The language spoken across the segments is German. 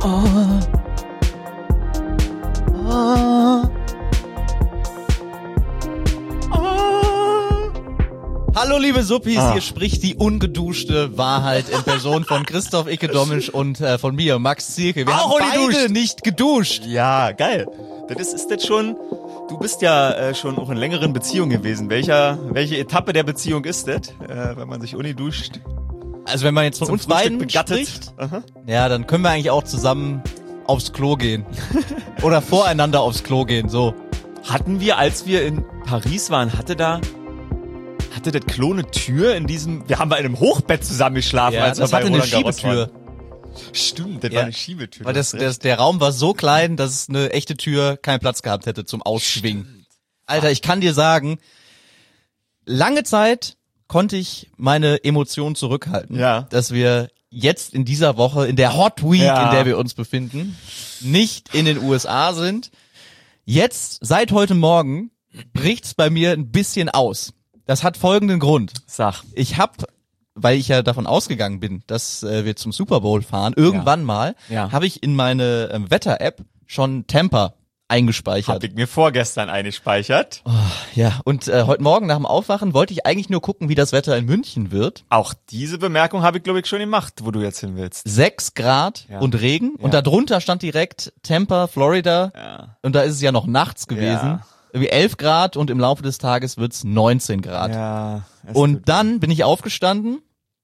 Hallo liebe Suppis, hier spricht die ungeduschte Wahrheit in Person von Christoph Icke-Dommisch und von mir, Max Zielke. Wir haben beide nicht geduscht. Ja, geil. Ist das schon, du bist ja schon auch in längeren Beziehungen gewesen. Welche Etappe der Beziehung ist das, wenn man sich duscht? Also wenn man jetzt von uns beiden spricht, ja, dann können wir eigentlich auch zusammen aufs Klo gehen. Oder voreinander aufs Klo gehen, so. Hatten wir, als wir in Paris waren, hatte das Klo eine Tür in diesem, wir haben bei einem Hochbett zusammen geschlafen, ja, als wir das bei hatte eine Roland Garros Schiebetür. waren. Stimmt, das war eine Schiebetür. Weil der Raum war so klein, dass eine echte Tür keinen Platz gehabt hätte zum Ausschwingen. Stimmt. Alter, ich kann dir sagen, lange Zeit konnte ich meine Emotionen zurückhalten, dass wir jetzt in dieser Woche, in der Hot Week, in der wir uns befinden, nicht in den USA sind. Jetzt, seit heute Morgen, bricht's bei mir ein bisschen aus. Das hat folgenden Grund. Ich habe, weil ich ja davon ausgegangen bin, dass wir zum Super Bowl fahren, irgendwann mal, habe ich in meine Wetter-App schon Tampa eingespeichert. Hab ich mir vorgestern eingespeichert. Oh, ja, und heute Morgen nach dem Aufwachen wollte ich eigentlich nur gucken, wie das Wetter in München wird. Auch diese Bemerkung habe ich, glaube ich, schon gemacht, wo du jetzt hin willst. 6 Grad und Regen und darunter stand direkt Tampa, Florida und da ist es ja noch nachts gewesen. Irgendwie 11 Grad und im Laufe des Tages wird's 19 Grad. Ja, und dann bin ich aufgestanden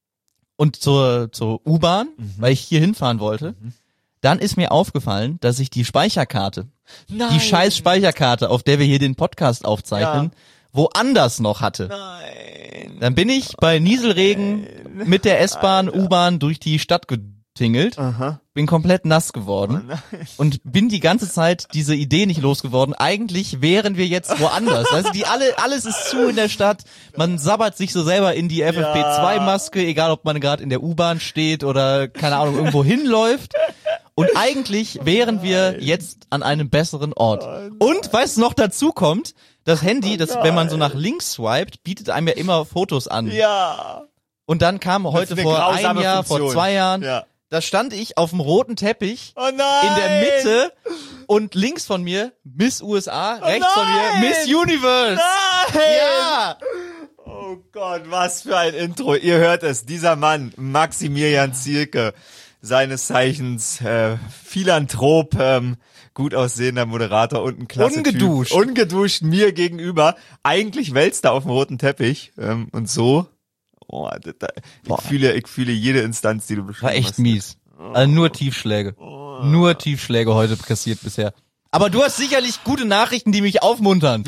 und zur U-Bahn, weil ich hier hinfahren wollte. Dann ist mir aufgefallen, dass ich die Speicherkarte, die scheiß Speicherkarte, auf der wir hier den Podcast aufzeichnen, woanders noch hatte. Nein. Dann bin ich bei Nieselregen mit der S-Bahn, U-Bahn durch die Stadt getingelt, bin komplett nass geworden und bin die ganze Zeit diese Idee nicht losgeworden. Eigentlich wären wir jetzt woanders. Also alles ist zu in der Stadt. Man sabbert sich so selber in die FFP2-Maske, egal ob man gerade in der U-Bahn steht oder keine Ahnung irgendwo hinläuft. Und eigentlich wären wir jetzt an einem besseren Ort. Und weißt du, noch dazu kommt, das Handy, wenn man so nach links swiped, bietet einem ja immer Fotos an. Ja. Und dann kam heute vor einem Jahr, Funktion. vor 2 Jahren, da stand ich auf dem roten Teppich in der Mitte und links von mir Miss USA, rechts von mir Miss Universe. Nein. Ja. Oh Gott, was für ein Intro. Ihr hört es, dieser Mann, Maximilian Zielke, seines Zeichens Philanthrop, gut aussehender Moderator und ein klasse Ungeduscht. Typ. Ungeduscht mir gegenüber. Eigentlich wälzt er auf dem roten Teppich und so. Ich fühle jede Instanz, die du beschrieben hast. War echt mies. Also nur Tiefschläge. Nur Tiefschläge heute kassiert bisher. Aber du hast sicherlich gute Nachrichten, die mich aufmuntern.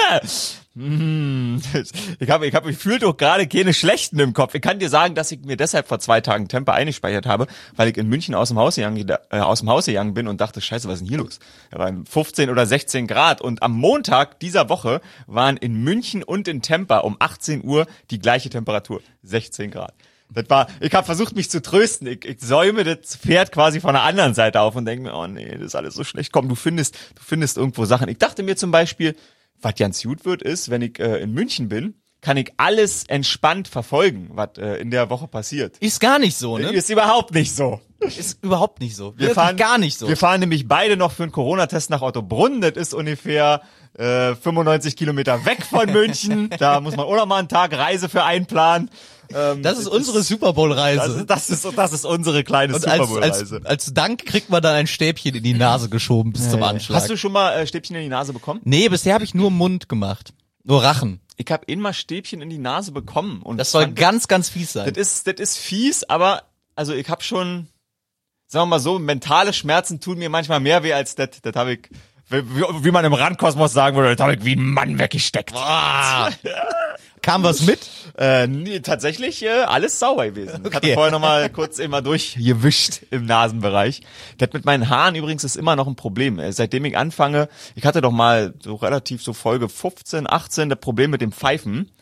Ich fühle doch gerade keine schlechten im Kopf. Ich kann dir sagen, dass ich mir deshalb vor 2 Tagen Tempo eingespeichert habe, weil ich in München aus dem Haus gegangen bin und dachte, scheiße, was ist denn hier los? Da waren 15 oder 16 Grad und am Montag dieser Woche waren in München und in Tampa um 18 Uhr die gleiche Temperatur, 16 Grad. Ich habe versucht, mich zu trösten. Ich säume das Pferd quasi von der anderen Seite auf und denke mir, oh nee, das ist alles so schlecht. Komm, du findest irgendwo Sachen. Ich dachte mir zum Beispiel, was ganz gut wird, ist, wenn ich in München bin, kann ich alles entspannt verfolgen, was in der Woche passiert. Ist gar nicht so, ne? Ist überhaupt nicht so. Ist überhaupt nicht so. Wir fahren gar nicht so. Wir fahren nämlich beide noch für einen Corona-Test nach Ottobrunn. Das ist ungefähr 95 Kilometer weg von München. Da muss man auch noch mal einen Tag Reise für einplanen. Das ist unsere Super Bowl-Reise. Das ist unsere kleine und Super Bowl-Reise. Als Dank kriegt man dann ein Stäbchen in die Nase geschoben bis zum Anschlag. Hast du schon mal Stäbchen in die Nase bekommen? Nee, bisher habe ich nur Mund gemacht. Nur Rachen. Ich habe mal Stäbchen in die Nase bekommen. Und das soll ganz, ganz fies sein. Das ist fies, aber also ich habe schon, sagen wir mal so, mentale Schmerzen tun mir manchmal mehr weh als das. Das habe ich, wie man im Randkosmos sagen würde, das habe ich wie ein Mann weggesteckt. Kam was mit? Nee, tatsächlich alles sauber gewesen. Okay. Ich hatte vorher noch mal kurz immer durchgewischt im Nasenbereich. Das mit meinen Haaren übrigens ist immer noch ein Problem. Seitdem ich anfange, ich hatte doch mal so relativ so Folge 15, 18 das Problem mit dem Pfeifen.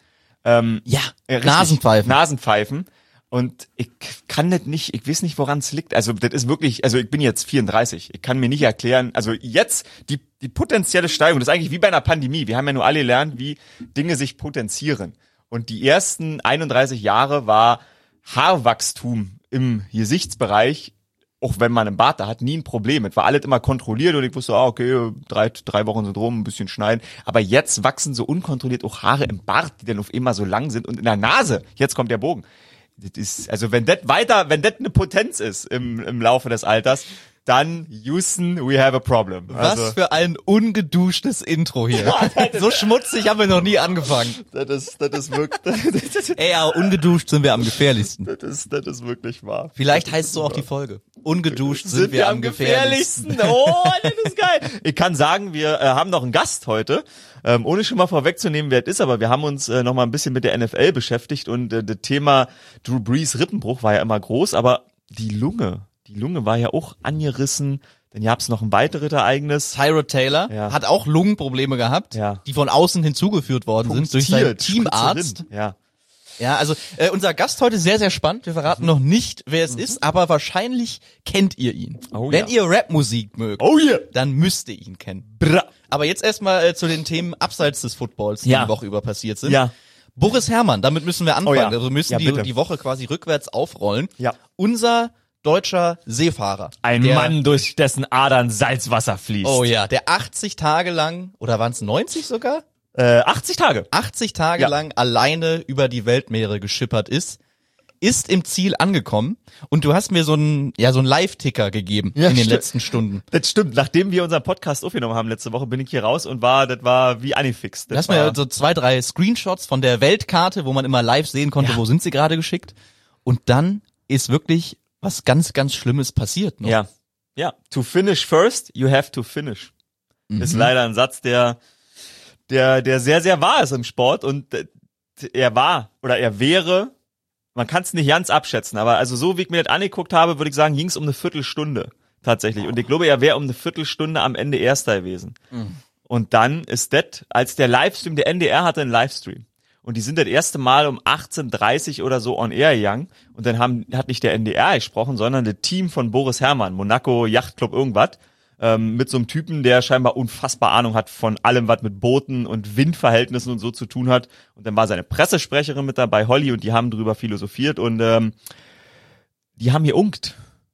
Nasenpfeifen. Und ich kann das nicht, ich weiß nicht, woran es liegt. Also das ist wirklich, also ich bin jetzt 34. Ich kann mir nicht erklären, also jetzt die potenzielle Steigerung, das ist eigentlich wie bei einer Pandemie. Wir haben ja nur alle gelernt, wie Dinge sich potenzieren. Und die ersten 31 Jahre war Haarwachstum im Gesichtsbereich auch wenn man einen Bart da hat, nie ein Problem mit. War alles immer kontrolliert und ich wusste, okay, drei Wochen sind rum, ein bisschen schneiden. Aber jetzt wachsen so unkontrolliert auch Haare im Bart, die dann auf immer so lang sind und in der Nase. Jetzt kommt der Bogen. Das ist, also wenn das eine Potenz ist im Laufe des Alters, dann Houston, we have a problem. Was für ein ungeduschtes Intro hier. So schmutzig haben wir noch nie angefangen. Das ist wirklich, Ey, aber ungeduscht sind wir am gefährlichsten. das ist wirklich wahr. Vielleicht heißt so auch die Folge. Ungeduscht sind wir am gefährlichsten. Oh, das ist geil. Ich kann sagen, wir haben noch einen Gast heute, ohne schon mal vorwegzunehmen, wer es ist, aber wir haben uns noch mal ein bisschen mit der NFL beschäftigt und das Thema Drew Brees Rippenbruch war ja immer groß, aber die Lunge war ja auch angerissen. Dann gab's noch ein weiteres Ereignis. Tyrod Taylor hat auch Lungenprobleme gehabt, die von außen hinzugeführt worden sind durch seinen Teamarzt. Ja, also unser Gast heute sehr, sehr spannend. Wir verraten noch nicht, wer es ist, aber wahrscheinlich kennt ihr ihn. Wenn ihr Rapmusik mögt, dann müsst ihr ihn kennen. Aber jetzt erstmal zu den Themen abseits des Footballs, die die Woche über passiert sind. Ja. Boris Herrmann, damit müssen wir anfangen. Also wir müssen die Woche quasi rückwärts aufrollen. Ja. Unser deutscher Seefahrer. Ein Mann, durch dessen Adern Salzwasser fließt. Oh ja, der 80 Tage lang, oder waren es 90 sogar? 80 Tage. 80 Tage lang alleine über die Weltmeere geschippert ist im Ziel angekommen und du hast mir so einen Live-Ticker gegeben in den letzten Stunden. Das stimmt. Nachdem wir unseren Podcast aufgenommen haben letzte Woche, bin ich hier raus und das war wie angefixt. Du hast mir so 2, 3 Screenshots von der Weltkarte, wo man immer live sehen konnte, wo sind sie gerade geschickt. Und dann ist wirklich was ganz, ganz Schlimmes passiert. Ne? Ja. To finish first, you have to finish. Ist leider ein Satz, der sehr, sehr wahr ist im Sport und er wäre, man kann es nicht ganz abschätzen, aber also so wie ich mir das angeguckt habe, würde ich sagen, ging es um eine Viertelstunde tatsächlich. Und ich glaube, er wäre um eine Viertelstunde am Ende Erster gewesen. Und dann ist das, als der Livestream, der NDR hatte einen Livestream. Und die sind das erste Mal um 18:30 oder so on air gegangen. Und dann hat nicht der NDR gesprochen, sondern das Team von Boris Herrmann, Monaco Yachtclub irgendwas, mit so einem Typen, der scheinbar unfassbar Ahnung hat von allem, was mit Booten und Windverhältnissen und so zu tun hat. Und dann war seine Pressesprecherin mit dabei, Holly, und die haben drüber philosophiert und die haben geunkt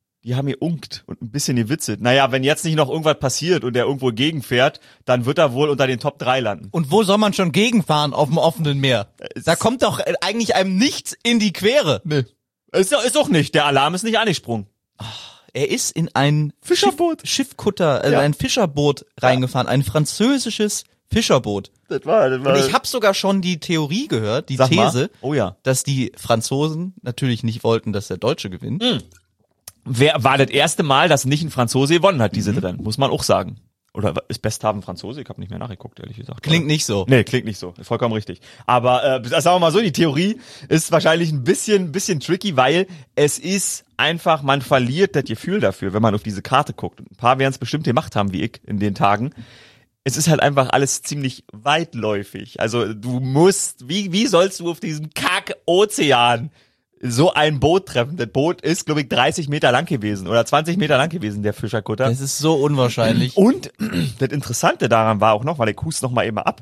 und ein bisschen gewitzelt. Naja, wenn jetzt nicht noch irgendwas passiert und der irgendwo gegenfährt, dann wird er wohl unter den Top 3 landen. Und wo soll man schon gegenfahren auf dem offenen Meer? Da kommt doch eigentlich einem nichts in die Quere. Nee. Ist doch nicht. Der Alarm ist nicht angesprungen. Er ist in ein Fischerboot. Schiffkutter, ein Fischerboot reingefahren, ein französisches Fischerboot. Das war. Und ich habe sogar schon die Theorie gehört, die These, dass die Franzosen natürlich nicht wollten, dass der Deutsche gewinnt. Wer war das erste Mal, dass nicht ein Franzose gewonnen hat, diese Rennen, muss man auch sagen. Oder ist Besthaben Franzose? Ich habe nicht mehr nachgeguckt, ehrlich gesagt. Klingt nicht so. Nee, klingt nicht so. Vollkommen richtig. Aber sagen wir mal so, die Theorie ist wahrscheinlich ein bisschen tricky, weil es ist einfach, man verliert das Gefühl dafür, wenn man auf diese Karte guckt. Ein paar werden es bestimmt gemacht haben, wie ich in den Tagen. Es ist halt einfach alles ziemlich weitläufig. Also du musst, wie sollst du auf diesem Kack-Ozean so ein Boot treffen? Das Boot ist, glaube ich, 30 Meter lang gewesen oder 20 Meter lang gewesen, der Fischerkutter. Das ist so unwahrscheinlich. Und das Interessante daran war auch noch, weil ich huste noch mal eben ab.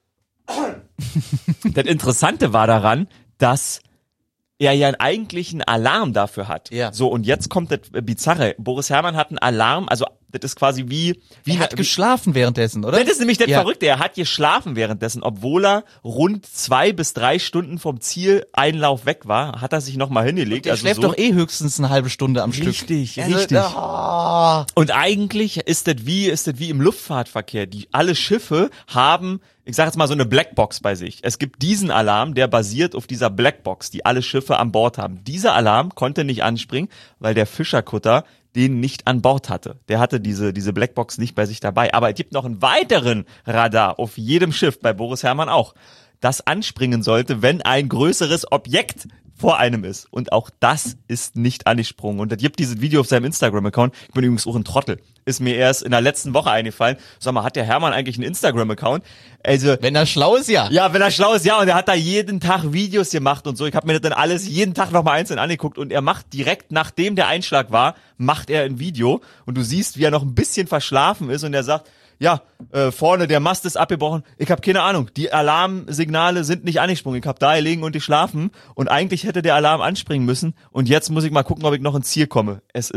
Das Interessante war daran, dass er ja einen eigentlichen Alarm dafür hat. Ja. So, und jetzt kommt das Bizarre. Boris Herrmann hat einen Alarm, also das ist quasi wie er hat geschlafen währenddessen, oder? Das ist nämlich das Verrückte. Er hat geschlafen währenddessen, obwohl er rund 2 bis 3 Stunden vom Zieleinlauf weg war, hat er sich nochmal hingelegt. Er schläft doch höchstens eine halbe Stunde am Stück. Richtig. Oh. Und eigentlich ist das wie im Luftfahrtverkehr. Alle Schiffe haben, ich sag jetzt mal, so eine Blackbox bei sich. Es gibt diesen Alarm, der basiert auf dieser Blackbox, die alle Schiffe an Bord haben. Dieser Alarm konnte nicht anspringen, weil der Fischerkutter den nicht an Bord hatte. Der hatte diese Blackbox nicht bei sich dabei. Aber es gibt noch einen weiteren Radar auf jedem Schiff, bei Boris Herrmann auch, das anspringen sollte, wenn ein größeres Objekt vor einem ist. Und auch das ist nicht angesprungen. Und es gibt dieses Video auf seinem Instagram-Account. Ich bin übrigens auch ein Trottel. Ist mir erst in der letzten Woche eingefallen. Sag mal, hat der Herrmann eigentlich einen Instagram-Account? Also, wenn er schlau ist, ja. Ja, wenn er schlau ist, ja. Und er hat da jeden Tag Videos gemacht und so. Ich habe mir das dann alles jeden Tag nochmal einzeln angeguckt. Und er macht direkt, nachdem der Einschlag war, macht er ein Video. Und du siehst, wie er noch ein bisschen verschlafen ist. Und er sagt, vorne der Mast ist abgebrochen. Ich habe keine Ahnung. Die Alarmsignale sind nicht angesprungen. Ich habe da gelegen und geschlafen und eigentlich hätte der Alarm anspringen müssen und jetzt muss ich mal gucken, ob ich noch ins Ziel komme.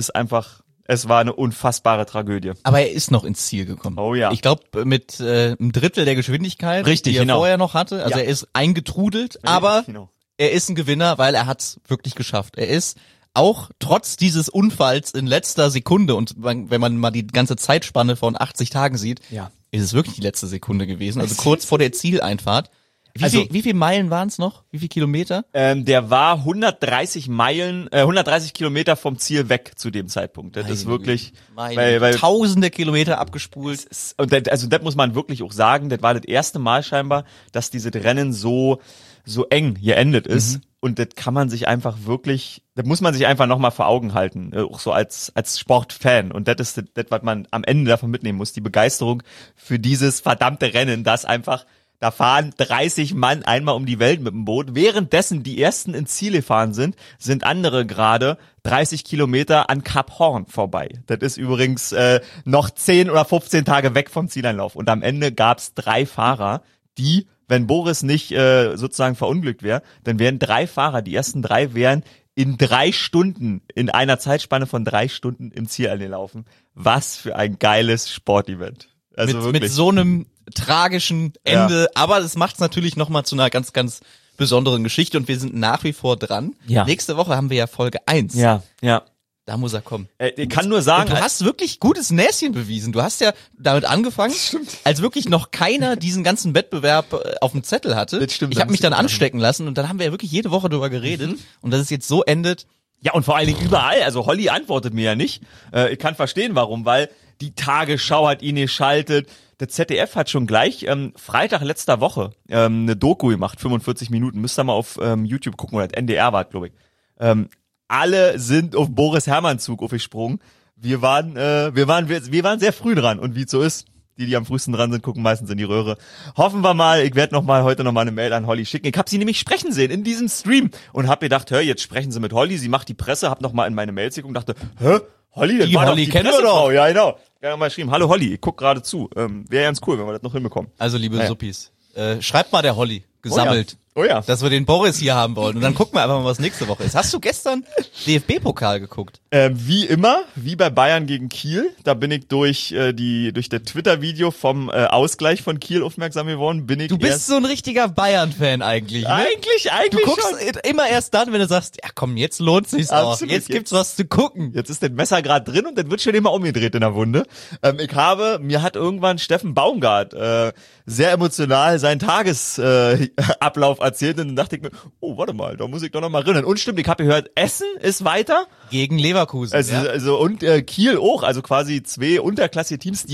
Es war eine unfassbare Tragödie. Aber er ist noch ins Ziel gekommen. Oh ja. Ich glaube, mit einem Drittel der Geschwindigkeit, Richtig, die er genau. vorher noch hatte. Also er ist eingetrudelt, aber Genau. er ist ein Gewinner, weil er hat's wirklich geschafft. Er ist auch trotz dieses Unfalls in letzter Sekunde, und wenn man mal die ganze Zeitspanne von 80 Tagen sieht, Ja. ist es wirklich die letzte Sekunde gewesen. Also kurz vor der Zieleinfahrt. Wie viel Meilen waren's noch? Wie viel Kilometer? Der war 130 Kilometer vom Ziel weg zu dem Zeitpunkt. Das ist wirklich, weil Tausende Kilometer abgespult. und das muss man wirklich auch sagen, das war das erste Mal scheinbar, dass dieses Rennen so eng geendet ist. Und das kann man sich einfach wirklich, das muss man sich einfach nochmal vor Augen halten, auch so als Sportfan. Und das ist das, was man am Ende davon mitnehmen muss, die Begeisterung für dieses verdammte Rennen, das einfach, da fahren 30 Mann einmal um die Welt mit dem Boot. Währenddessen die ersten ins Ziel gefahren sind andere gerade 30 Kilometer an Kap Horn vorbei. Das ist übrigens noch 10 oder 15 Tage weg vom Zieleinlauf. Und am Ende gab's 3 Fahrer, die, wenn Boris nicht sozusagen verunglückt wäre, dann wären 3 Fahrer, die ersten 3 wären in 3 Stunden, in einer Zeitspanne von 3 Stunden im Ziel angelaufen. Was für ein geiles Sportevent. Also Mit so einem tragischen Ende, aber das macht's natürlich nochmal zu einer ganz, ganz besonderen Geschichte und wir sind nach wie vor dran. Ja. Nächste Woche haben wir ja Folge 1. Ja. Da muss er kommen. Ich kann nur sagen, Und du hast wirklich gutes Näschen bewiesen. Du hast ja damit angefangen, als wirklich noch keiner diesen ganzen Wettbewerb auf dem Zettel hatte. Das stimmt, Ich habe mich dann das muss ich anstecken lassen und dann haben wir ja wirklich jede Woche drüber geredet und dass es jetzt so endet. ja, und vor allen Dingen überall. Also Holly antwortet mir ja nicht. Ich kann verstehen, warum, weil die Tagesschau hat ihn geschaltet. Der ZDF hat schon gleich Freitag letzter Woche eine Doku gemacht, 45 Minuten. Müsst ihr mal auf YouTube gucken, oder NDR war es, glaube ich. Alle sind auf Boris Herrmann Zug aufgesprungen. Wir waren sehr früh dran. Und wie es so ist, die am frühesten dran sind, gucken meistens in die Röhre. Hoffen wir mal, ich werde heute noch mal eine Mail an Holly schicken. Ich habe sie nämlich sprechen sehen in diesem Stream und habe gedacht, jetzt sprechen sie mit Holly, sie macht die Presse, hab noch mal in meine Mails geguckt und dachte, Holly, das Die war Holly doch die kennen wir Pressefrau. doch. Ja, genau. Wir haben mal geschrieben, hallo Holly, ich guck gerade zu. Wäre ganz cool, wenn wir das noch hinbekommen. Also liebe Ja. Suppis, schreibt mal der Holly, gesammelt. Oh ja. Dass wir den Boris hier haben wollen. Und dann gucken wir einfach mal, was nächste Woche ist. Hast du gestern DFB-Pokal geguckt? Wie immer, wie bei Bayern gegen Kiel, da bin ich durch das Twitter-Video vom Ausgleich von Kiel aufmerksam geworden. Du bist so ein richtiger Bayern-Fan eigentlich, ne? Eigentlich Du guckst schon. immer erst dann, wenn du sagst, ja komm, jetzt lohnt sich's auch. Absolut. Jetzt gibt's was zu gucken. Jetzt ist das Messer gerade drin und das wird schon immer umgedreht in der Wunde. Mir hat irgendwann Steffen Baumgart sehr emotional seinen Tagesablauf erzählt und dann dachte ich mir, oh, warte mal, da muss ich doch noch mal erinnern. Und stimmt, ich habe gehört, Essen ist weiter. Gegen Leverkusen. Und Kiel auch, also quasi 2 unterklassige Teams,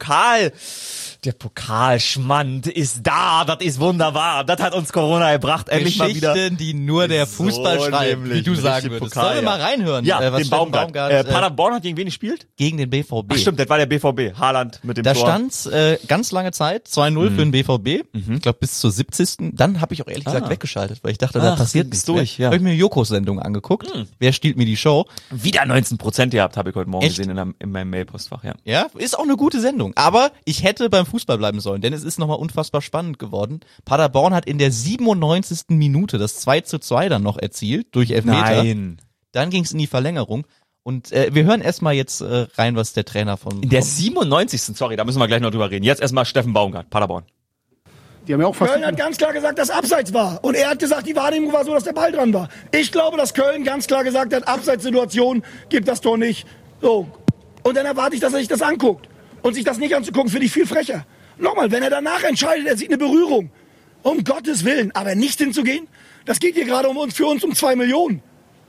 der Pokalschmand ist da, das ist wunderbar, das hat uns Corona gebracht, endlich mal wieder. Geschichten, die nur der Fußball So schreibt, nämlich, wie du sagen richtig würdest. Pokal, Sollen wir ja. mal reinhören, Ja, was den Steffen Baumgart. Paderborn hat gegen wen gespielt? gegen den BVB. Ach stimmt, das war der BVB, Haaland mit dem Da Tor. stand's ganz lange Zeit, 2-0 für den BVB. Ich glaube bis zur 70. Dann habe ich auch ehrlich gesagt weggeschaltet, weil ich dachte, da Ach, passiert ist nichts durch, mehr. ja. Habe ich mir Jokos Sendung angeguckt. Wer stiehlt mir die Show? Wieder 19% gehabt, habe ich heute Morgen Echt? gesehen in meinem Mailpostfach, ja. Ja, ist auch eine gute Sendung. Aber ich hätte beim Fußball bleiben sollen, denn es ist nochmal unfassbar spannend geworden. Paderborn hat in der 97. Minute das 2:2 dann noch erzielt durch Elfmeter. Dann ging's in die Verlängerung. Und wir hören erstmal jetzt rein, was der Trainer von... In der 97. Sorry, da müssen wir gleich noch drüber reden. Jetzt erstmal Steffen Baumgart, Paderborn. Die haben ja auch fast Köln hat ganz klar gesagt, dass Abseits war. Und er hat gesagt, die Wahrnehmung war so, dass der Ball dran war. Ich glaube, dass Köln ganz klar gesagt hat, Abseitssituation gibt das Tor nicht. So. Und dann erwarte ich, dass er sich das anguckt. Und sich das nicht anzugucken, finde ich viel frecher. Nochmal, wenn er danach entscheidet, er sieht eine Berührung. Um Gottes Willen. Aber nicht hinzugehen, das geht hier gerade für uns um 2 Millionen.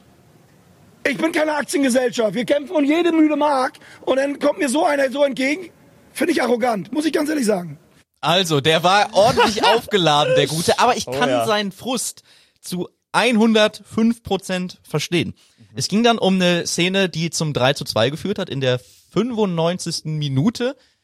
Ich bin keine Aktiengesellschaft. Wir kämpfen um jede müde Mark. Und dann kommt mir so einer so entgegen. Finde ich arrogant, muss ich ganz ehrlich sagen. Also, der war ordentlich aufgeladen, der Gute. Aber ich kann ja. seinen Frust zu 105% verstehen. Es ging dann um eine Szene, die zum 3:2 geführt hat in der 95. Minute.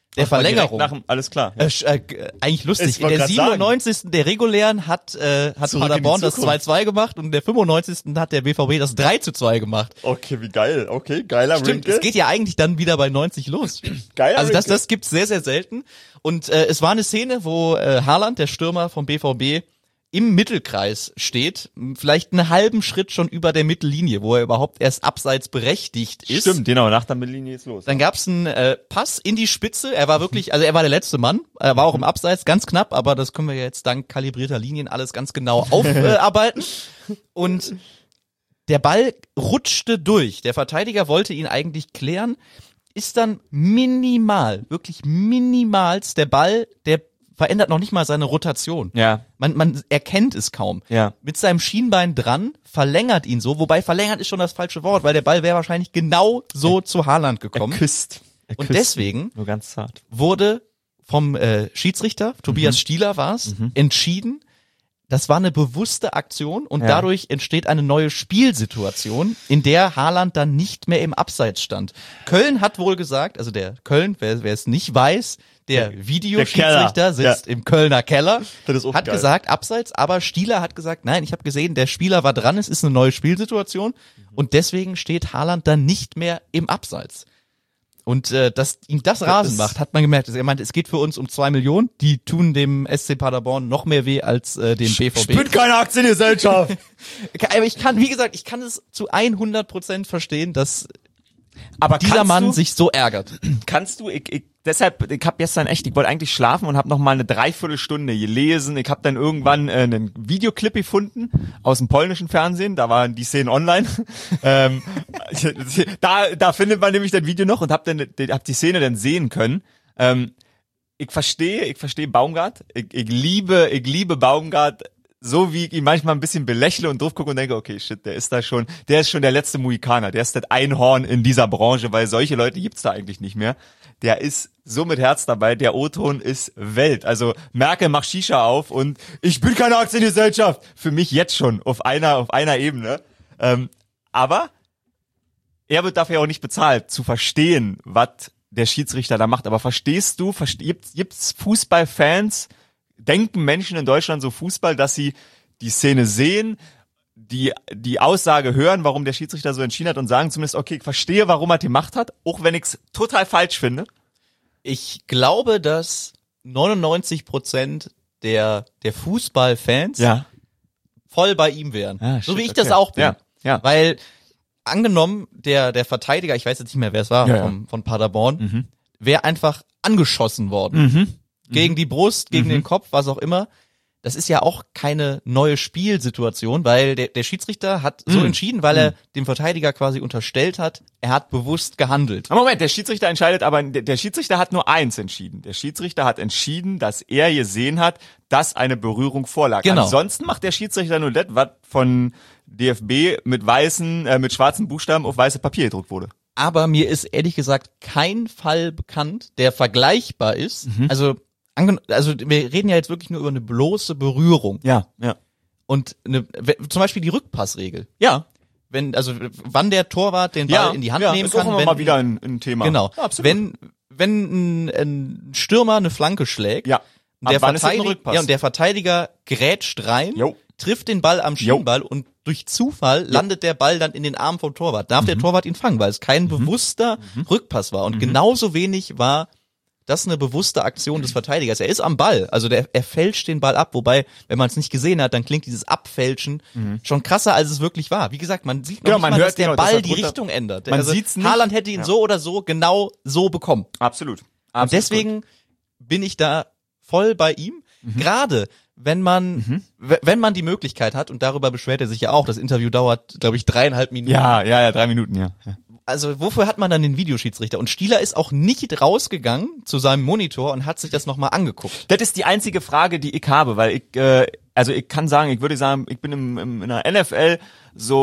der Verlängerung. Alles klar. Eigentlich lustig. Ich In wollte der grad sagen. 97. der regulären hat Paderborn das 2-2 gemacht und in der 95. hat der BVB das 3-2 gemacht. Okay, wie geil. Okay, geiler Stimmt, es geht ja eigentlich dann wieder bei 90 los. Geiler Also Wrinkle. das gibt's sehr, sehr selten. Und es war eine Szene, wo Haaland, der Stürmer vom BVB, im Mittelkreis steht, vielleicht einen halben Schritt schon über der Mittellinie, wo er überhaupt erst abseits berechtigt ist. Stimmt, genau, nach der Mittellinie ist los. Dann gab's einen Pass in die Spitze. Er war wirklich, also er war der letzte Mann. Er war auch im Abseits, ganz knapp, aber das können wir jetzt dank kalibrierter Linien alles ganz genau aufarbeiten. Und der Ball rutschte durch. Der Verteidiger wollte ihn eigentlich klären, ist dann minimal, wirklich minimalst der Ball, der verändert noch nicht mal seine Rotation. Ja. Man erkennt es kaum. Ja. Mit seinem Schienbein dran, verlängert ihn so, wobei verlängert ist schon das falsche Wort, weil der Ball wäre wahrscheinlich genau so zu Haaland gekommen. Küsst. Und deswegen nur ganz zart. wurde vom Schiedsrichter, Tobias Stieler war's, entschieden, das war eine bewusste Aktion und dadurch entsteht eine neue Spielsituation, in der Haaland dann nicht mehr im Abseits stand. Köln hat wohl gesagt, also der Köln, wer es nicht weiß, der Videoschiedsrichter sitzt im Kölner Keller, Das ist auch hat geil. gesagt Abseits, aber Stieler hat gesagt, nein, ich habe gesehen, der Spieler war dran, es ist eine neue Spielsituation und deswegen steht Haaland dann nicht mehr im Abseits. Und dass ihm das Rasen macht, hat man gemerkt. Er meinte, es geht für uns um 2 Millionen, die tun dem SC Paderborn noch mehr weh als dem BVB. Ich bin keine Aktiengesellschaft. Aber ich kann, wie gesagt, ich kann es zu 100% verstehen, dass Aber dieser Mann sich so ärgert. Kannst du, deshalb, ich hab gestern echt, ich wollte eigentlich schlafen und habe noch mal eine Dreiviertelstunde gelesen. Ich habe dann irgendwann einen Videoclip gefunden aus dem polnischen Fernsehen, da waren die Szenen online. Da findet man nämlich das Video noch und hab die Szene dann sehen können. Ich verstehe Baumgart. Ich liebe Baumgart. So wie ich ihn manchmal ein bisschen belächle und drauf gucke und denke, okay, shit, der ist schon der letzte Mohikaner, der ist das Einhorn in dieser Branche, weil solche Leute gibt's da eigentlich nicht mehr. Der ist so mit Herz dabei, der O-Ton ist Welt. Also Merkel macht Shisha auf und ich bin keine Aktiengesellschaft. Für mich jetzt schon auf einer Ebene. Aber er wird dafür auch nicht bezahlt, zu verstehen, was der Schiedsrichter da macht. Aber verstehst du, gibt's Fußballfans, denken Menschen in Deutschland so Fußball, dass sie die Szene sehen, die Aussage hören, warum der Schiedsrichter so entschieden hat und sagen zumindest, okay, ich verstehe, warum er die Macht hat, auch wenn ich es total falsch finde? Ich glaube, dass 99% der Fußballfans voll bei ihm wären. Ah, so shit, wie ich okay. das auch bin. Ja. Weil angenommen, der Verteidiger, ich weiß jetzt nicht mehr, wer es war, von Paderborn, wäre einfach angeschossen worden. Gegen die Brust, gegen den Kopf, was auch immer. Das ist ja auch keine neue Spielsituation, weil der Schiedsrichter hat so entschieden, weil er dem Verteidiger quasi unterstellt hat, er hat bewusst gehandelt. Moment, der Schiedsrichter entscheidet, aber der Schiedsrichter hat nur eins entschieden. Der Schiedsrichter hat entschieden, dass er gesehen hat, dass eine Berührung vorlag. Genau. Ansonsten macht der Schiedsrichter nur das, was von DFB mit schwarzen Buchstaben auf weiße Papier gedruckt wurde. Aber mir ist ehrlich gesagt kein Fall bekannt, der vergleichbar ist. Also wir reden ja jetzt wirklich nur über eine bloße Berührung. Ja. Und zum Beispiel die Rückpassregel. Ja. Wann der Torwart den Ball in die Hand nehmen ist auch kann. immer mal wieder ein Thema. Genau. Ja, absolut. Wenn ein Stürmer eine Flanke schlägt, Ja. und der Verteidiger grätscht rein, trifft den Ball am Schienball und durch Zufall landet der Ball dann in den Arm vom Torwart. Darf der Torwart ihn fangen, weil es kein bewusster Rückpass war. Und genauso wenig war das eine bewusste Aktion des Verteidigers. Er ist am Ball, also er fälscht den Ball ab, wobei, wenn man es nicht gesehen hat, dann klingt dieses Abfälschen schon krasser, als es wirklich war. Wie gesagt, man sieht noch nicht mal, dass der Ball die Richtung ändert. Man sieht's nicht. Haaland hätte ihn so oder so genau so bekommen. Absolut. Und deswegen bin ich da voll bei ihm. Gerade wenn man die Möglichkeit hat, und darüber beschwert er sich ja auch, das Interview dauert, glaube ich, 3,5 Minuten. Ja, 3 Minuten, ja. Also wofür hat man dann den Videoschiedsrichter? Und Stieler ist auch nicht rausgegangen zu seinem Monitor und hat sich das nochmal angeguckt. Das ist die einzige Frage, die ich habe, weil ich kann sagen, ich bin in der NFL so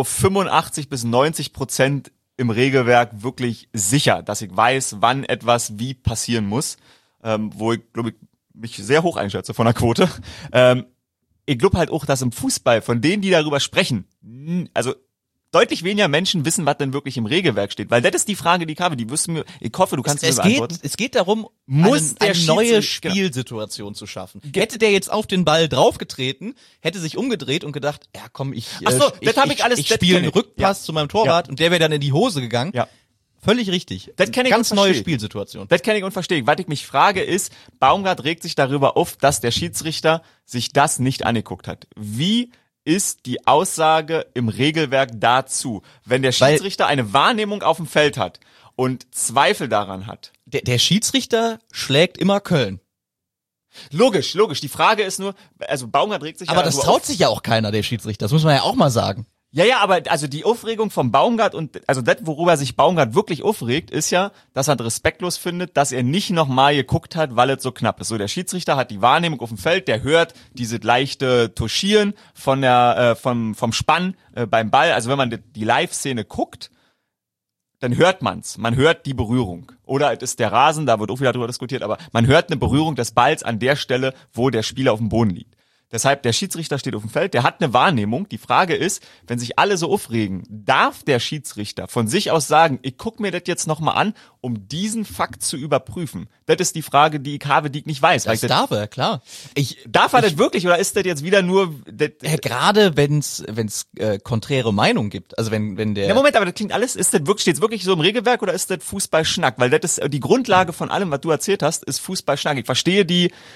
85-90% im Regelwerk wirklich sicher, dass ich weiß, wann etwas wie passieren muss, wo ich, glaube ich, mich sehr hoch einschätze von der Quote. Ich glaube halt auch, dass im Fußball, von denen, die darüber sprechen, also deutlich weniger Menschen wissen, was denn wirklich im Regelwerk steht. Weil das ist die Frage, die ich habe. Die wirst du mir, ich hoffe, du kannst mir beantworten. Es geht darum, Muss der eine neue Schiedsrichter- Spielsituation zu schaffen. Hätte der jetzt auf den Ball draufgetreten, hätte sich umgedreht und gedacht, ja komm, ich spiele einen Rückpass zu meinem Torwart und der wäre dann in die Hose gegangen. Ja. Völlig richtig. Das kenn ich Ganz und neue versteh. Spielsituation. Das kenne ich und verstehe ich. Was ich mich frage ist, Baumgart regt sich darüber auf, dass der Schiedsrichter sich das nicht angeguckt hat. Wie ist die Aussage im Regelwerk dazu, wenn der Schiedsrichter eine Wahrnehmung auf dem Feld hat und Zweifel daran hat? Der Schiedsrichter schlägt immer Köln. Logisch. Die Frage ist nur, also Baumgart regt sich Aber ja das darüber traut auf. sich ja auch keiner, der Schiedsrichter. Das muss man ja auch mal sagen. Ja, aber also die Aufregung vom Baumgart und also das, worüber sich Baumgart wirklich aufregt, ist ja, dass er respektlos findet, dass er nicht nochmal geguckt hat, weil es so knapp ist. So, der Schiedsrichter hat die Wahrnehmung auf dem Feld, der hört diese leichte Touchieren von der vom Spann beim Ball. Also wenn man die Live-Szene guckt, dann hört man's. Man hört die Berührung. Oder es ist der Rasen, da wird auch wieder drüber diskutiert, aber man hört eine Berührung des Balls an der Stelle, wo der Spieler auf dem Boden liegt. Deshalb, der Schiedsrichter steht auf dem Feld, der hat eine Wahrnehmung. Die Frage ist, wenn sich alle so aufregen, darf der Schiedsrichter von sich aus sagen, ich guck mir das jetzt nochmal an, um diesen Fakt zu überprüfen? Das ist die Frage, die ich habe, die ich nicht weiß. Das darf er, klar. Darf er das wirklich oder ist das jetzt wieder nur... Gerade wenn's konträre Meinungen gibt. Also wenn der... Ja, Moment, aber das klingt alles, steht's wirklich so im Regelwerk oder ist das Fußballschnack? Weil das ist die Grundlage von allem, was du erzählt hast, ist Fußballschnack. Ich verstehe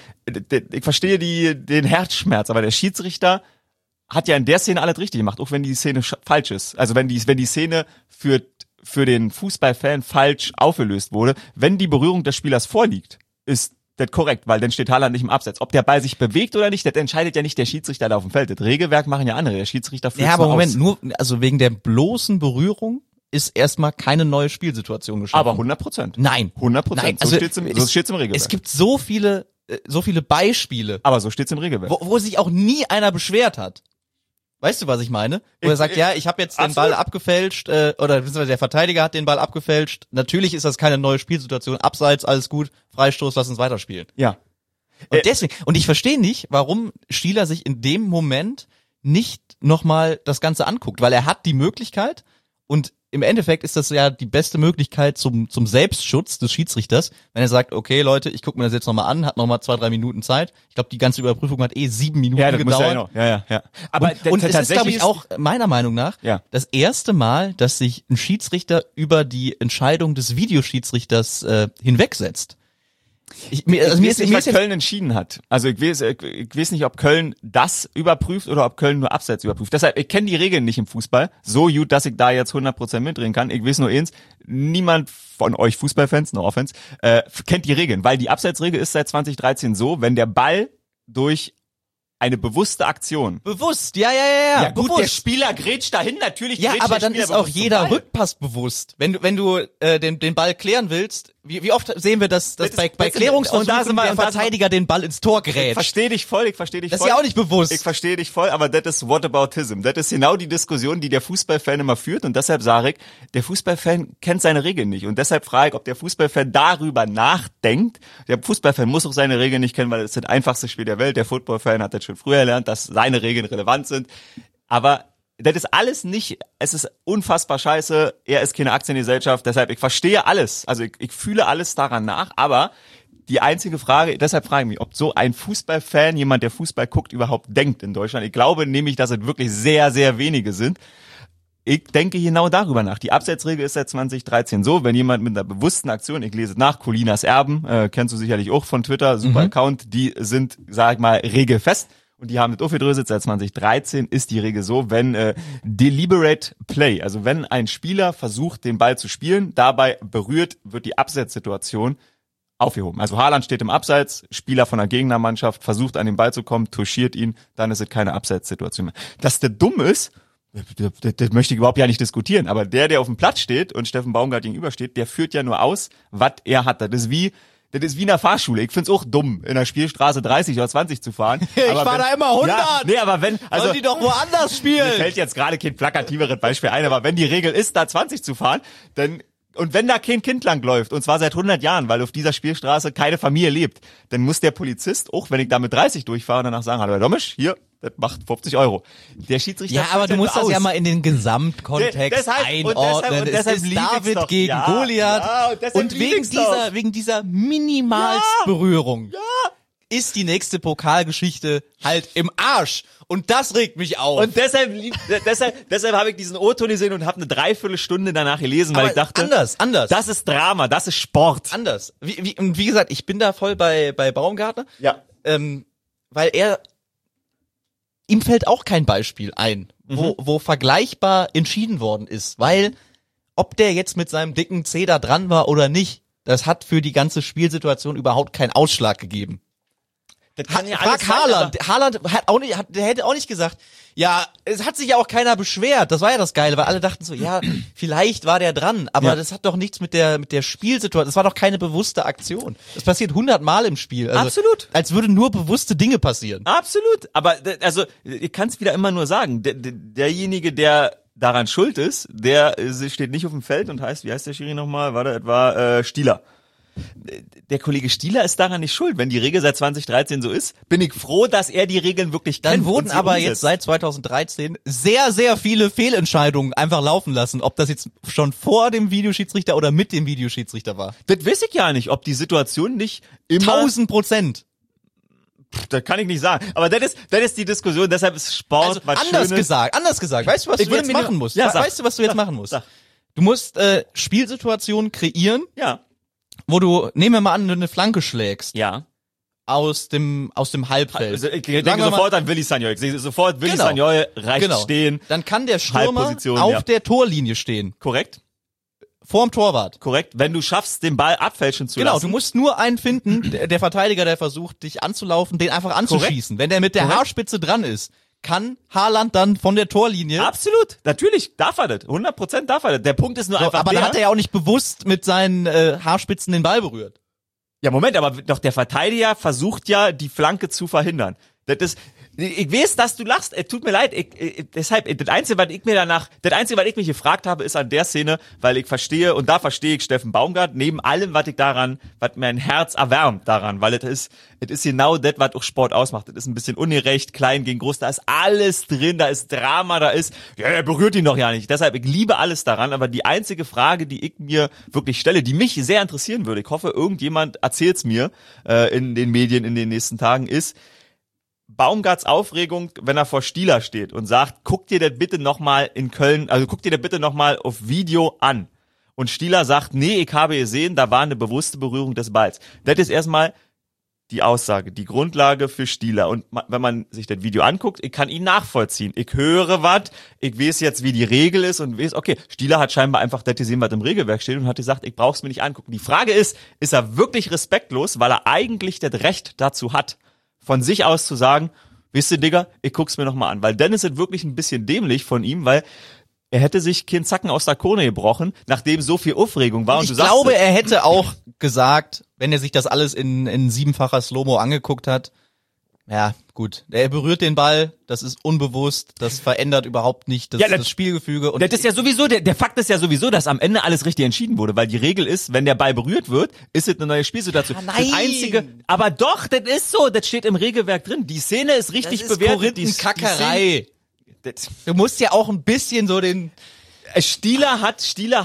den Herzschmerz, aber der Schiedsrichter hat ja in der Szene alles richtig gemacht, auch wenn die Szene falsch ist. Also wenn die Szene für den Fußballfan falsch aufgelöst wurde, wenn die Berührung des Spielers vorliegt, ist das korrekt, weil dann steht Haaland nicht im Abseits. Ob der Ball sich bewegt oder nicht, das entscheidet ja nicht der Schiedsrichter da auf dem Feld. Das Regelwerk machen ja andere. Der Schiedsrichter führt Ja, aber nur Moment, aus. also wegen der bloßen Berührung ist erstmal keine neue Spielsituation geschaffen. Aber 100%. Nein. 100%. Nein, So steht's im Regelwerk. Es gibt so viele Beispiele, Aber so steht's im Regelwerk. wo sich auch nie einer beschwert hat. Weißt du, was ich meine? Wo er sagt, ja, ich habe jetzt den absolut. Ball abgefälscht, oder beziehungsweise der Verteidiger hat den Ball abgefälscht. Natürlich ist das keine neue Spielsituation. Abseits, alles gut. Freistoß, lass uns weiterspielen. Ja. Und deswegen, und ich verstehe nicht, warum Stieler sich in dem Moment nicht nochmal das Ganze anguckt, weil er hat die Möglichkeit und im Endeffekt ist das ja die beste Möglichkeit zum Selbstschutz des Schiedsrichters, wenn er sagt, okay Leute, ich gucke mir das jetzt nochmal an, hat nochmal 2-3 Minuten Zeit. Ich glaube, die ganze Überprüfung hat 7 Minuten Ja, das muss gedauert. ja. Aber Und es ist, glaube ich, auch meiner Meinung nach Ja. das erste Mal, dass sich ein Schiedsrichter über die Entscheidung des Videoschiedsrichters hinwegsetzt. Mir ist was jetzt Köln entschieden hat. Also ich weiß nicht, ob Köln das überprüft oder ob Köln nur Abseits überprüft. Deshalb, ich kenne die Regeln nicht im Fußball so gut, dass ich da jetzt 100% mitreden kann. Ich weiß nur eins, niemand von euch Fußballfans, no offense, kennt die Regeln. Weil die Abseitsregel ist seit 2013 so, wenn der Ball durch eine bewusste Aktion. bewusst, ja, Ja gut, bewusst. der Spieler grätscht dahin, natürlich Ja, grätscht aber der dann Spieler ist auch bewusst zum jeder Ball. Rückpass bewusst. Wenn du den Ball klären willst, wie oft sehen wir das Das bei ist- und da Klärungsversuchen sind wir- der und da sind wir- Verteidiger den Ball ins Tor Ich grätscht? verstehe dich voll. Das ist ja auch nicht bewusst. Ich verstehe dich voll, aber das ist Whataboutism. Das ist genau die Diskussion, die der Fußballfan immer führt und deshalb sage ich, der Fußballfan kennt seine Regeln nicht und deshalb frage ich, ob der Fußballfan darüber nachdenkt. Der Fußballfan muss auch seine Regeln nicht kennen, weil es ist das einfachste Spiel der Welt. Der Footballfan hat das schon früher gelernt, dass seine Regeln relevant sind. Aber das ist alles nicht, es ist unfassbar scheiße, er ist keine Aktiengesellschaft, deshalb, ich verstehe alles, also ich fühle alles daran nach, aber die einzige Frage, deshalb frage ich mich, ob so ein Fußballfan, jemand, der Fußball guckt, überhaupt denkt in Deutschland. Ich glaube nämlich, dass es wirklich sehr, sehr wenige sind. Ich denke genau darüber nach. Die Abseitsregel ist seit 2013 so, wenn jemand mit einer bewussten Aktion, ich lese nach, Colinas Erben, kennst du sicherlich auch von Twitter, super Account, die sind, sag ich mal, regelfest. Und die haben das aufgedröselt, seit 2013 ist die Regel so, wenn deliberate play, also wenn ein Spieler versucht, den Ball zu spielen, dabei berührt, wird die Abseitssituation aufgehoben. Also Haaland steht im Abseits, Spieler von der Gegnermannschaft versucht an den Ball zu kommen, touchiert ihn, dann ist es keine Abseitssituation mehr. Dass der dumm ist, das möchte ich überhaupt ja nicht diskutieren, aber der auf dem Platz steht und Steffen Baumgart gegenübersteht, der führt ja nur aus, was er hat. Das ist wie in der Fahrschule. Ich find's auch dumm, in der Spielstraße 30 oder 20 zu fahren. Ich fahr da immer 100. Ja, nee, aber wenn, also, Sollen die doch woanders mir spielen? fällt jetzt gerade kein plakativeres Beispiel ein, aber wenn die Regel ist, da 20 zu fahren, dann, und wenn da kein Kind lang läuft, und zwar seit 100 Jahren, weil auf dieser Spielstraße keine Familie lebt, dann muss der Polizist, auch wenn ich da mit 30 durchfahre, danach sagen, hallo Herr Domisch, hier, das macht 50 €. Der Schiedsrichter... Ja, aber du musst das ja mal in den Gesamtkontext Deshalb- einordnen. und deshalb Es ist lieb ich's David doch. gegen Ja, Goliath. ja, und deshalb und lieb ich's doch. wegen dieser Minimalsberührung ist die nächste Pokalgeschichte halt im Arsch. Und das regt mich auf. Und deshalb habe ich diesen O-Ton gesehen und habe eine Dreiviertelstunde danach gelesen, weil Aber ich dachte, anders. das ist Drama, das ist Sport. Anders. Und wie gesagt, ich bin da voll bei Baumgartner. Ja. Weil ihm fällt auch kein Beispiel ein, wo vergleichbar entschieden worden ist, weil ob der jetzt mit seinem dicken C da dran war oder nicht, das hat für die ganze Spielsituation überhaupt keinen Ausschlag gegeben. Das kann ja Frag alles sein, Haaland. Haaland hat auch nicht, der hätte auch nicht gesagt, ja, es hat sich ja auch keiner beschwert. Das war ja das Geile, weil alle dachten so, ja, vielleicht war der dran, aber Ja. das hat doch nichts mit der Spielsituation, das war doch keine bewusste Aktion. Das passiert 100-mal im Spiel. Also, Absolut. Als würde nur bewusste Dinge passieren. Absolut. Aber also ich kann es wieder immer nur sagen. Derjenige, der daran schuld ist, der steht nicht auf dem Feld und heißt, wie heißt der Schiri nochmal? Warte, etwa Stieler. Der Kollege Stieler ist daran nicht schuld. Wenn die Regel seit 2013 so ist, bin ich froh, dass er die Regeln wirklich kennt. Dann wurden und sie aber umsetzt. jetzt seit 2013 sehr, sehr viele Fehlentscheidungen einfach laufen lassen. Ob das jetzt schon vor dem Videoschiedsrichter oder mit dem Videoschiedsrichter war. Das weiß ich ja nicht, ob die Situation nicht immer... 1000%. Das kann ich nicht sagen. Aber das ist die Diskussion. Deshalb ist Sport Also was anders Schönes. gesagt. Weißt du, was Ich du würde jetzt mir machen nur- musst? Ja, sag. Weißt du, was du jetzt machen musst? Sag. Du musst Spielsituationen kreieren, Ja. wo du, nehmen wir mal an, eine Flanke schlägst Ja. aus dem Halbfeld. Also ich Sagen denke wir mal- sofort an Willi Sagnol. Ich sehe sofort, Willi Genau. Sagnol reicht stehen. Dann kann der Stürmer Halbposition, auf ja. der Torlinie stehen, Korrekt? vorm Torwart. Korrekt. Wenn du schaffst, den Ball abfälschen zu Genau, lassen. du musst nur einen finden, der Verteidiger, der versucht, dich anzulaufen, den einfach anzuschießen. Wenn der mit der Korrekt. Haarspitze dran ist, kann Haaland dann von der Torlinie. Absolut. Natürlich darf er das. 100% darf er das. Der Punkt ist nur So, einfach aber der, da hat er ja auch nicht bewusst mit seinen Haarspitzen den Ball berührt. Ja, Moment, aber doch der Verteidiger versucht ja, die Flanke zu verhindern. Das ist, ich weiß, dass du lachst, tut mir leid, deshalb, das Einzige, was ich mich gefragt habe, ist an der Szene, weil ich verstehe, und da verstehe ich Steffen Baumgart, neben allem, was mein Herz erwärmt daran, weil es ist genau das, was auch Sport ausmacht. Das ist ein bisschen ungerecht, klein gegen groß, da ist alles drin, da ist Drama, er berührt ihn doch ja nicht. Deshalb, ich liebe alles daran, aber die einzige Frage, die ich mir wirklich stelle, die mich sehr interessieren würde, ich hoffe, irgendjemand erzählt's mir, in den Medien in den nächsten Tagen, ist, Baumgarts Aufregung, wenn er vor Stieler steht und sagt, guck dir das bitte nochmal in Köln, also guck dir das bitte nochmal auf Video an. Und Stieler sagt, nee, ich habe gesehen, da war eine bewusste Berührung des Balls. Das ist erstmal die Aussage, die Grundlage für Stieler. Und wenn man sich das Video anguckt, ich kann ihn nachvollziehen. Ich höre was, ich weiß jetzt, wie die Regel ist und weiß, okay, Stieler hat scheinbar einfach das gesehen, was im Regelwerk steht und hat gesagt, ich brauch's mir nicht angucken. Die Frage ist er wirklich respektlos, weil er eigentlich das Recht dazu hat, von sich aus zu sagen, wisst ihr, Digga, ich guck's mir nochmal an. Weil dann ist es wirklich ein bisschen dämlich von ihm, weil er hätte sich keinen Zacken aus der Krone gebrochen, nachdem so viel Aufregung war. Und Ich du sagst glaube, es. er hätte auch gesagt, wenn er sich das alles in 7-facher Slow-Mo angeguckt hat, ja, gut, er berührt den Ball, das ist unbewusst, das verändert überhaupt nicht das Spielgefüge. Und Das ist ja sowieso, der Fakt ist ja sowieso, dass am Ende alles richtig entschieden wurde, weil die Regel ist, wenn der Ball berührt wird, ist es eine neue Spielsituation. Ah, nein. Das Einzige, aber doch, das ist so, das steht im Regelwerk drin. Die Szene ist richtig das ist bewertet. Korinthenkackerei. Die Szene- Du musst ja auch ein bisschen so den... Stieler hat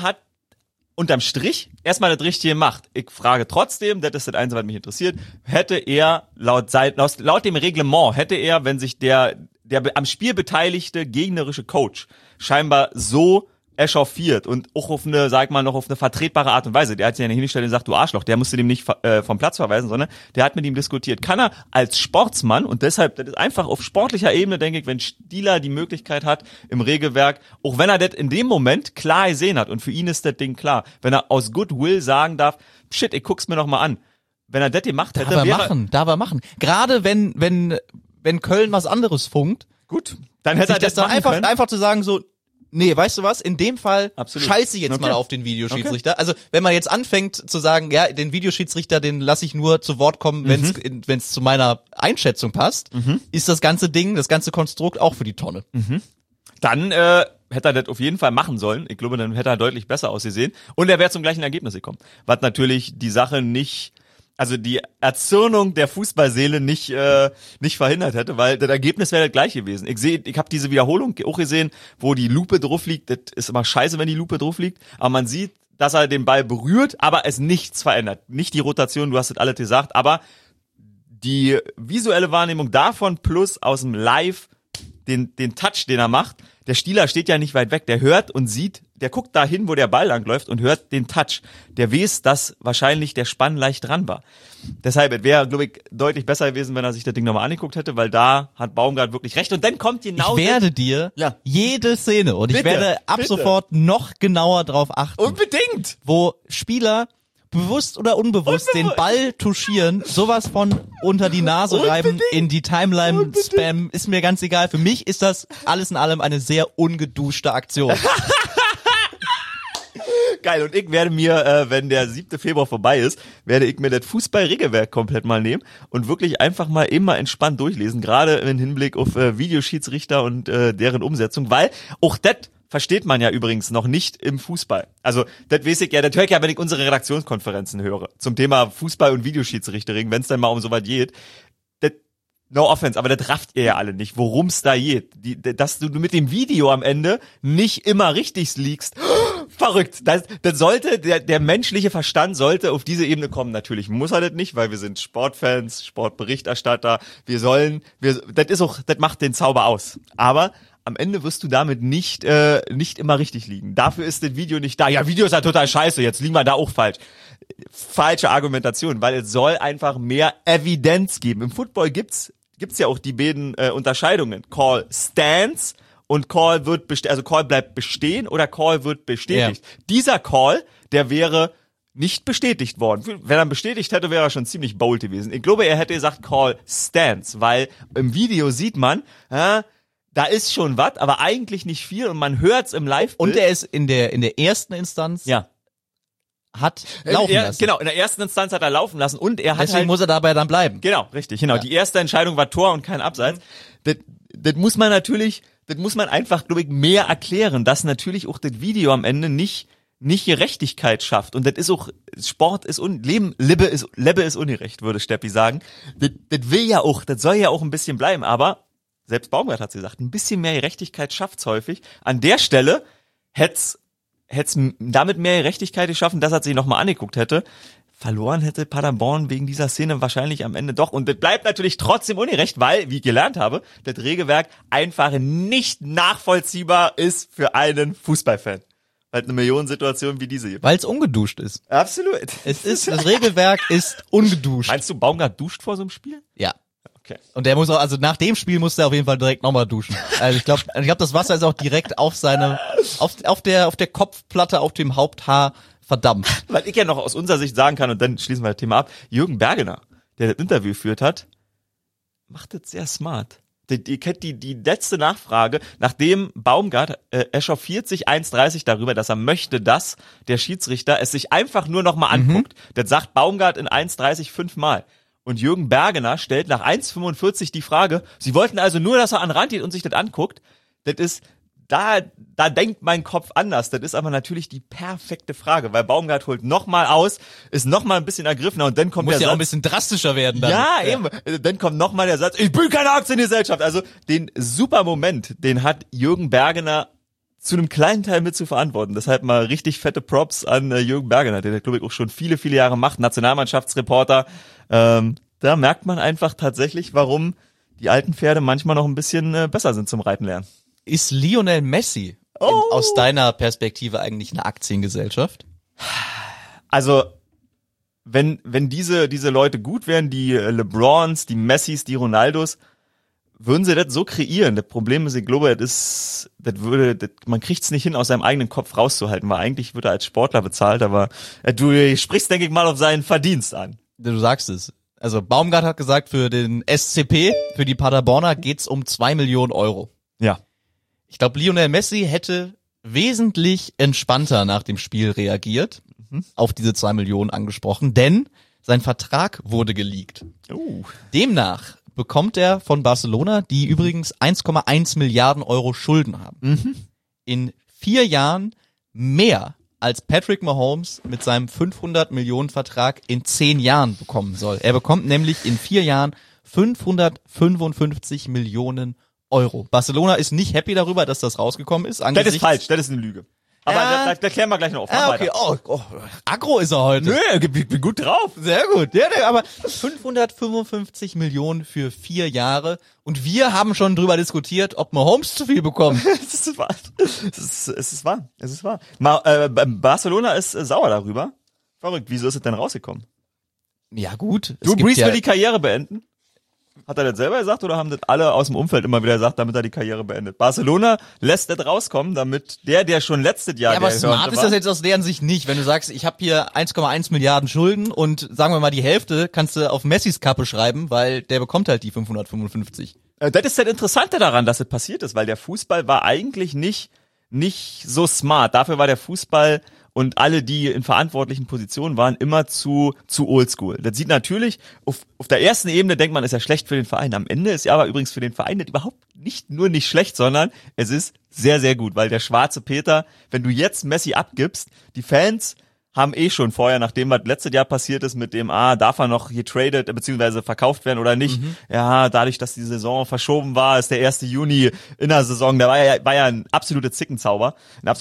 unterm Strich erstmal das Richtige gemacht. Ich frage trotzdem, das ist das Einzige, was mich interessiert, hätte er laut dem Reglement, wenn sich der am Spiel beteiligte gegnerische Coach scheinbar so echauffiert und auch auf eine, sag mal, noch auf eine vertretbare Art und Weise. Der hat sich ja nicht hingestellt und gesagt, du Arschloch, der musste dem nicht vom Platz verweisen, sondern der hat mit ihm diskutiert. Kann er als Sportsmann, und deshalb, das ist einfach auf sportlicher Ebene, denke ich, wenn Stieler die Möglichkeit hat, im Regelwerk, auch wenn er das in dem Moment klar gesehen hat, und für ihn ist das Ding klar, wenn er aus Goodwill sagen darf, shit, ich guck's mir noch mal an. Wenn er das gemacht hätte, Darf er machen. Gerade wenn Köln was anderes funkt, gut, dann hätte er sich das dann machen können. einfach zu sagen so, nee, weißt du was, in dem Fall Absolut. scheiße ich jetzt Okay. mal auf den Videoschiedsrichter. Also wenn man jetzt anfängt zu sagen, ja, den Videoschiedsrichter, den lasse ich nur zu Wort kommen, wenn es zu meiner Einschätzung passt, ist das ganze Ding, das ganze Konstrukt auch für die Tonne. Dann hätte er das auf jeden Fall machen sollen. Ich glaube, dann hätte er deutlich besser ausgesehen. Und er wäre zum gleichen Ergebnis gekommen. Was natürlich die Sache nicht also die Erzürnung der Fußballseele nicht verhindert hätte, weil das Ergebnis wäre das gleiche gewesen. Ich habe diese Wiederholung auch gesehen, wo die Lupe drauf liegt. Das ist immer scheiße, wenn die Lupe drauf liegt, aber man sieht, dass er den Ball berührt, aber es nichts verändert. Nicht die Rotation, du hast das alles gesagt, aber die visuelle Wahrnehmung davon plus aus dem Live den Touch, den er macht. Der Stieler steht ja nicht weit weg, der hört und sieht, der guckt dahin, wo der Ball langläuft und hört den Touch. Der weiß, dass wahrscheinlich der Spann leicht dran war. Deshalb, es wäre, glaube ich, deutlich besser gewesen, wenn er sich das Ding nochmal angeguckt hätte, weil da hat Baumgart wirklich recht. Und dann kommt genau... Ich werde dir jede Szene und ich werde ab sofort noch genauer drauf achten. Unbedingt! Wo Spieler bewusst oder unbewusst den Ball touchieren, sowas von unter die Nase reiben, in die Timeline spammen, ist mir ganz egal. Für mich ist das alles in allem eine sehr ungeduschte Aktion. Geil, und ich werde mir, wenn der 7. Februar vorbei ist, werde ich mir das Fußballregelwerk komplett mal nehmen und wirklich einfach mal immer entspannt durchlesen, gerade im Hinblick auf Videoschiedsrichter und deren Umsetzung, weil auch das versteht man ja übrigens noch nicht im Fußball. Also, das weiß ich ja, das höre ich ja, wenn ich unsere Redaktionskonferenzen höre, zum Thema Fußball und Videoschiedsrichtering, wenn es dann mal um sowas geht. No offense, aber das rafft ihr ja alle nicht, worum's da geht. Dass du mit dem Video am Ende nicht immer richtig liegst. Verrückt. Das sollte, der menschliche Verstand sollte auf diese Ebene kommen. Natürlich muss er das nicht, weil wir sind Sportfans, Sportberichterstatter. Das macht den Zauber aus. Aber am Ende wirst du damit nicht immer richtig liegen. Dafür ist das Video nicht da. Ja, Video ist ja total scheiße, jetzt liegen wir da auch falsch. Falsche Argumentation, weil es soll einfach mehr Evidenz geben. Im Football gibt's ja auch die beiden Unterscheidungen. Call stands und Call Call bleibt bestehen oder Call wird bestätigt. Ja. Dieser Call, der wäre nicht bestätigt worden. Wenn er bestätigt hätte, wäre er schon ziemlich bold gewesen. Ich glaube, er hätte gesagt Call stands, weil im Video sieht man, da ist schon was, aber eigentlich nicht viel und man hört's im Live-Bild. Und er ist in der ersten Instanz hat laufen lassen. Genau, in der ersten Instanz hat er laufen lassen und er hat deswegen muss er dabei dann bleiben. Genau, richtig, genau. Ja. Die erste Entscheidung war Tor und kein Abseits. Das muss man einfach, glaube ich, mehr erklären, dass natürlich auch das Video am Ende nicht Gerechtigkeit schafft. Und das ist auch, Sport ist Lebe ist ungerecht, würde Steppi sagen. Das soll ja auch ein bisschen bleiben, aber selbst Baumgart hat gesagt, ein bisschen mehr Gerechtigkeit schafft's häufig. An der Stelle hätt's damit mehr Gerechtigkeit geschaffen, dass er sich nochmal angeguckt hätte. Verloren hätte Paderborn wegen dieser Szene wahrscheinlich am Ende doch. Und das bleibt natürlich trotzdem ungerecht, weil, wie ich gelernt habe, das Regelwerk einfach nicht nachvollziehbar ist für einen Fußballfan. Weil eine Millionensituation wie diese hier. Weil es ungeduscht ist. Absolut. Das Regelwerk ist ungeduscht. Meinst du, Baumgart duscht vor so einem Spiel? Ja. Okay. Und der muss auch, also nach dem Spiel muss er auf jeden Fall direkt nochmal duschen. Also ich glaube, das Wasser ist auch direkt auf der Kopfplatte, auf dem Haupthaar verdampft. Weil ich ja noch aus unserer Sicht sagen kann, und dann schließen wir das Thema ab, Jürgen Bergener, der das Interview geführt hat, macht das sehr smart. Die letzte Nachfrage, nachdem Baumgart echauffiert sich 1,30 darüber, dass er möchte, dass der Schiedsrichter es sich einfach nur nochmal anguckt. Das sagt Baumgart in 1,30 5-mal. Und Jürgen Bergener stellt nach 1,45 die Frage, sie wollten also nur, dass er an den Rand geht und sich das anguckt. Das ist, da denkt mein Kopf anders. Das ist aber natürlich die perfekte Frage, weil Baumgart holt nochmal aus, ist nochmal ein bisschen ergriffener und dann kommt der Satz. Muss ja auch ein bisschen drastischer werden dann. Ja, eben. Dann kommt nochmal der Satz, ich bin keine Aktiengesellschaft. Also den super Moment, den hat Jürgen Bergener zu einem kleinen Teil mit zu verantworten. Deshalb mal richtig fette Props an Jürgen Bergener, der glaube ich auch schon viele, viele Jahre macht, Nationalmannschaftsreporter. Da merkt man einfach tatsächlich, warum die alten Pferde manchmal noch ein bisschen besser sind zum Reiten lernen. Ist Lionel Messi aus deiner Perspektive eigentlich eine Aktiengesellschaft? Also, wenn diese Leute gut wären, die LeBrons, die Messis, die Ronaldos, würden sie das so kreieren. Das Problem ist, ich glaube, man kriegt's nicht hin, aus seinem eigenen Kopf rauszuhalten, weil eigentlich wird er als Sportler bezahlt, aber du sprichst, denke ich mal, auf seinen Verdienst an. Du sagst es. Also Baumgart hat gesagt, für den SCP, für die Paderborner geht's um 2 Millionen Euro. Ja. Ich glaube, Lionel Messi hätte wesentlich entspannter nach dem Spiel reagiert, auf diese 2 Millionen angesprochen, denn sein Vertrag wurde geleakt. Demnach bekommt er von Barcelona, die übrigens 1,1 Milliarden Euro Schulden haben, in 4 Jahren mehr als Patrick Mahomes mit seinem 500 Millionen Vertrag in 10 Jahren bekommen soll. Er bekommt nämlich in 4 Jahren 555 Millionen Euro. Barcelona ist nicht happy darüber, dass das rausgekommen ist. Das ist falsch, das ist eine Lüge. Aber das klären wir gleich noch auf. Okay. Oh, aggro ist er heute. Nö, ich bin gut drauf. Sehr gut. Ja, aber 555 Millionen für 4 Jahre. Und wir haben schon drüber diskutiert, ob Mahomes zu viel bekommt. Es ist wahr. Barcelona ist sauer darüber. Verrückt. Wieso ist es denn rausgekommen? Ja gut. Drew Brees will die Karriere beenden. Hat er das selber gesagt oder haben das alle aus dem Umfeld immer wieder gesagt, damit er die Karriere beendet? Barcelona lässt das rauskommen, damit der schon letztes Jahr ja, aber der smart ist war. das jetzt aus deren Sicht nicht. Wenn du sagst, ich habe hier 1,1 Milliarden Schulden und sagen wir mal die Hälfte kannst du auf Messis Kappe schreiben, weil der bekommt halt die 555. Das ist das Interessante daran, dass es passiert ist, weil der Fußball war eigentlich nicht so smart. Dafür war der Fußball und alle, die in verantwortlichen Positionen waren, immer zu oldschool. Das sieht natürlich, auf der ersten Ebene denkt man, ist ja schlecht für den Verein. Am Ende ist ja aber übrigens für den Verein das überhaupt nicht schlecht, sondern es ist sehr, sehr gut, weil der schwarze Peter, wenn du jetzt Messi abgibst, die Fans haben schon vorher, nachdem was letztes Jahr passiert ist, mit dem, darf er noch getradet, beziehungsweise verkauft werden oder nicht. Ja, dadurch, dass die Saison verschoben war, ist der 1. Juni in der Saison, da war ja ein absoluter Zickenzauber.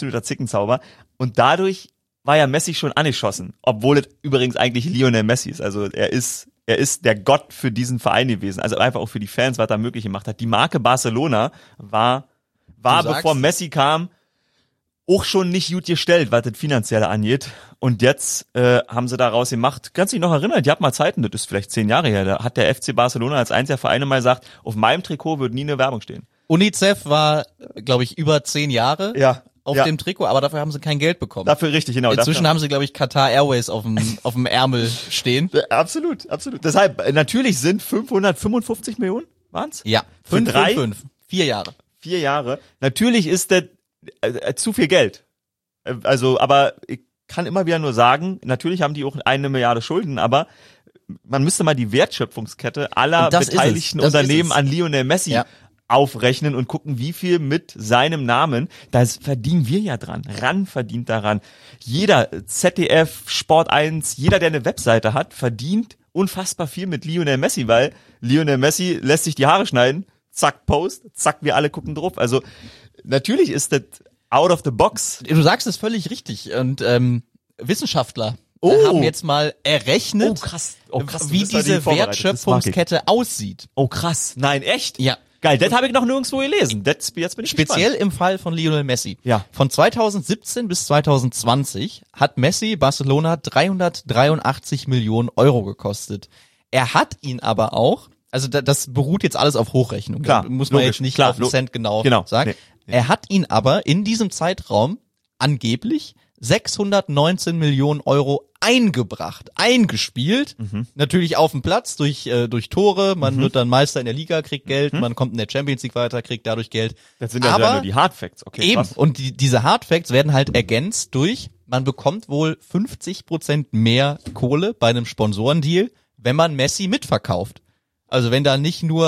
Und dadurch war ja Messi schon angeschossen, obwohl es übrigens eigentlich Lionel Messi ist. Also er ist der Gott für diesen Verein gewesen. Also einfach auch für die Fans, was er möglich gemacht hat. Die Marke Barcelona war bevor Messi kam, auch schon nicht gut gestellt, was das Finanzielle angeht. Und jetzt haben sie daraus gemacht, kannst du dich noch erinnern, die hatten mal Zeiten, das ist vielleicht 10 Jahre her, da hat der FC Barcelona als einziger Verein mal gesagt, auf meinem Trikot wird nie eine Werbung stehen. UNICEF war, glaube ich, über 10 Jahre auf dem Trikot, aber dafür haben sie kein Geld bekommen. Dafür richtig, genau. Inzwischen haben sie, glaube ich, Qatar Airways auf dem Ärmel stehen. Absolut. Deshalb, natürlich sind 555 Millionen, waren's? Ja, 5. 4 Jahre. 4 Jahre. Natürlich ist das zu viel Geld. Also, aber ich kann immer wieder nur sagen, natürlich haben die auch 1 Milliarde Schulden, aber man müsste mal die Wertschöpfungskette aller beteiligten Unternehmen an Lionel Messi aufrechnen und gucken, wie viel mit seinem Namen, das verdienen wir ja dran. RAN verdient daran. Jeder, ZDF, Sport 1, jeder, der eine Webseite hat, verdient unfassbar viel mit Lionel Messi, weil Lionel Messi lässt sich die Haare schneiden, zack, Post, zack, wir alle gucken drauf. Also natürlich ist das out of the box. Du sagst es völlig richtig. Und Wissenschaftler haben jetzt mal errechnet, wie diese Wertschöpfungskette aussieht. Oh krass. Nein, echt? Ja. Geil, das habe ich noch nirgendwo gelesen. Jetzt bin ich speziell gespannt. Im Fall von Lionel Messi. Ja. Von 2017 bis 2020 hat Messi Barcelona 383 Millionen Euro gekostet. Er hat ihn aber auch, also das beruht jetzt alles auf Hochrechnung. Klar, da muss man logisch, jetzt nicht klar, auf den Cent genau sagen. Nee. Er hat ihn aber in diesem Zeitraum angeblich 619 Millionen Euro eingespielt. Natürlich auf dem Platz durch Tore. Man wird dann Meister in der Liga, kriegt Geld. Man kommt in der Champions League weiter, kriegt dadurch Geld. Das sind ja nur die Hard Facts. Okay, eben. Krass. Und diese Hard Facts werden halt ergänzt durch, man bekommt wohl 50% mehr Kohle bei einem Sponsorendeal, wenn man Messi mitverkauft. Also wenn da nicht nur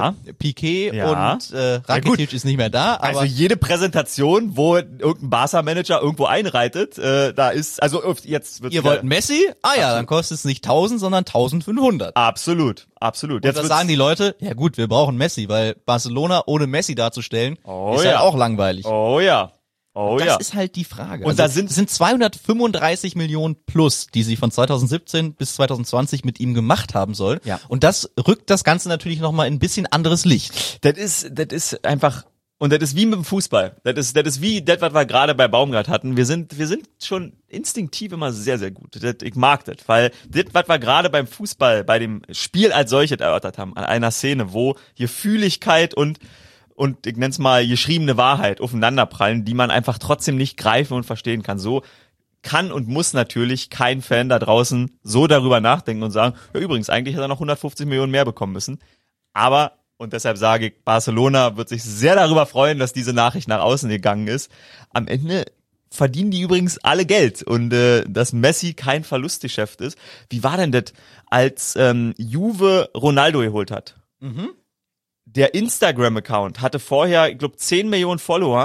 Piqué und Rakitic ist nicht mehr da, aber also jede Präsentation, wo irgendein Barca-Manager irgendwo einreitet, da ist, also jetzt wird's ihr wollt Messi? Dann kostet es nicht 1000, sondern 1500. Absolut. Und da sagen die Leute, ja gut, wir brauchen Messi, weil Barcelona ohne Messi darzustellen, ist halt auch langweilig. Oh ja. Das ist halt die Frage. Und also, da sind 235 Millionen plus, die sie von 2017 bis 2020 mit ihm gemacht haben soll. Ja. Und das rückt das Ganze natürlich nochmal in ein bisschen anderes Licht. Das ist einfach, und das ist wie mit dem Fußball. Das ist wie das, was wir gerade bei Baumgart hatten. Wir sind schon instinktiv immer sehr, sehr gut. Ich mag das, weil das, was wir gerade beim Fußball, bei dem Spiel als solches erörtert haben, an einer Szene, wo Gefühligkeit und ich nenn's mal geschriebene Wahrheit aufeinanderprallen, die man einfach trotzdem nicht greifen und verstehen kann. So kann und muss natürlich kein Fan da draußen so darüber nachdenken und sagen, ja übrigens, eigentlich hätte er noch 150 Millionen mehr bekommen müssen. Aber, und deshalb sage ich, Barcelona wird sich sehr darüber freuen, dass diese Nachricht nach außen gegangen ist. Am Ende verdienen die übrigens alle Geld und dass Messi kein Verlustgeschäft ist. Wie war denn das, als Juve Ronaldo geholt hat? Der Instagram-Account hatte vorher, ich glaube, 10 Millionen Follower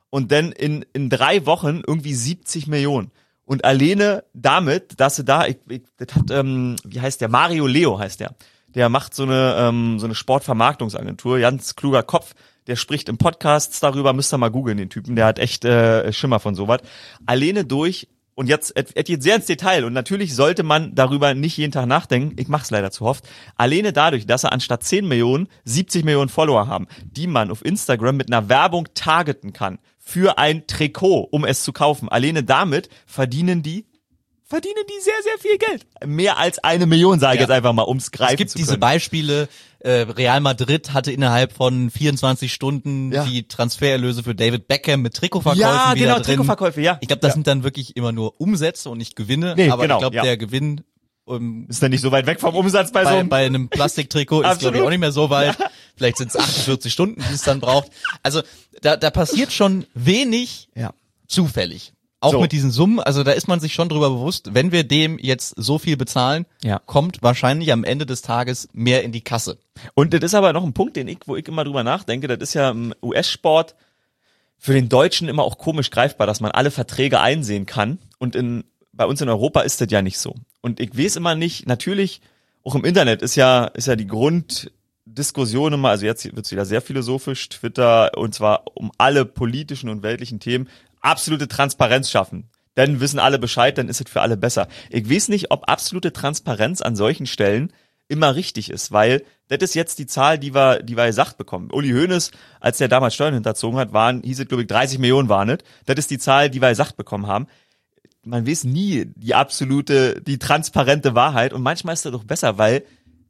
und dann in 3 Wochen irgendwie 70 Millionen. Und alleine damit, dass sie da, das hat, wie heißt der? Mario Leo heißt der. Der macht so eine Sportvermarktungsagentur, ganz kluger Kopf. Der spricht im Podcasts darüber, müsst ihr mal googeln, den Typen. Der hat echt Schimmer von sowas. Alleine durch, und jetzt, er geht sehr ins Detail, und natürlich sollte man darüber nicht jeden Tag nachdenken, ich mach's leider zu oft, alleine dadurch, dass er anstatt 10 Millionen 70 Millionen Follower haben, die man auf Instagram mit einer Werbung targeten kann für ein Trikot, um es zu kaufen. Alleine damit verdienen die sehr, sehr viel Geld. Mehr als 1 Million, sage ich jetzt einfach mal, ums greifen zu können. Es gibt diese Beispiele, Real Madrid hatte innerhalb von 24 Stunden die Transfererlöse für David Beckham mit Trikotverkäufen wieder drin. Ja, genau, Trikotverkäufe, ja. Ich glaube, das sind dann wirklich immer nur Umsätze und nicht Gewinne, aber genau, ich glaube, der Gewinn ist dann nicht so weit weg vom Umsatz bei so einem Plastiktrikot ist, glaube ich, auch nicht mehr so weit. Ja. Vielleicht sind es 48 Stunden, die es dann braucht. Also da passiert schon wenig zufällig. Auch so. Mit diesen Summen, also da ist man sich schon drüber bewusst, wenn wir dem jetzt so viel bezahlen, kommt wahrscheinlich am Ende des Tages mehr in die Kasse. Und das ist aber noch ein Punkt, wo ich immer drüber nachdenke, das ist ja im US-Sport für den Deutschen immer auch komisch greifbar, dass man alle Verträge einsehen kann, und bei uns in Europa ist das ja nicht so. Und ich weiß immer nicht, natürlich, auch im Internet ist ja die Grunddiskussion immer, also jetzt wird's wieder sehr philosophisch, Twitter, und zwar um alle politischen und weltlichen Themen, absolute Transparenz schaffen. Dann wissen alle Bescheid, dann ist es für alle besser. Ich weiß nicht, ob absolute Transparenz an solchen Stellen immer richtig ist, weil das ist jetzt die Zahl, die wir gesagt bekommen. Uli Hoeneß, als der damals Steuern hinterzogen hat, hieß es, glaube ich, 30 Millionen waren es. Das ist die Zahl, die wir gesagt bekommen haben. Man weiß nie die transparente Wahrheit, und manchmal ist das doch besser, weil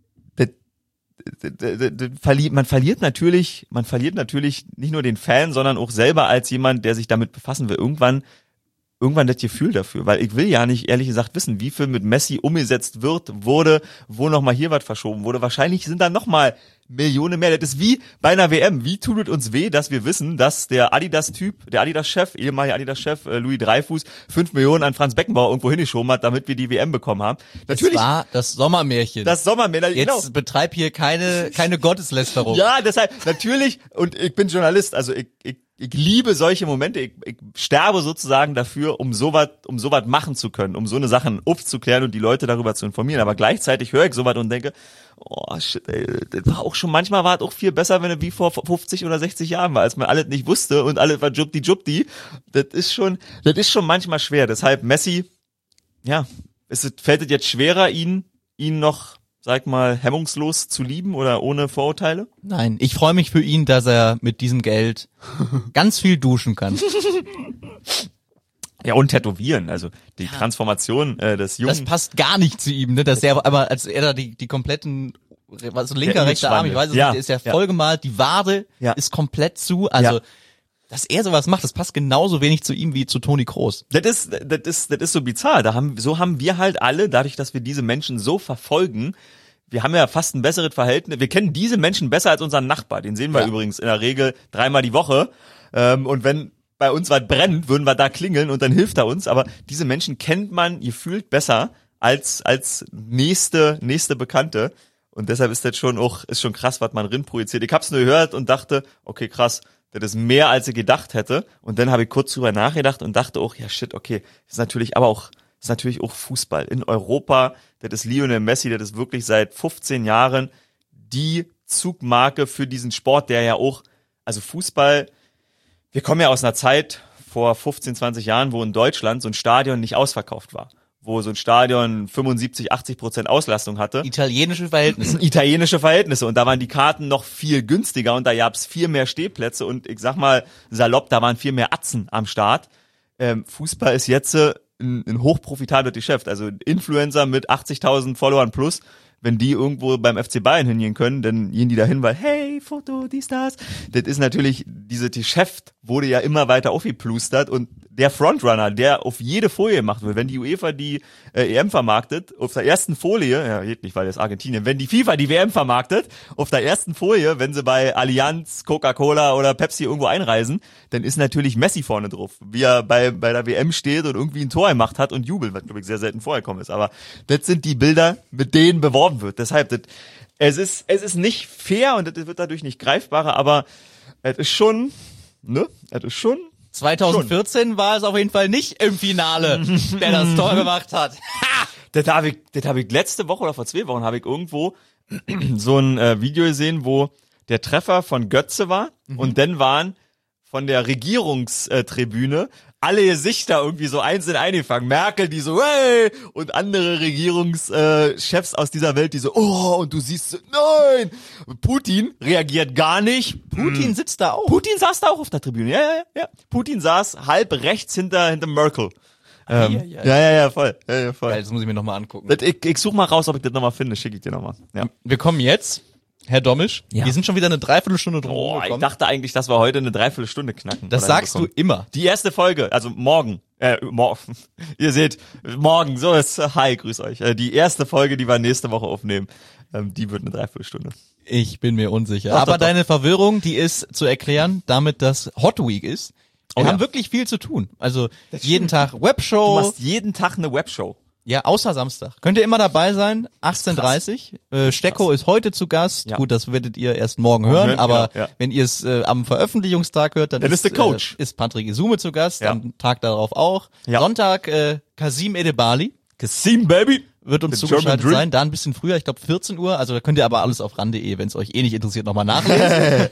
man verliert natürlich nicht nur den Fan, sondern auch selber als jemand, der sich damit befassen will, irgendwann das Gefühl dafür, weil ich will ja nicht, ehrlich gesagt, wissen, wie viel mit Messi umgesetzt wurde, wo nochmal hier was verschoben wurde. Wahrscheinlich sind da nochmal Millionen mehr. Das ist wie bei einer WM. Wie tut es uns weh, dass wir wissen, dass der Adidas-Chef, ehemaliger Adidas-Chef Louis Dreyfus, 5 Millionen an Franz Beckenbauer irgendwo hingeschoben hat, damit wir die WM bekommen haben. Natürlich. Das war das Sommermärchen. Jetzt genau. Betreib hier keine Gotteslästerung. Ja, deshalb, natürlich, und ich bin Journalist, also ich liebe solche Momente, ich sterbe sozusagen dafür, um sowas machen zu können, um so eine Sachen aufzuklären und die Leute darüber zu informieren. Aber gleichzeitig höre ich sowas und denke, oh shit, ey, das war auch schon, manchmal war es auch viel besser, wenn es wie vor 50 oder 60 Jahren war, als man alles nicht wusste und alles war Jubdi. Das ist schon manchmal schwer. Deshalb Messi, fällt es jetzt schwerer, ihn noch, sag mal, hemmungslos zu lieben oder ohne Vorurteile? Nein, ich freue mich für ihn, dass er mit diesem Geld ganz viel duschen kann. Ja, und tätowieren, also die Transformation des Jungen. Das passt gar nicht zu ihm, ne? Dass er, aber als er da die kompletten, was linker, rechter Arm, ich weiß es nicht, der ist ja vollgemalt, die Wade ist komplett zu, also dass er sowas macht, das passt genauso wenig zu ihm wie zu Toni Kroos. Das ist so bizarr. So haben wir halt alle, dadurch, dass wir diese Menschen so verfolgen, wir haben ja fast ein besseres Verhältnis. Wir kennen diese Menschen besser als unseren Nachbar. Den sehen wir übrigens in der Regel 3-mal die Woche. Und wenn bei uns was brennt, würden wir da klingeln und dann hilft er uns. Aber diese Menschen kennt man gefühlt besser als nächste Bekannte. Und deshalb ist das schon krass, was man drin projiziert. Ich hab's nur gehört und dachte, okay, krass. Das ist mehr, als ich gedacht hätte. Und dann habe ich kurz drüber nachgedacht und dachte auch, ja shit, okay, ist natürlich auch Fußball. In Europa, das ist Lionel Messi, das ist wirklich seit 15 Jahren die Zugmarke für diesen Sport, der ja auch, also Fußball, wir kommen ja aus einer Zeit vor 15, 20 Jahren, wo in Deutschland so ein Stadion nicht ausverkauft war. Wo so ein Stadion 75-80% Auslastung hatte. Italienische Verhältnisse. Und da waren die Karten noch viel günstiger und da gab's viel mehr Stehplätze und ich sag mal salopp, da waren viel mehr Atzen am Start. Fußball ist jetzt ein hochprofitables Geschäft. Also Influencer mit 80.000 Followern plus, wenn die irgendwo beim FC Bayern hingehen können, dann gehen die dahin, weil hey, Foto, dies, das. Das ist natürlich, dieses Geschäft wurde ja immer weiter aufgeplustert und der Frontrunner, der auf jede Folie gemacht wird, wenn die UEFA die EM vermarktet, auf der ersten Folie, ja geht nicht, weil das ist Argentinien, wenn die FIFA die WM vermarktet, auf der ersten Folie, wenn sie bei Allianz, Coca-Cola oder Pepsi irgendwo einreisen, dann ist natürlich Messi vorne drauf, wie er bei der WM steht und irgendwie ein Tor gemacht hat und jubelt, was glaube ich sehr selten vorgekommen ist, aber das sind die Bilder, mit denen beworben wird, deshalb, es ist nicht fair und das wird dadurch nicht greifbarer, aber es ist schon 2014 war es auf jeden Fall nicht im Finale, der das Tor gemacht hat. Das hab ich letzte Woche oder vor 2 Wochen habe ich irgendwo so ein Video gesehen, wo der Treffer von Götze war und dann waren von der Regierungstribüne alle Gesichter irgendwie so einzeln eingefangen. Merkel, die so, hey! Und andere Regierungschefs aus dieser Welt, die so, oh, und du siehst so, nein! Putin reagiert gar nicht. Putin sitzt da auch. Putin saß da auch auf der Tribüne, ja. Putin saß halb rechts hinter Merkel. Ja, voll. Ja, voll. Geil, das muss ich mir nochmal angucken. Ich such mal raus, ob ich das nochmal finde, schicke ich dir nochmal. Ja. Wir kommen jetzt, Herr Dommisch, wir sind schon wieder eine Dreiviertelstunde drum Oh, ich gekommen. dachte eigentlich, dass wir heute eine Dreiviertelstunde knacken. Das sagst du immer. Die erste Folge, also morgen, ihr seht, morgen, so ist, hi, grüß euch. Die erste Folge, die wir nächste Woche aufnehmen, die wird eine Dreiviertelstunde. Ich bin mir unsicher. Doch, Aber doch. deine Verwirrung, die ist zu erklären, damit dass Hot Week ist. Wir haben wirklich viel zu tun. Also jeden Tag Du Webshow. machst jeden Tag eine Webshow. Ja, außer Samstag. Könnt ihr immer dabei sein, 18:30. Stecko ist heute zu Gast. Ja. Gut, das werdet ihr erst morgen hören, aber genau, ja. wenn ihr es am Veröffentlichungstag hört, dann ist der Coach. Ist Patrick Isume zu Gast, Ja. am Tag darauf auch. Ja. Sonntag Kasim Edebali Kasim, Baby. wird uns The German zugeschaltet Dream. sein, da ein bisschen früher, ich glaube 14 Uhr, also da könnt ihr aber alles auf ran.de, wenn es euch eh nicht interessiert, nochmal nachlesen.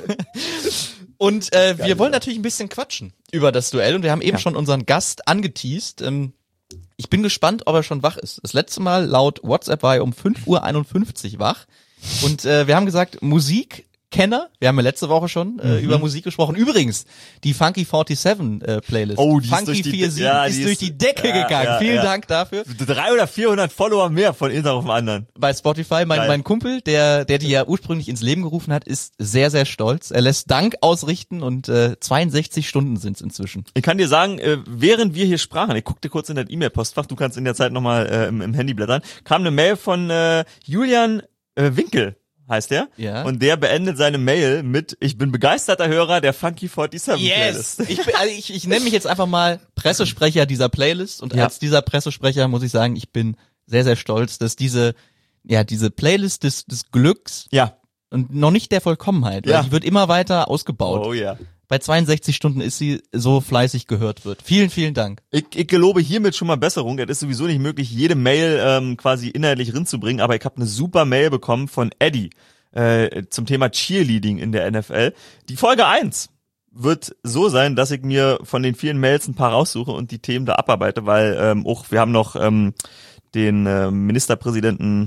Und wir wollen natürlich ein bisschen quatschen über das Duell und wir haben eben schon unseren Gast angeteast. Ich bin gespannt, ob er schon wach ist. Das letzte Mal laut WhatsApp war er um 5:51 Uhr wach und wir haben gesagt, Musikkenner, wir haben ja letzte Woche schon über Musik gesprochen. Übrigens, die Funky 47 Playlist. Oh, die ist Funky durch die 47 ja, ist die durch ist- die Decke ja, gegangen. ja, Vielen ja. Dank dafür. 300 oder 400 Follower mehr von einem auf dem anderen. Bei Spotify, Geil. mein Kumpel, der die ja ursprünglich ins Leben gerufen hat, ist sehr, sehr stolz. Er lässt Dank ausrichten und 62 Stunden sind's inzwischen. Ich kann dir sagen, während wir hier sprachen, ich guckte kurz in das E-Mail-Postfach, du kannst in der Zeit nochmal im Handy blättern, kam eine Mail von Julian Winkel, heißt der. Ja. Und der beendet seine Mail mit, ich bin begeisterter Hörer der Funky 47 Playlist. Ich nenne mich jetzt einfach mal Pressesprecher dieser Playlist und Ja. als dieser Pressesprecher muss ich sagen, ich bin sehr, sehr stolz, dass diese Playlist des Glücks Ja. und noch nicht der Vollkommenheit, Ja. weil die wird immer weiter ausgebaut. Oh ja. Bei 62 Stunden ist sie so fleißig gehört wird. Vielen, vielen Dank. Ich gelobe hiermit schon mal Besserung. Es ist sowieso nicht möglich, jede Mail quasi inhaltlich reinzubringen, aber ich habe eine super Mail bekommen von Eddie zum Thema Cheerleading in der NFL. Die Folge 1 wird so sein, dass ich mir von den vielen Mails ein paar raussuche und die Themen da abarbeite, weil auch wir haben noch den Ministerpräsidenten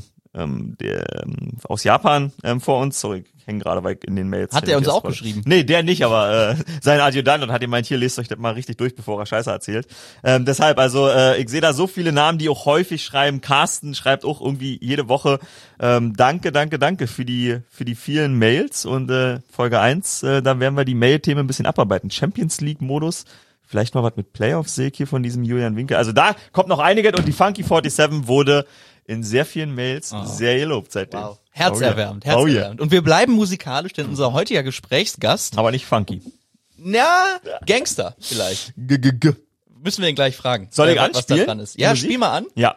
aus Japan vor uns. Sorry, ich hänge gerade, weil ich in den Mails... Hat er uns auch scroll. geschrieben? Nee, der nicht, aber sein Adjutant und hat gemeint, hier, lest euch das mal richtig durch, bevor er Scheiße erzählt. Deshalb, also ich sehe da so viele Namen, die auch häufig schreiben. Carsten schreibt auch irgendwie jede Woche danke für die vielen Mails und Folge 1, da werden wir die Mail-Themen ein bisschen abarbeiten. Champions League-Modus, vielleicht mal was mit Playoffs sehe ich hier von diesem Julian Winkel. Also da kommt noch einiges und die Funky 47 wurde in sehr vielen Mails sehr gelobt seitdem. Wow. Herzerwärmend, Oh yeah. herzerwärmend. Und wir bleiben musikalisch, denn unser heutiger Gesprächsgast, Aber nicht funky. Gangster vielleicht. G. Müssen wir ihn gleich fragen. Soll ich was da anspielen? dran ist. Ja, Musik? spiel mal an. Ja.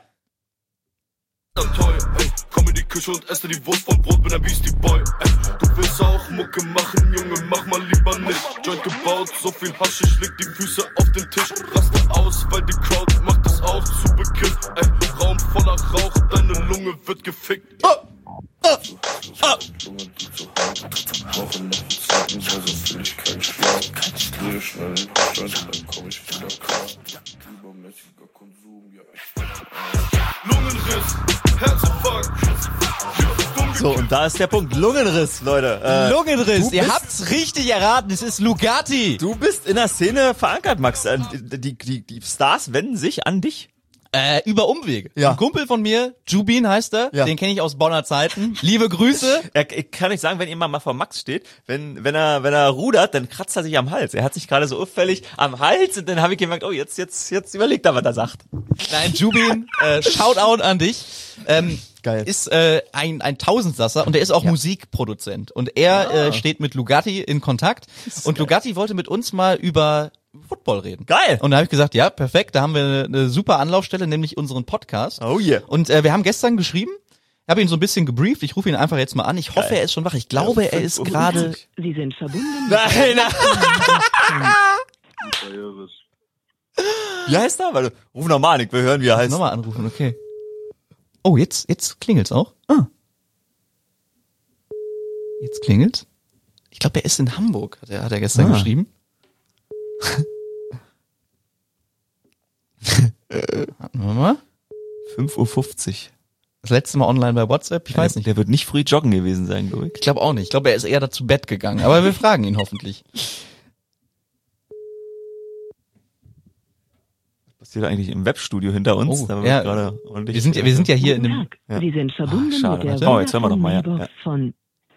Toll, ey, komm in die Küche und esse die Wurst vom Brot, bin ein Beastie Boy, ey. Du willst auch Mucke machen, Junge, mach mal lieber nicht. Joint gebaut, so viel Haschisch, leg die Füße auf den Tisch. Raste aus, weil die Crowd macht es auch zu bekifft, ey. Raum voller Rauch, deine Lunge wird gefickt. Lunge, du zu hart, Woche noch Zeiten, also fühl ich keinen Schlaf. Ich drehe schnell den Joint, dann komm ich wieder klar. Übermäßiger Konsum, ja, ich Lungenriss, Herzinfarkt. So, und da ist der Punkt. Lungenriss, Leute. Lungenriss, du ihr bist- habt's richtig erraten, es ist Lugatti. Du bist in der Szene verankert, Max. Die Stars wenden sich an dich. Über Umwege. Ja. Ein Kumpel von mir, Jubin heißt er, Ja. den kenne ich aus Bonner Zeiten. Liebe Grüße. Ich kann nicht sagen, wenn ihr mal vor Max steht, wenn er rudert, dann kratzt er sich am Hals. Er hat sich gerade so auffällig am Hals und dann habe ich gemerkt, oh, jetzt überlegt er, was er sagt. Nein, Jubin, Shoutout an dich. Geil. Ist ein Tausendsasser und er ist auch Musikproduzent. Und er steht mit Lugatti in Kontakt. Und Lugatti wollte mit uns mal über Football reden. Geil. Und da habe ich gesagt, ja, perfekt, da haben wir eine super Anlaufstelle, nämlich unseren Podcast. Oh yeah. Und wir haben gestern geschrieben, habe ihn so ein bisschen gebrieft, ich rufe ihn einfach jetzt mal an. Ich hoffe, er ist schon wach. Ich glaube, er ist gerade... Sie sind verbunden. Nein, Wie heißt er? Warte, ruf nochmal an, ich will hören, wie er heißt. Nochmal anrufen, okay. Oh, jetzt klingelt's auch. Ah. Jetzt klingelt's. Ich glaube, er ist in Hamburg, hat er gestern geschrieben. Warten wir mal. 5:50 Uhr. Das letzte Mal online bei WhatsApp, ich weiß nicht. Der wird nicht früh joggen gewesen sein, glaube ich. Ich glaube auch nicht. Ich glaube, er ist eher dazu Bett gegangen. Aber wir fragen ihn hoffentlich. Was passiert eigentlich im Webstudio hinter uns? Oh, Da ja. gerade ordentlich- Wir sind ja hier in dem... Ja. Sie sind verbunden Schade. mit der Oh, jetzt hören wir noch mal, ja. Vodafone von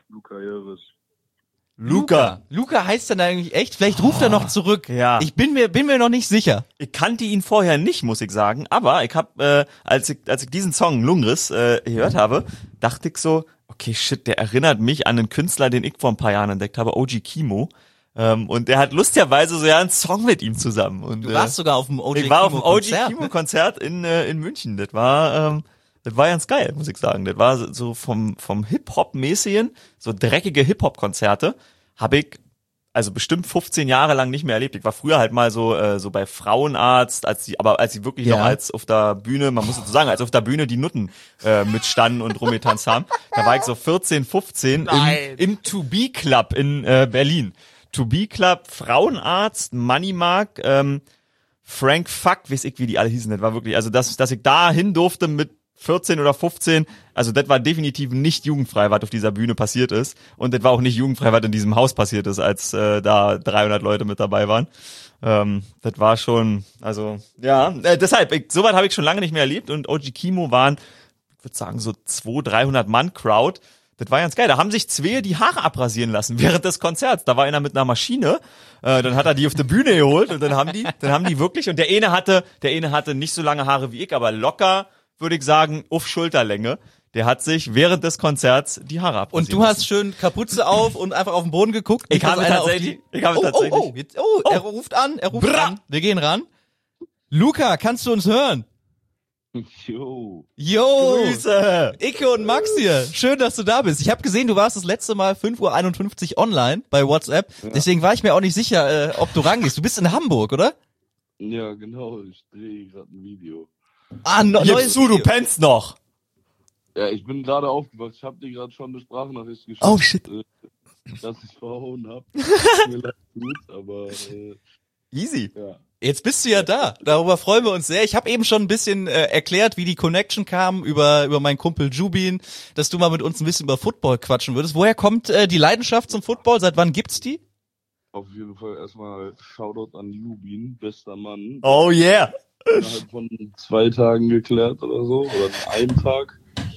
Luca heißt dann eigentlich echt? Vielleicht ruft er noch zurück. Ja. Ich bin mir noch nicht sicher. Ich kannte ihn vorher nicht, muss ich sagen, aber ich habe, als ich diesen Song Lungris gehört habe, dachte ich so, okay, shit, der erinnert mich an einen Künstler, den ich vor ein paar Jahren entdeckt habe, OG Kimo. Und der hat lustigerweise so einen Song mit ihm zusammen. Und, Du warst sogar auf dem OG ich war auf dem OG Konzert, Kimo ne? Konzert in München. Das war ganz geil, muss ich sagen. Das war so vom Hip-Hop-mäßigen, so dreckige Hip-Hop-Konzerte habe ich also bestimmt 15 Jahre lang nicht mehr erlebt. Ich war früher halt mal so bei Frauenarzt, als sie wirklich Ja. noch als auf der Bühne, man muss dazu sagen, als auf der Bühne die Nutten mitstanden und rumgetanzt haben. Da war ich so 14, 15 im To Be Club in Berlin. To Be Club, Frauenarzt, Money Mark, Frank Fuck, weiß ich, wie die alle hießen. Das war wirklich, also dass ich da hin durfte mit 14 oder 15, also das war definitiv nicht jugendfrei, was auf dieser Bühne passiert ist. Und das war auch nicht jugendfrei, was in diesem Haus passiert ist, als da 300 Leute mit dabei waren. Das war schon, also, ja, deshalb, soweit habe ich schon lange nicht mehr erlebt. Und OG Kimo waren, ich würde sagen, so 200-300 Mann Crowd. Das war ganz geil. Da haben sich zwei die Haare abrasieren lassen während des Konzerts. Da war einer mit einer Maschine, dann hat er die auf die Bühne geholt und dann haben die wirklich, und der eine hatte nicht so lange Haare wie ich, aber locker, würde ich sagen, auf Schulterlänge. Der hat sich während des Konzerts die Haare abrasiert. Und du hast schön Kapuze auf und einfach auf den Boden geguckt. Ich habe tatsächlich. Er ruft an. Wir gehen ran. Luca, kannst du uns hören? Jo. Grüße. Icke und Max hier. Schön, dass du da bist. Ich habe gesehen, du warst das letzte Mal 5:51 Uhr online bei WhatsApp. Ja. Deswegen war ich mir auch nicht sicher, ob du rangehst. Du bist in Hamburg, oder? Ja, genau. Ich drehe gerade ein Video. Jetzt du pennst noch. Ja, ich bin gerade aufgewacht. Ich habe dir gerade schon eine Sprachnachricht geschickt. Oh, shit. Dass ich verhauen habe. Mir leid gut, aber easy. Ja. Jetzt bist du ja da. Darüber freuen wir uns sehr. Ich habe eben schon ein bisschen erklärt, wie die Connection kam über meinen Kumpel Jubin, dass du mal mit uns ein bisschen über Football quatschen würdest. Woher kommt die Leidenschaft zum Football? Seit wann gibt's die? Auf jeden Fall erstmal Shoutout an Jubin, bester Mann. Oh yeah. Innerhalb von 2 Tagen geklärt oder so, oder in einem Tag.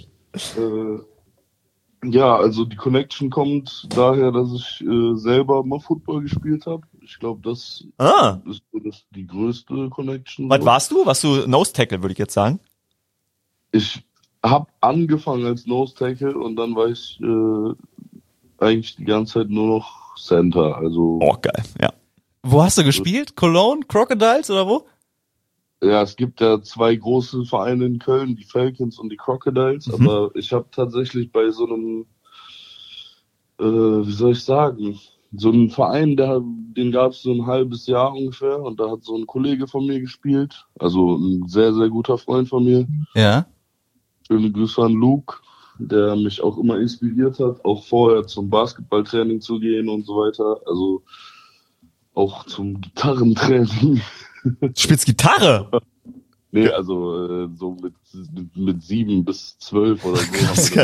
Ja, also die Connection kommt daher, dass ich selber mal Football gespielt habe. Ich glaube, das ist die größte Connection. Was warst du? Warst du Nose Tackle, würde ich jetzt sagen? Ich habe angefangen als Nose Tackle und dann war ich eigentlich die ganze Zeit nur noch Center. Also oh, geil, ja. Wo hast du gespielt? Cologne, Crocodiles oder wo? Ja, es gibt ja 2 große Vereine in Köln, die Falcons und die Crocodiles, aber ich habe tatsächlich bei so einem, wie soll ich sagen, so einem Verein, den gab es so ein halbes Jahr ungefähr und da hat so ein Kollege von mir gespielt, also ein sehr, sehr guter Freund von mir. Ja. Schöne Grüße an Luke, der mich auch immer inspiriert hat, auch vorher zum Basketballtraining zu gehen und so weiter, also auch zum Gitarrentraining. Du spielst Gitarre? Nee, also so mit 7 bis 12 oder so.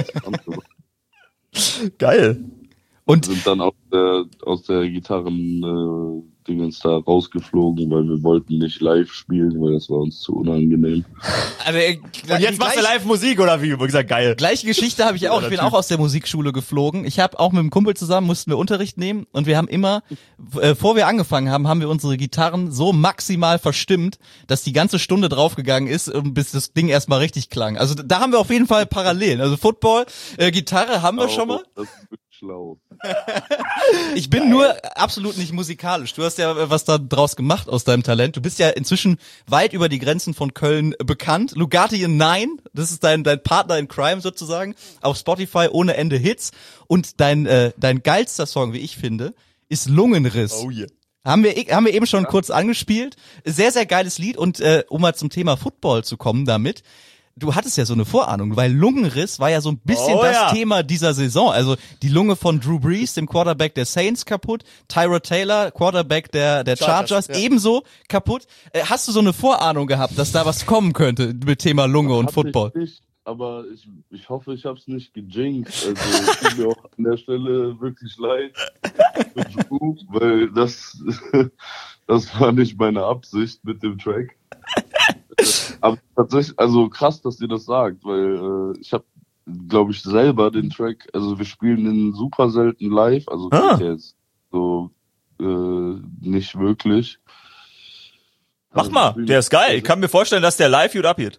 Geil. Und sind dann aus der Gitarren-Dingens da rausgeflogen, weil wir wollten nicht live spielen, weil das war uns zu unangenehm. aber, Und jetzt machst du live Musik oder wie? Ich gesagt, geil. Gleiche Geschichte habe ich auch. Ich bin auch aus der Musikschule geflogen. Ich habe auch mit einem Kumpel zusammen, mussten wir Unterricht nehmen und wir haben immer, bevor wir angefangen haben, haben wir unsere Gitarren so maximal verstimmt, dass die ganze Stunde draufgegangen ist, bis das Ding erstmal richtig klang. Also da haben wir auf jeden Fall Parallelen. Also Football, Gitarre haben wir schon mal. Das ist wirklich schlau. Ich bin nur absolut nicht musikalisch. Du hast ja was da draus gemacht aus deinem Talent. Du bist ja inzwischen weit über die Grenzen von Köln bekannt. Lugatti in 9, das ist dein Partner in Crime sozusagen. Auf Spotify ohne Ende Hits. Und dein geilster Song, wie ich finde, ist Lungenriss. Oh yeah. Haben wir eben schon kurz angespielt. Sehr, sehr geiles Lied. Und um mal zum Thema Football zu kommen damit, du hattest ja so eine Vorahnung, weil Lungenriss war ja so ein bisschen Thema dieser Saison. Also die Lunge von Drew Brees, dem Quarterback der Saints, kaputt. Tyrod Taylor, Quarterback der Chargers, ebenso kaputt. Hast du so eine Vorahnung gehabt, dass da was kommen könnte mit Thema Lunge und Football? Ich nicht, aber ich hoffe, ich habe es nicht gejinxt. Also es tut mir auch an der Stelle wirklich leid, weil das war nicht meine Absicht mit dem Track. Aber tatsächlich, also krass, dass ihr das sagt, weil ich habe, glaube ich, selber den Track, also wir spielen den super selten live, also geht jetzt so nicht wirklich. Mach mal, der ist geil. Ich kann mir vorstellen, dass der live gut abgeht.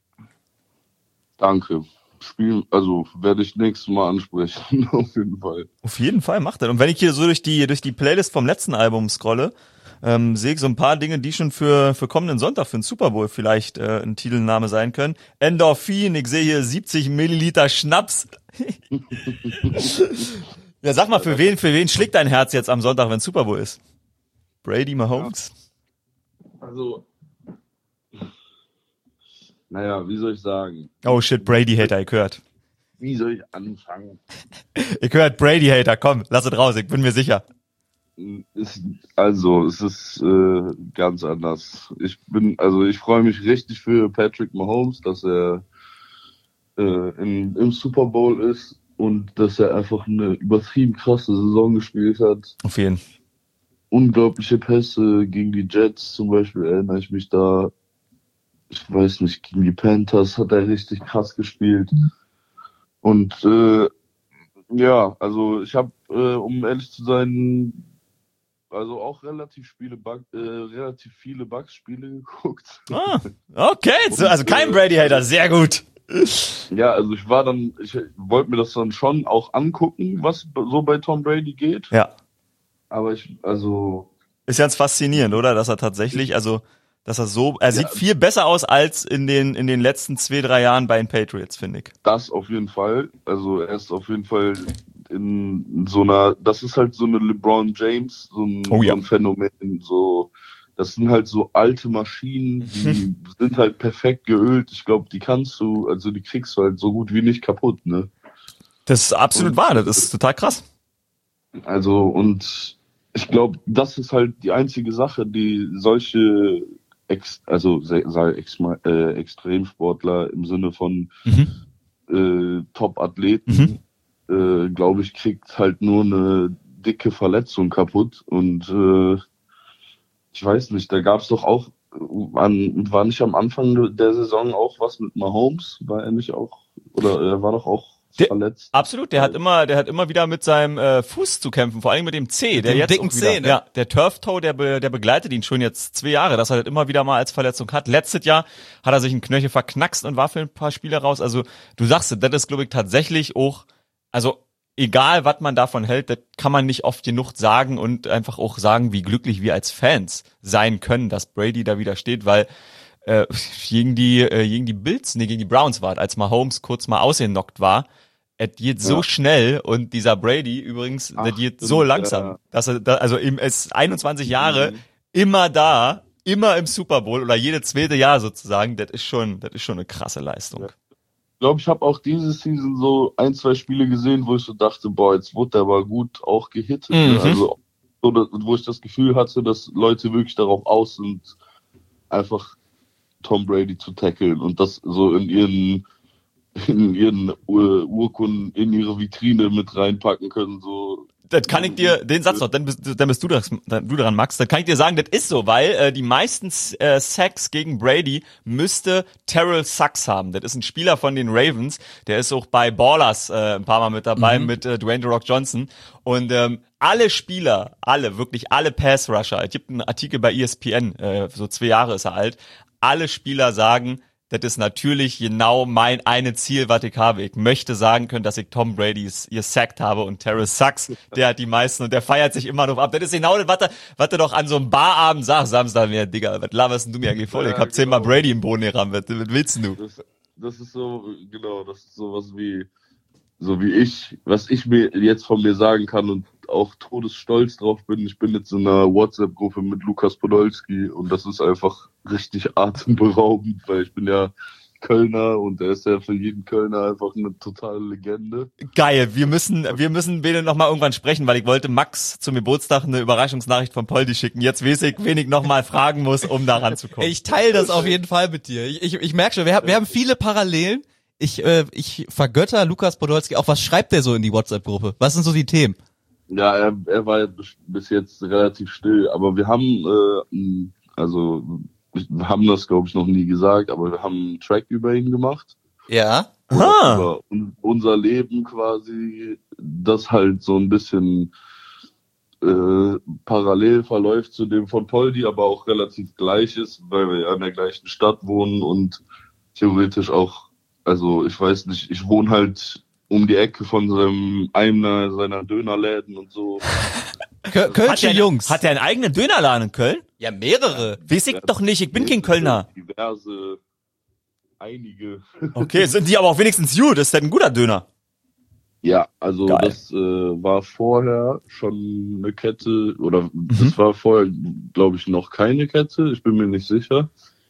Danke. Also werde ich nächstes Mal ansprechen, auf jeden Fall. Auf jeden Fall macht er. Und wenn ich hier so durch die Playlist vom letzten Album scrolle, sehe ich so ein paar Dinge, die schon für kommenden Sonntag, für den Super Bowl vielleicht ein Titelname sein können. Endorphin, ich sehe hier 70 Milliliter Schnaps. Ja, sag mal, für wen schlägt dein Herz jetzt am Sonntag, wenn Super Bowl ist? Brady, Mahomes? Ja. Also, naja, wie soll ich sagen? Oh shit, Brady-Hater, ich hört. Wie soll ich anfangen? Ich hört Brady-Hater, komm, lass es raus, ich bin mir sicher. Es ist ganz anders. Ich freue mich richtig für Patrick Mahomes, dass er im Super Bowl ist und dass er einfach eine übertrieben krasse Saison gespielt hat. Auf jeden Fall. Unglaubliche Pässe gegen die Jets zum Beispiel, erinnere ich mich da. Ich weiß nicht, gegen die Panthers hat er richtig krass gespielt. Und ja, also ich habe, um ehrlich zu sein, also auch relativ viele Bucks-Spiele geguckt. Ah, okay, also kein Brady-Hater, sehr gut. Ja, also ich wollte mir das dann schon auch angucken, was so bei Tom Brady geht. Ja. Aber ist ganz faszinierend, oder? Dass er tatsächlich, er sieht viel besser aus als in den letzten 2-3 Jahren bei den Patriots, finde ich. Das auf jeden Fall. Also er ist auf jeden Fall in so einer, das ist halt so eine LeBron James, so ein Phänomen, so, das sind halt so alte Maschinen, die sind halt perfekt geölt. Ich glaube, die kriegst du halt so gut wie nicht kaputt, ne? Das ist absolut wahr, das ist total krass. Also, und ich glaube, das ist halt die einzige Sache, die solche Extremsportler im Sinne von Top-Athleten, glaube ich, kriegt halt nur eine dicke Verletzung kaputt. Und ich weiß nicht, da gab es doch auch, war nicht am Anfang der Saison auch was mit Mahomes? War er nicht auch, oder er war doch auch verletzt? Absolut, der hat immer wieder mit seinem Fuß zu kämpfen, vor allem mit dem C, der dem jetzt dicken auch wieder, C, ne? Ja, der Turf Toe, der begleitet ihn schon jetzt 2 Jahre, dass er das immer wieder mal als Verletzung hat. Letztes Jahr hat er sich einen Knöchel verknackst und war für ein paar Spiele raus. Also du sagst, das ist, glaube ich, tatsächlich auch, also egal, was man davon hält, das kann man nicht oft genug sagen und einfach auch sagen, wie glücklich wir als Fans sein können, dass Brady da wieder steht, weil gegen die Browns war, als Mahomes kurz mal ausgenockt war, es geht so schnell und dieser Brady übrigens, der geht so langsam, dass er ist 21 Jahre immer da, immer im Super Bowl oder jede 2. Jahr sozusagen, das ist schon eine krasse Leistung. Ja. Ich glaube, ich habe auch diese Season so 1-2 Spiele gesehen, wo ich so dachte, boah, jetzt wurde der aber gut auch gehittet. Also, wo ich das Gefühl hatte, dass Leute wirklich darauf aus sind, einfach Tom Brady zu tackeln und das so in ihren Urkunden, in ihre Vitrine mit reinpacken können, so. Das kann ich dir, den Satz noch, dann bist du dran, Max, dann kann ich dir sagen, das ist so, weil die meisten Sacks gegen Brady müsste Terrell Suggs haben. Das ist ein Spieler von den Ravens, der ist auch bei Ballers ein paar Mal mit dabei, mit Dwayne The Rock Johnson. Und alle Spieler, wirklich alle Pass-Rusher, es gibt einen Artikel bei ESPN, so 2 Jahre ist er alt, alle Spieler sagen, das ist natürlich genau mein eine Ziel, was ich habe. Ich möchte sagen können, dass ich Tom Brady gesackt habe und Terrell Suggs, der hat die meisten und der feiert sich immer noch ab. Das ist genau das, was du doch an so einem Barabend sagst, Samstag, mir, Digga, was laberst denn du mir eigentlich voll? Ich hab 10-mal Brady im Boden gerammt, was willst du? Das ist so, genau, das ist sowas wie, so wie was ich mir jetzt von mir sagen kann und auch todesstolz drauf bin, ich bin jetzt in einer WhatsApp-Gruppe mit Lukas Podolski und das ist einfach richtig atemberaubend, weil ich bin ja Kölner und er ist ja für jeden Kölner einfach eine totale Legende. Geil, wir müssen bitte nochmal irgendwann sprechen, weil ich wollte Max zum Geburtstag eine Überraschungsnachricht von Poldi schicken. Jetzt weiß ich, wen ich nochmal fragen muss, um da ranzukommen. Ich teile das auf jeden Fall mit dir. Ich merke schon, wir haben viele Parallelen. Ich vergötter Lukas Podolski. Auch was schreibt der so in die WhatsApp-Gruppe? Was sind so die Themen? Ja, er war ja bis jetzt relativ still, aber wir haben, wir haben das, glaube ich, noch nie gesagt, aber wir haben einen Track über ihn gemacht. Ja. Über unser Leben quasi, das halt so ein bisschen parallel verläuft zu dem von Poldi, aber auch relativ gleich ist, weil wir ja in der gleichen Stadt wohnen und theoretisch auch, also ich weiß nicht, ich wohne halt um die Ecke von einem seiner Dönerläden und so. Kölsche Jungs. Hat er einen eigenen Dönerladen in Köln? Ja, mehrere. Weiß ich doch nicht, ich bin kein Kölner. Einige. Okay, sind die aber auch wenigstens gut, das ist halt ein guter Döner. Ja, also Geil. das war vorher schon eine Kette, oder das war vorher, glaube ich, noch keine Kette, ich bin mir nicht sicher.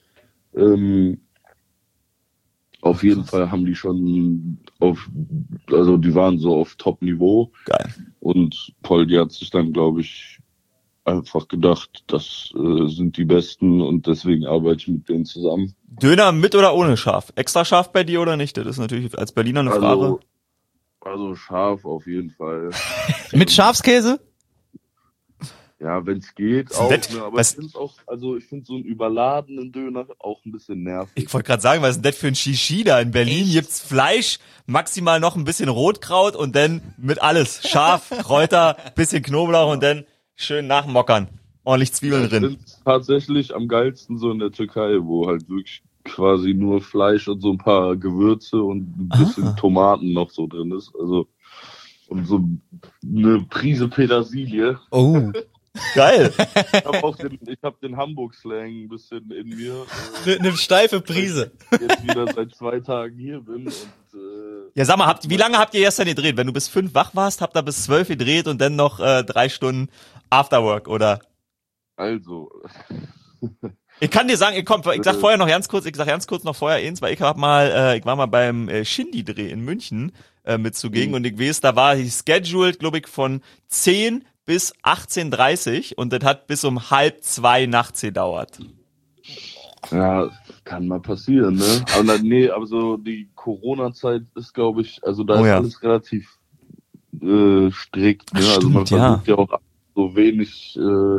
Auf jeden Fall haben die schon die waren so auf Top-Niveau. Geil. Und Poldi hat sich dann, glaube ich, einfach gedacht, das sind die Besten und deswegen arbeite ich mit denen zusammen. Döner mit oder ohne Schaf? Extra scharf bei dir oder nicht? Das ist natürlich als Berliner eine Frage. Also scharf auf jeden Fall. Mit Schafskäse? Ja, wenn es geht auch. Das, aber ich finde auch, ich finde so einen überladenen Döner auch ein bisschen nervig. Ich wollte gerade sagen, was ist denn das für ein Shishi da? In Berlin gibt's Fleisch, maximal noch ein bisschen Rotkraut und dann mit alles. Scharf, Kräuter, bisschen Knoblauch und dann schön nachmockern. Ordentlich Zwiebeln drin. Ich finde tatsächlich am geilsten so in der Türkei, wo halt wirklich quasi nur Fleisch und so ein paar Gewürze und ein bisschen Tomaten noch so drin ist. Also und so eine Prise Petersilie. Oh. Geil. Ich hab den Hamburg-Slang ein bisschen in mir. Eine steife Prise. Jetzt wieder seit 2 Tagen hier bin und Ja, sag mal, wie lange habt ihr gestern gedreht? Wenn du bis 5 wach warst, habt ihr bis 12 gedreht und dann noch 3 Stunden Afterwork, oder? also. Ich kann dir sagen, ich sag vorher noch ganz kurz, noch vorher eins, weil ich war mal beim Shindy-Dreh in München mit zugegen und ich weiß, da war ich scheduled, glaube ich, von 10 bis 18:30 und das hat bis um 1:30 nachts gedauert. Ja, kann mal passieren, ne? Aber aber so die Corona-Zeit ist, glaube ich, also da ist alles relativ strikt, ne? Ach, also stimmt, man versucht ja auch so wenig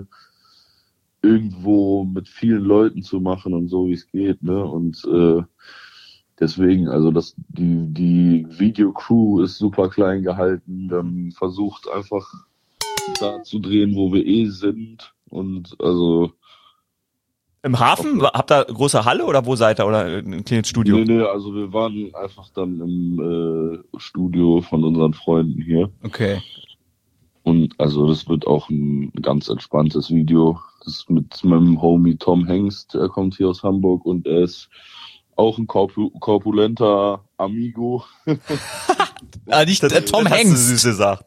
irgendwo mit vielen Leuten zu machen und so wie es geht, ne? Und deswegen, also die Videocrew ist super klein gehalten, dann versucht einfach da zu drehen, wo wir sind und also Im Hafen? Habt ihr große Halle oder wo seid ihr? Oder ein kleines Studio? Nee, also wir waren einfach dann im Studio von unseren Freunden hier. Okay. Und also das wird auch ein ganz entspanntes Video. Das ist mit meinem Homie Tom Hengst, der kommt hier aus Hamburg und er ist auch ein korpulenter Amigo. Nicht Tom Das Hanks. hast du süß gesagt.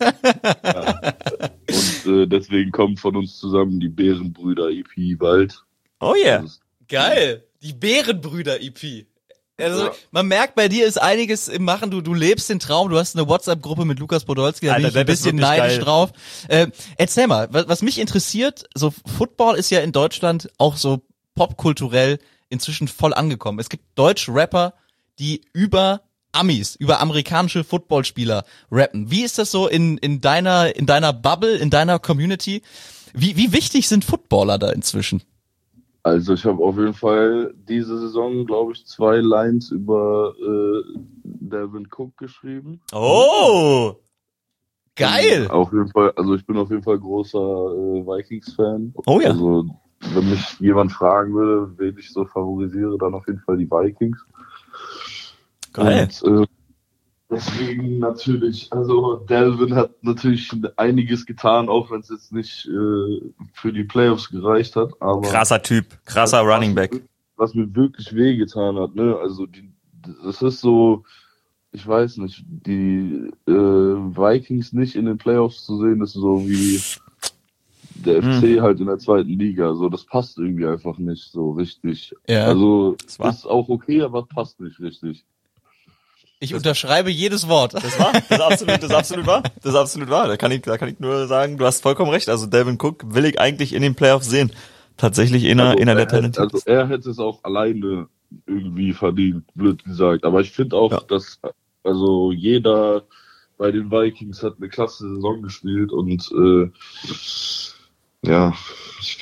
Und deswegen kommt von uns zusammen die Bärenbrüder EP bald. Oh yeah. Geil. Die Bärenbrüder-EP. Also, man merkt, bei dir ist einiges im Machen. Du lebst den Traum. Du hast eine WhatsApp-Gruppe mit Lukas Podolski. Da bin Alter, ich ein das ist bisschen wirklich neidisch geil. drauf. Erzähl mal, was mich interessiert, so Football ist ja in Deutschland auch so popkulturell inzwischen voll angekommen. Es gibt deutsche Rapper, die über Amis, über amerikanische Footballspieler rappen. Wie ist das so in deiner Bubble, in deiner Community? Wie wichtig sind Footballer da inzwischen? Also ich habe auf jeden Fall diese Saison, glaube ich, 2 Lines über Dalvin Cook geschrieben. Oh! Geil! Auf jeden Fall, also ich bin auf jeden Fall großer Vikings-Fan. Oh ja. Also wenn mich jemand fragen würde, wen ich so favorisiere, dann auf jeden Fall die Vikings. Geil. Und deswegen natürlich, also Dalvin hat natürlich einiges getan, auch wenn es jetzt nicht für die Playoffs gereicht hat. Aber Krasser Typ, krasser Running Back. Was mir wirklich wehgetan hat, ne? Also das ist so, ich weiß nicht, die Vikings nicht in den Playoffs zu sehen, ist so wie der FC halt in der zweiten Liga. So, das passt irgendwie einfach nicht so richtig. Ja. Also war- ist auch okay, aber passt nicht richtig. Ich unterschreibe jedes Wort. Das ist absolut wahr. Da kann ich nur sagen, du hast vollkommen recht. Also Dalvin Cook will ich eigentlich in den Playoffs sehen. Tatsächlich einer der Talente. Also er hätte es auch alleine irgendwie verdient, blöd gesagt. Aber ich finde auch, dass also jeder bei den Vikings hat eine klasse Saison gespielt und ich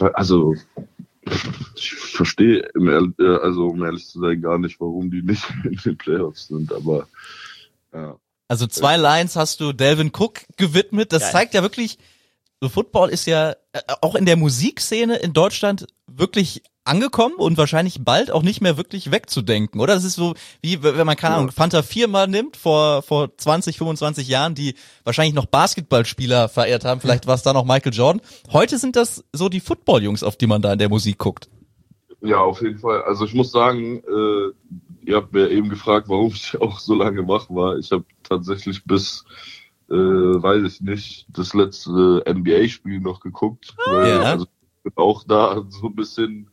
verstehe, also um ehrlich zu sein, gar nicht, warum die nicht in den Playoffs sind, aber ja. Also 2 Lines hast du Dalvin Cook gewidmet. Das zeigt ja wirklich, so Football ist ja auch in der Musikszene in Deutschland wirklich angekommen und wahrscheinlich bald auch nicht mehr wirklich wegzudenken, oder? Das ist so, wie wenn man, keine Ahnung, Fanta 4 mal nimmt, vor 20, 25 Jahren, die wahrscheinlich noch Basketballspieler verehrt haben, vielleicht war es da noch Michael Jordan. Heute sind das so die Football-Jungs, auf die man da in der Musik guckt. Ja, auf jeden Fall. Also ich muss sagen, ihr habt mir eben gefragt, warum ich auch so lange wach war. Ich habe tatsächlich bis, weiß ich nicht, das letzte NBA-Spiel noch geguckt. Weil, Ja. also ich bin auch da so ein bisschen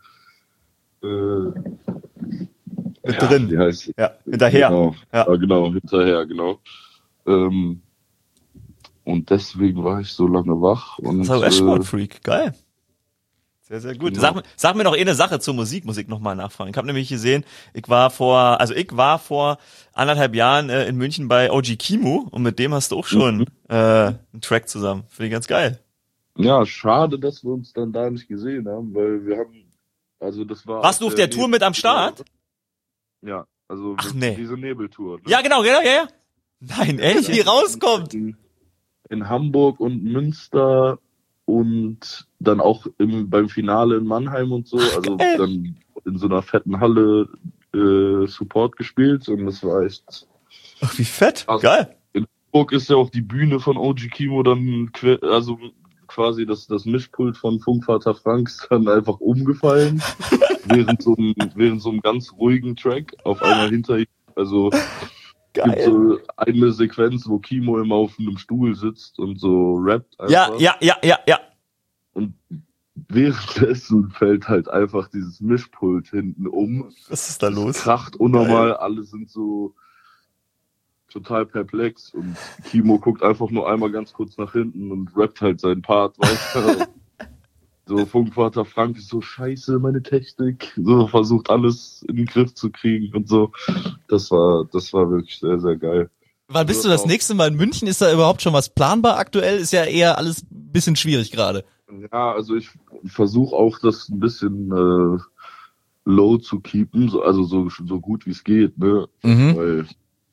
Mit drin. Wie heißt es? Ja, hinterher. Genau, Ja. genau, hinterher, genau. Und deswegen war ich so lange wach. Und, Das ist ein Sportfreak. Geil. Sehr, sehr gut. Genau. Sag mir noch eine Sache zur Musik, muss ich nochmal nachfragen. Ich habe nämlich gesehen, ich war vor 1,5 Jahren in München bei OG Kimo und mit dem hast du auch schon einen Track zusammen. Finde ich ganz geil. Ja, schade, dass wir uns dann da nicht gesehen haben, weil wir haben, also das war... Warst du auf der Tour mit am Start? Ja, also Ach, nee. diese Nebeltour. Ne? Ja, genau, ja. Nein, echt? Die rauskommt. In Hamburg und Münster und dann auch beim Finale in Mannheim und so, also geil. dann in so einer fetten Halle Support gespielt und das war echt... Ach, wie fett. Also, Geil. In Hamburg ist ja auch die Bühne von OG Kimo dann, also quasi das Mischpult von Funkvater Franks dann einfach umgefallen, während so einem ganz ruhigen Track auf einmal hinter ihm, also gibt so eine Sequenz, wo Kimo immer auf einem Stuhl sitzt und so rappt einfach. Ja. Und währenddessen fällt halt einfach dieses Mischpult hinten um. Was ist da los? Kracht unnormal, alle sind so total perplex und Kimo guckt einfach nur einmal ganz kurz nach hinten und rappt halt seinen Part weiter. So, Funkvater Frank ist so, scheiße, meine Technik. So, versucht alles in den Griff zu kriegen und so. Das war wirklich sehr, sehr geil. Wann bist du das nächste Mal in München? Ist da überhaupt schon was planbar aktuell? Ist ja eher alles ein bisschen schwierig gerade. Ja, also ich versuche auch das ein bisschen low zu keepen, so gut wie es geht, ne? Weil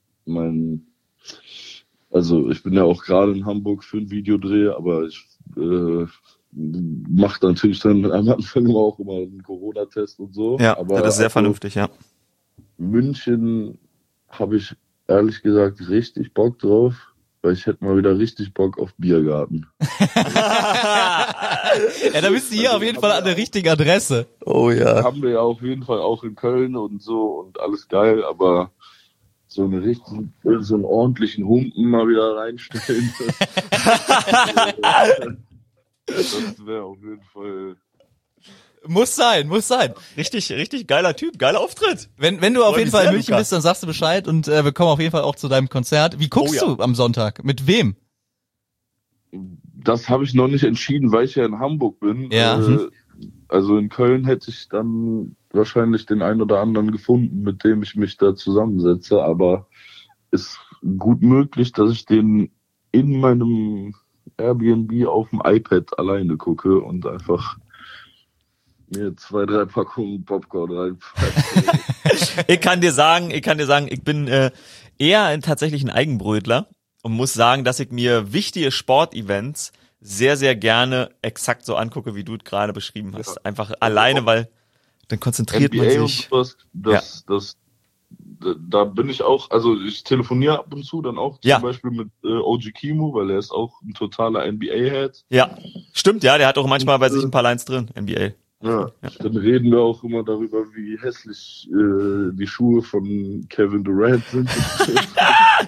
also ich bin ja auch gerade in Hamburg für ein Videodreh, aber ich mache natürlich dann am Anfang auch immer einen Corona-Test und so. Ja, aber das ist sehr also vernünftig, ja. München habe ich ehrlich gesagt richtig Bock drauf, weil ich hätte mal wieder richtig Bock auf Biergarten. Ja, da bist du hier auf jeden Fall an der richtigen Adresse. Oh ja. Haben wir ja auf jeden Fall auch in Köln und so und alles geil, aber so einen ordentlichen Humpen mal wieder reinstellen. Das wäre auf jeden Fall. Muss sein. Richtig geiler Typ, geiler Auftritt. Wenn du auf Freut jeden mich Fall in sehr, München Luca. bist, dann sagst du Bescheid und wir kommen auf jeden Fall auch zu deinem Konzert. Wie guckst Oh ja. du am Sonntag? Mit wem? Das habe ich noch nicht entschieden, weil ich ja in Hamburg bin. Ja. Also in Köln hätte ich dann wahrscheinlich den einen oder anderen gefunden, mit dem ich mich da zusammensetze, aber ist gut möglich, dass ich den in meinem Airbnb auf dem iPad alleine gucke und einfach mir 2, 3 Packungen Popcorn reinpfeife. Ich kann dir sagen, ich bin eher tatsächlich ein Eigenbrötler und muss sagen, dass ich mir wichtige Sportevents sehr, sehr gerne exakt so angucke, wie du es gerade beschrieben hast. Ja. Einfach alleine, weil dann konzentriert man NBA sich. und sowas, da bin ich auch, also ich telefoniere ab und zu dann auch Ja. zum Beispiel mit OG Kimo, weil er ist auch ein totaler NBA-Head. Ja, stimmt, ja, der hat auch manchmal bei sich ein paar Lines drin, NBA. Ja. Dann reden wir auch immer darüber, wie hässlich die Schuhe von Kevin Durant sind.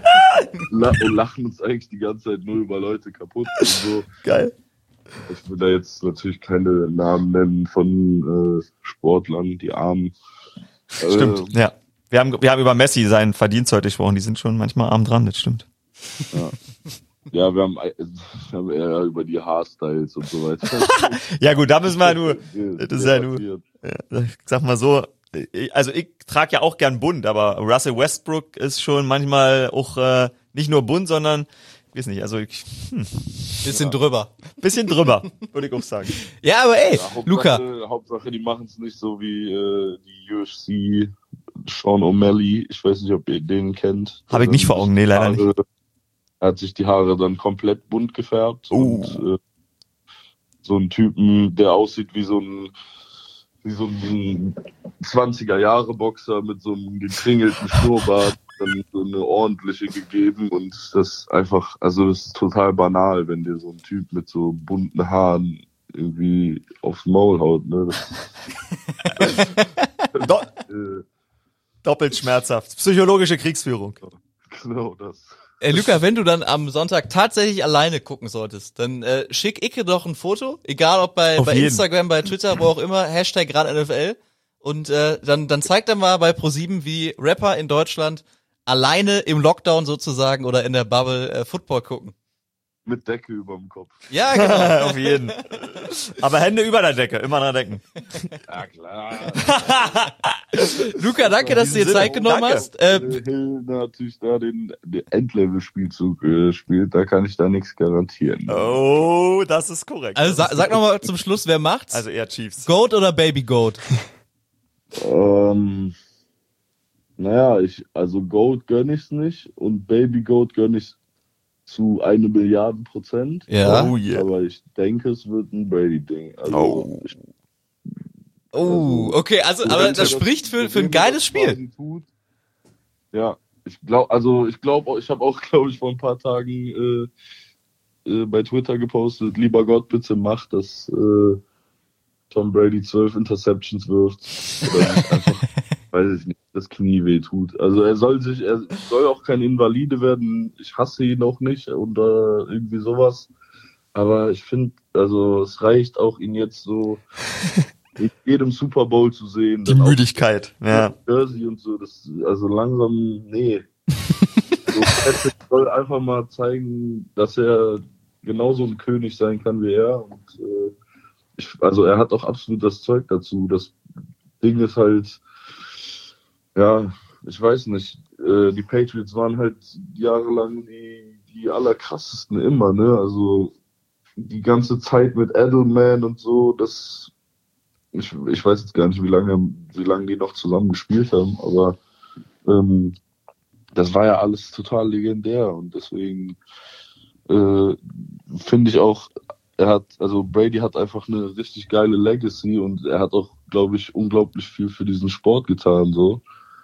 und lachen uns eigentlich die ganze Zeit nur über Leute kaputt und so. Geil. Ich will da jetzt natürlich keine Namen nennen von Sportlern, die Armen. Stimmt, ja. Wir haben über Messi seinen Verdienst heute gesprochen, die sind schon manchmal arm dran, das stimmt. Ja, wir haben eher über die Haarstyles und so weiter. Ja gut, da müssen wir nur, das ist ja nur, ja, ich sag mal so, also ich trage ja auch gern bunt, aber Russell Westbrook ist schon manchmal auch nicht nur bunt, sondern ich weiß nicht, also Bisschen drüber. bisschen drüber, würde ich auch sagen. Ja, aber ey, Hauptsache, Luca. Hauptsache, die machen es nicht so wie die UFC, Sean O'Malley. Ich weiß nicht, ob ihr den kennt. Habe ich nicht vor Augen, nee, leider nicht. Er hat sich die Haare dann komplett bunt gefärbt und so einen Typen, der aussieht wie so ein 20er-Jahre-Boxer mit so einem gekringelten Schnurrbart, dann so eine ordentliche gegeben und das einfach, also das ist total banal, wenn dir so ein Typ mit so bunten Haaren irgendwie aufs Maul haut, ne? Doppelt schmerzhaft. Psychologische Kriegsführung. Genau das. Luca, wenn du dann am Sonntag tatsächlich alleine gucken solltest, dann schick Icke doch ein Foto, egal ob bei jeden. Instagram, bei Twitter, wo auch immer, Hashtag #RadNFL und dann zeigt er mal bei ProSieben, wie Rapper in Deutschland alleine im Lockdown sozusagen oder in der Bubble Football gucken. Mit Decke überm Kopf. Ja, genau. Auf jeden. Aber Hände über der Decke, immer dran denken. Ja, klar. Luca, danke, dass du dir Zeit genommen Danke. hast. Hill natürlich da den Endlevel-Spielzug spielt, da kann ich da nichts garantieren. Oh, das ist korrekt. Also sag noch mal zum Schluss, wer macht's? Also eher Chiefs. Goat oder Baby Goat? Naja, also Goat gönn ich's nicht und Baby Goat gönn ich's zu 1 Milliarden%. Ja. Oh yeah. Aber ich denke, es wird ein Brady-Ding. Also, Oh, okay, also aber das spricht für ein geiles Spiel. Tut. Ja, ich habe auch, glaube ich, vor ein paar Tagen bei Twitter gepostet, lieber Gott, bitte mach, dass Tom Brady 12 Interceptions wirft. Oder nicht einfach, weiß ich nicht, das Knie weh tut. Also er soll auch kein Invalide werden. Ich hasse ihn auch nicht oder irgendwie sowas. Aber ich finde, also es reicht auch, ihn jetzt so in jedem Super Bowl zu sehen. Die Dann auch Müdigkeit, ja. Jersey und so, also langsam, nee. So, Patrick soll einfach mal zeigen, dass er genauso ein König sein kann wie er. Und also er hat auch absolut das Zeug dazu. Das Ding ist halt, ja, ich weiß nicht, die Patriots waren halt jahrelang die allerkrassesten immer, ne? Also die ganze Zeit mit Edelman und so, ich weiß jetzt gar nicht, wie lange die noch zusammen gespielt haben, aber das war ja alles total legendär und deswegen finde ich auch, Brady hat einfach eine richtig geile Legacy und er hat auch, glaube ich, unglaublich viel für diesen Sport getan, so.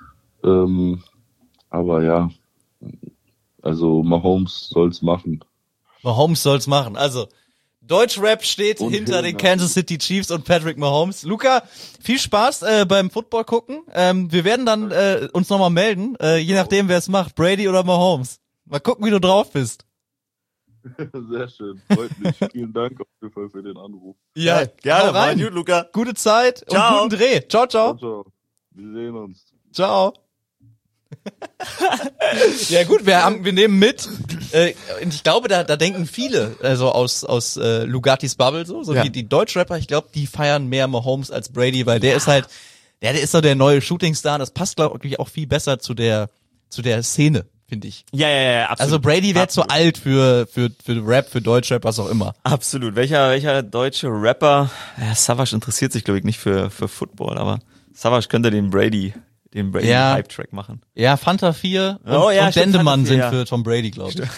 Aber ja, also Mahomes soll's machen. Mahomes soll's machen. Also Deutschrap steht Und hinter den Hill, Kansas City Chiefs und Patrick Mahomes. Luca, viel Spaß beim Football gucken. Wir werden dann uns nochmal melden, je nachdem wer es macht, Brady oder Mahomes. Mal gucken, wie du drauf bist. Sehr schön, freut mich. Vielen Dank auf jeden Fall für den Anruf. Ja, Gerne, hau rein. mal gut, Luca. Gute Zeit Ciao. und guten Dreh. Ciao, ciao. Ciao. Wir sehen uns. Ciao. Ja gut, wir nehmen mit. Und ich glaube, da denken viele, also aus Lugattis Bubble so Ja. die Deutschrapper, ich glaube, die feiern mehr Mahomes als Brady, weil der ist halt, der ist so der neue Shootingstar. Das passt, glaube ich, auch viel besser zu der Szene, finde ich. Ja, absolut. Also Brady wäre zu Absolut. alt für Rap, für Deutschrap, was auch immer. Absolut. Welcher deutsche Rapper? Ja, Savage interessiert sich, glaube ich, nicht für Football, aber Savage könnte den Brady Ja. Hype-Track machen. Ja, Fanta 4 und, Oh ja, und stimmt, Dendemann Fanta 4, sind ja. für Tom Brady, glaube ich.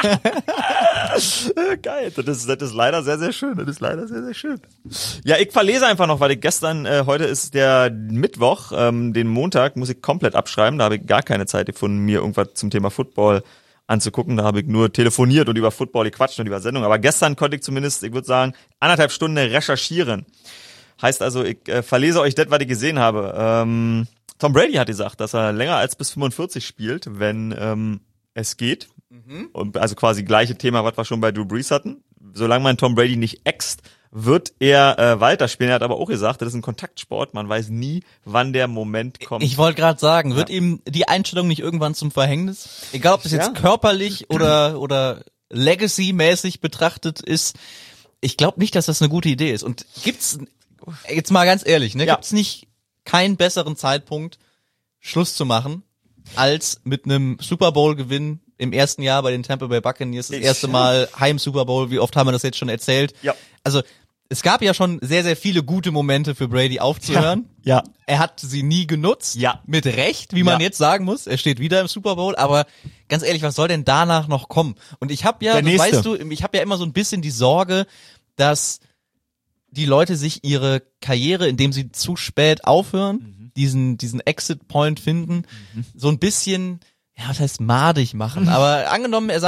Geil, das ist leider sehr, sehr schön. Ja, ich verlese einfach noch, weil ich gestern, heute ist der Mittwoch, den Montag muss ich komplett abschreiben, da habe ich gar keine Zeit gefunden, mir irgendwas zum Thema Football anzugucken, da habe ich nur telefoniert und über Football gequatscht und über Sendung, aber gestern konnte ich zumindest, ich würde sagen, 1,5 Stunden recherchieren. Heißt also, ich verlese euch das, was ich gesehen habe. Tom Brady hat gesagt, dass er länger als bis 45 spielt, wenn es geht. Und also quasi gleiche Thema, was wir schon bei Drew Brees hatten. Solange man Tom Brady nicht äxt, wird er weiterspielen. Er hat aber auch gesagt, das ist ein Kontaktsport. Man weiß nie, wann der Moment kommt. Ich wollte gerade sagen, wird ihm die Einstellung nicht irgendwann zum Verhängnis? Egal, ob das jetzt körperlich oder Legacy-mäßig betrachtet ist. Ich glaube nicht, dass das eine gute Idee ist. Und gibt's, jetzt mal ganz ehrlich, ne, gibt's nicht keinen besseren Zeitpunkt, Schluss zu machen, als mit einem Super Bowl-Gewinn im ersten Jahr bei den Tampa Bay Buccaneers, das erste Mal Heim-Super Bowl. Wie oft haben wir das jetzt schon erzählt? Ja. Also, es gab ja schon sehr, sehr viele gute Momente für Brady aufzuhören. Ja. Er hat sie nie genutzt. Ja. Mit Recht, wie man jetzt sagen muss. Er steht wieder im Super Bowl. Aber ganz ehrlich, was soll denn danach noch kommen? Und ich habe ja, weißt du, ich habe ja immer so ein bisschen die Sorge, dass die Leute sich ihre Karriere, indem sie zu spät aufhören, diesen Exit-Point finden, so ein bisschen, ja, was heißt madig machen. Aber angenommen, er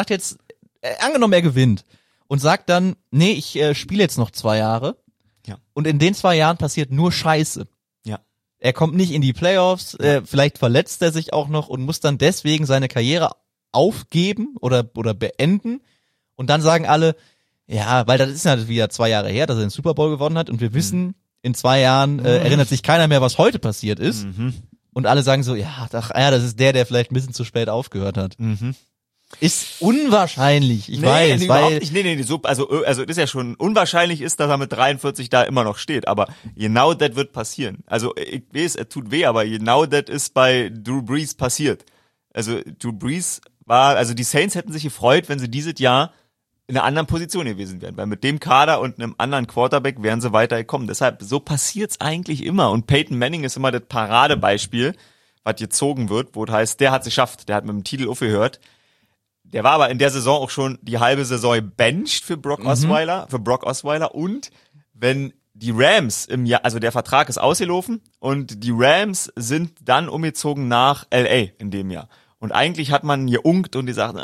gewinnt. Und sagt dann, nee, ich spiele jetzt noch 2 Jahre. Ja. Und in den 2 Jahren passiert nur Scheiße. Ja. Er kommt nicht in die Playoffs, vielleicht verletzt er sich auch noch und muss dann deswegen seine Karriere aufgeben oder beenden. Und dann sagen alle, ja, weil das ist ja wieder 2 Jahre her, dass er den Super Bowl gewonnen hat. Und wir wissen, in 2 Jahren erinnert sich keiner mehr, was heute passiert ist. Und alle sagen so, das ist der vielleicht ein bisschen zu spät aufgehört hat. Ist unwahrscheinlich, ich weiß, weil also das ist ja schon unwahrscheinlich ist, dass er mit 43 da immer noch steht, aber genau das wird passieren. Also ich weiß, es tut weh, aber genau das ist bei Drew Brees passiert. Also Drew Brees also die Saints hätten sich gefreut, wenn sie dieses Jahr in einer anderen Position gewesen wären, weil mit dem Kader und einem anderen Quarterback wären sie weitergekommen. Deshalb, so passiert's eigentlich immer und Peyton Manning ist immer das Paradebeispiel, was gezogen wird, wo es heißt, der hat's geschafft, der hat mit dem Titel aufgehört. Der war aber in der Saison auch schon die halbe Saison benched für Brock Osweiler und wenn die Rams im Jahr, also der Vertrag ist ausgelaufen und die Rams sind dann umgezogen nach LA in dem Jahr. Und eigentlich hat man geunkt und gesagt,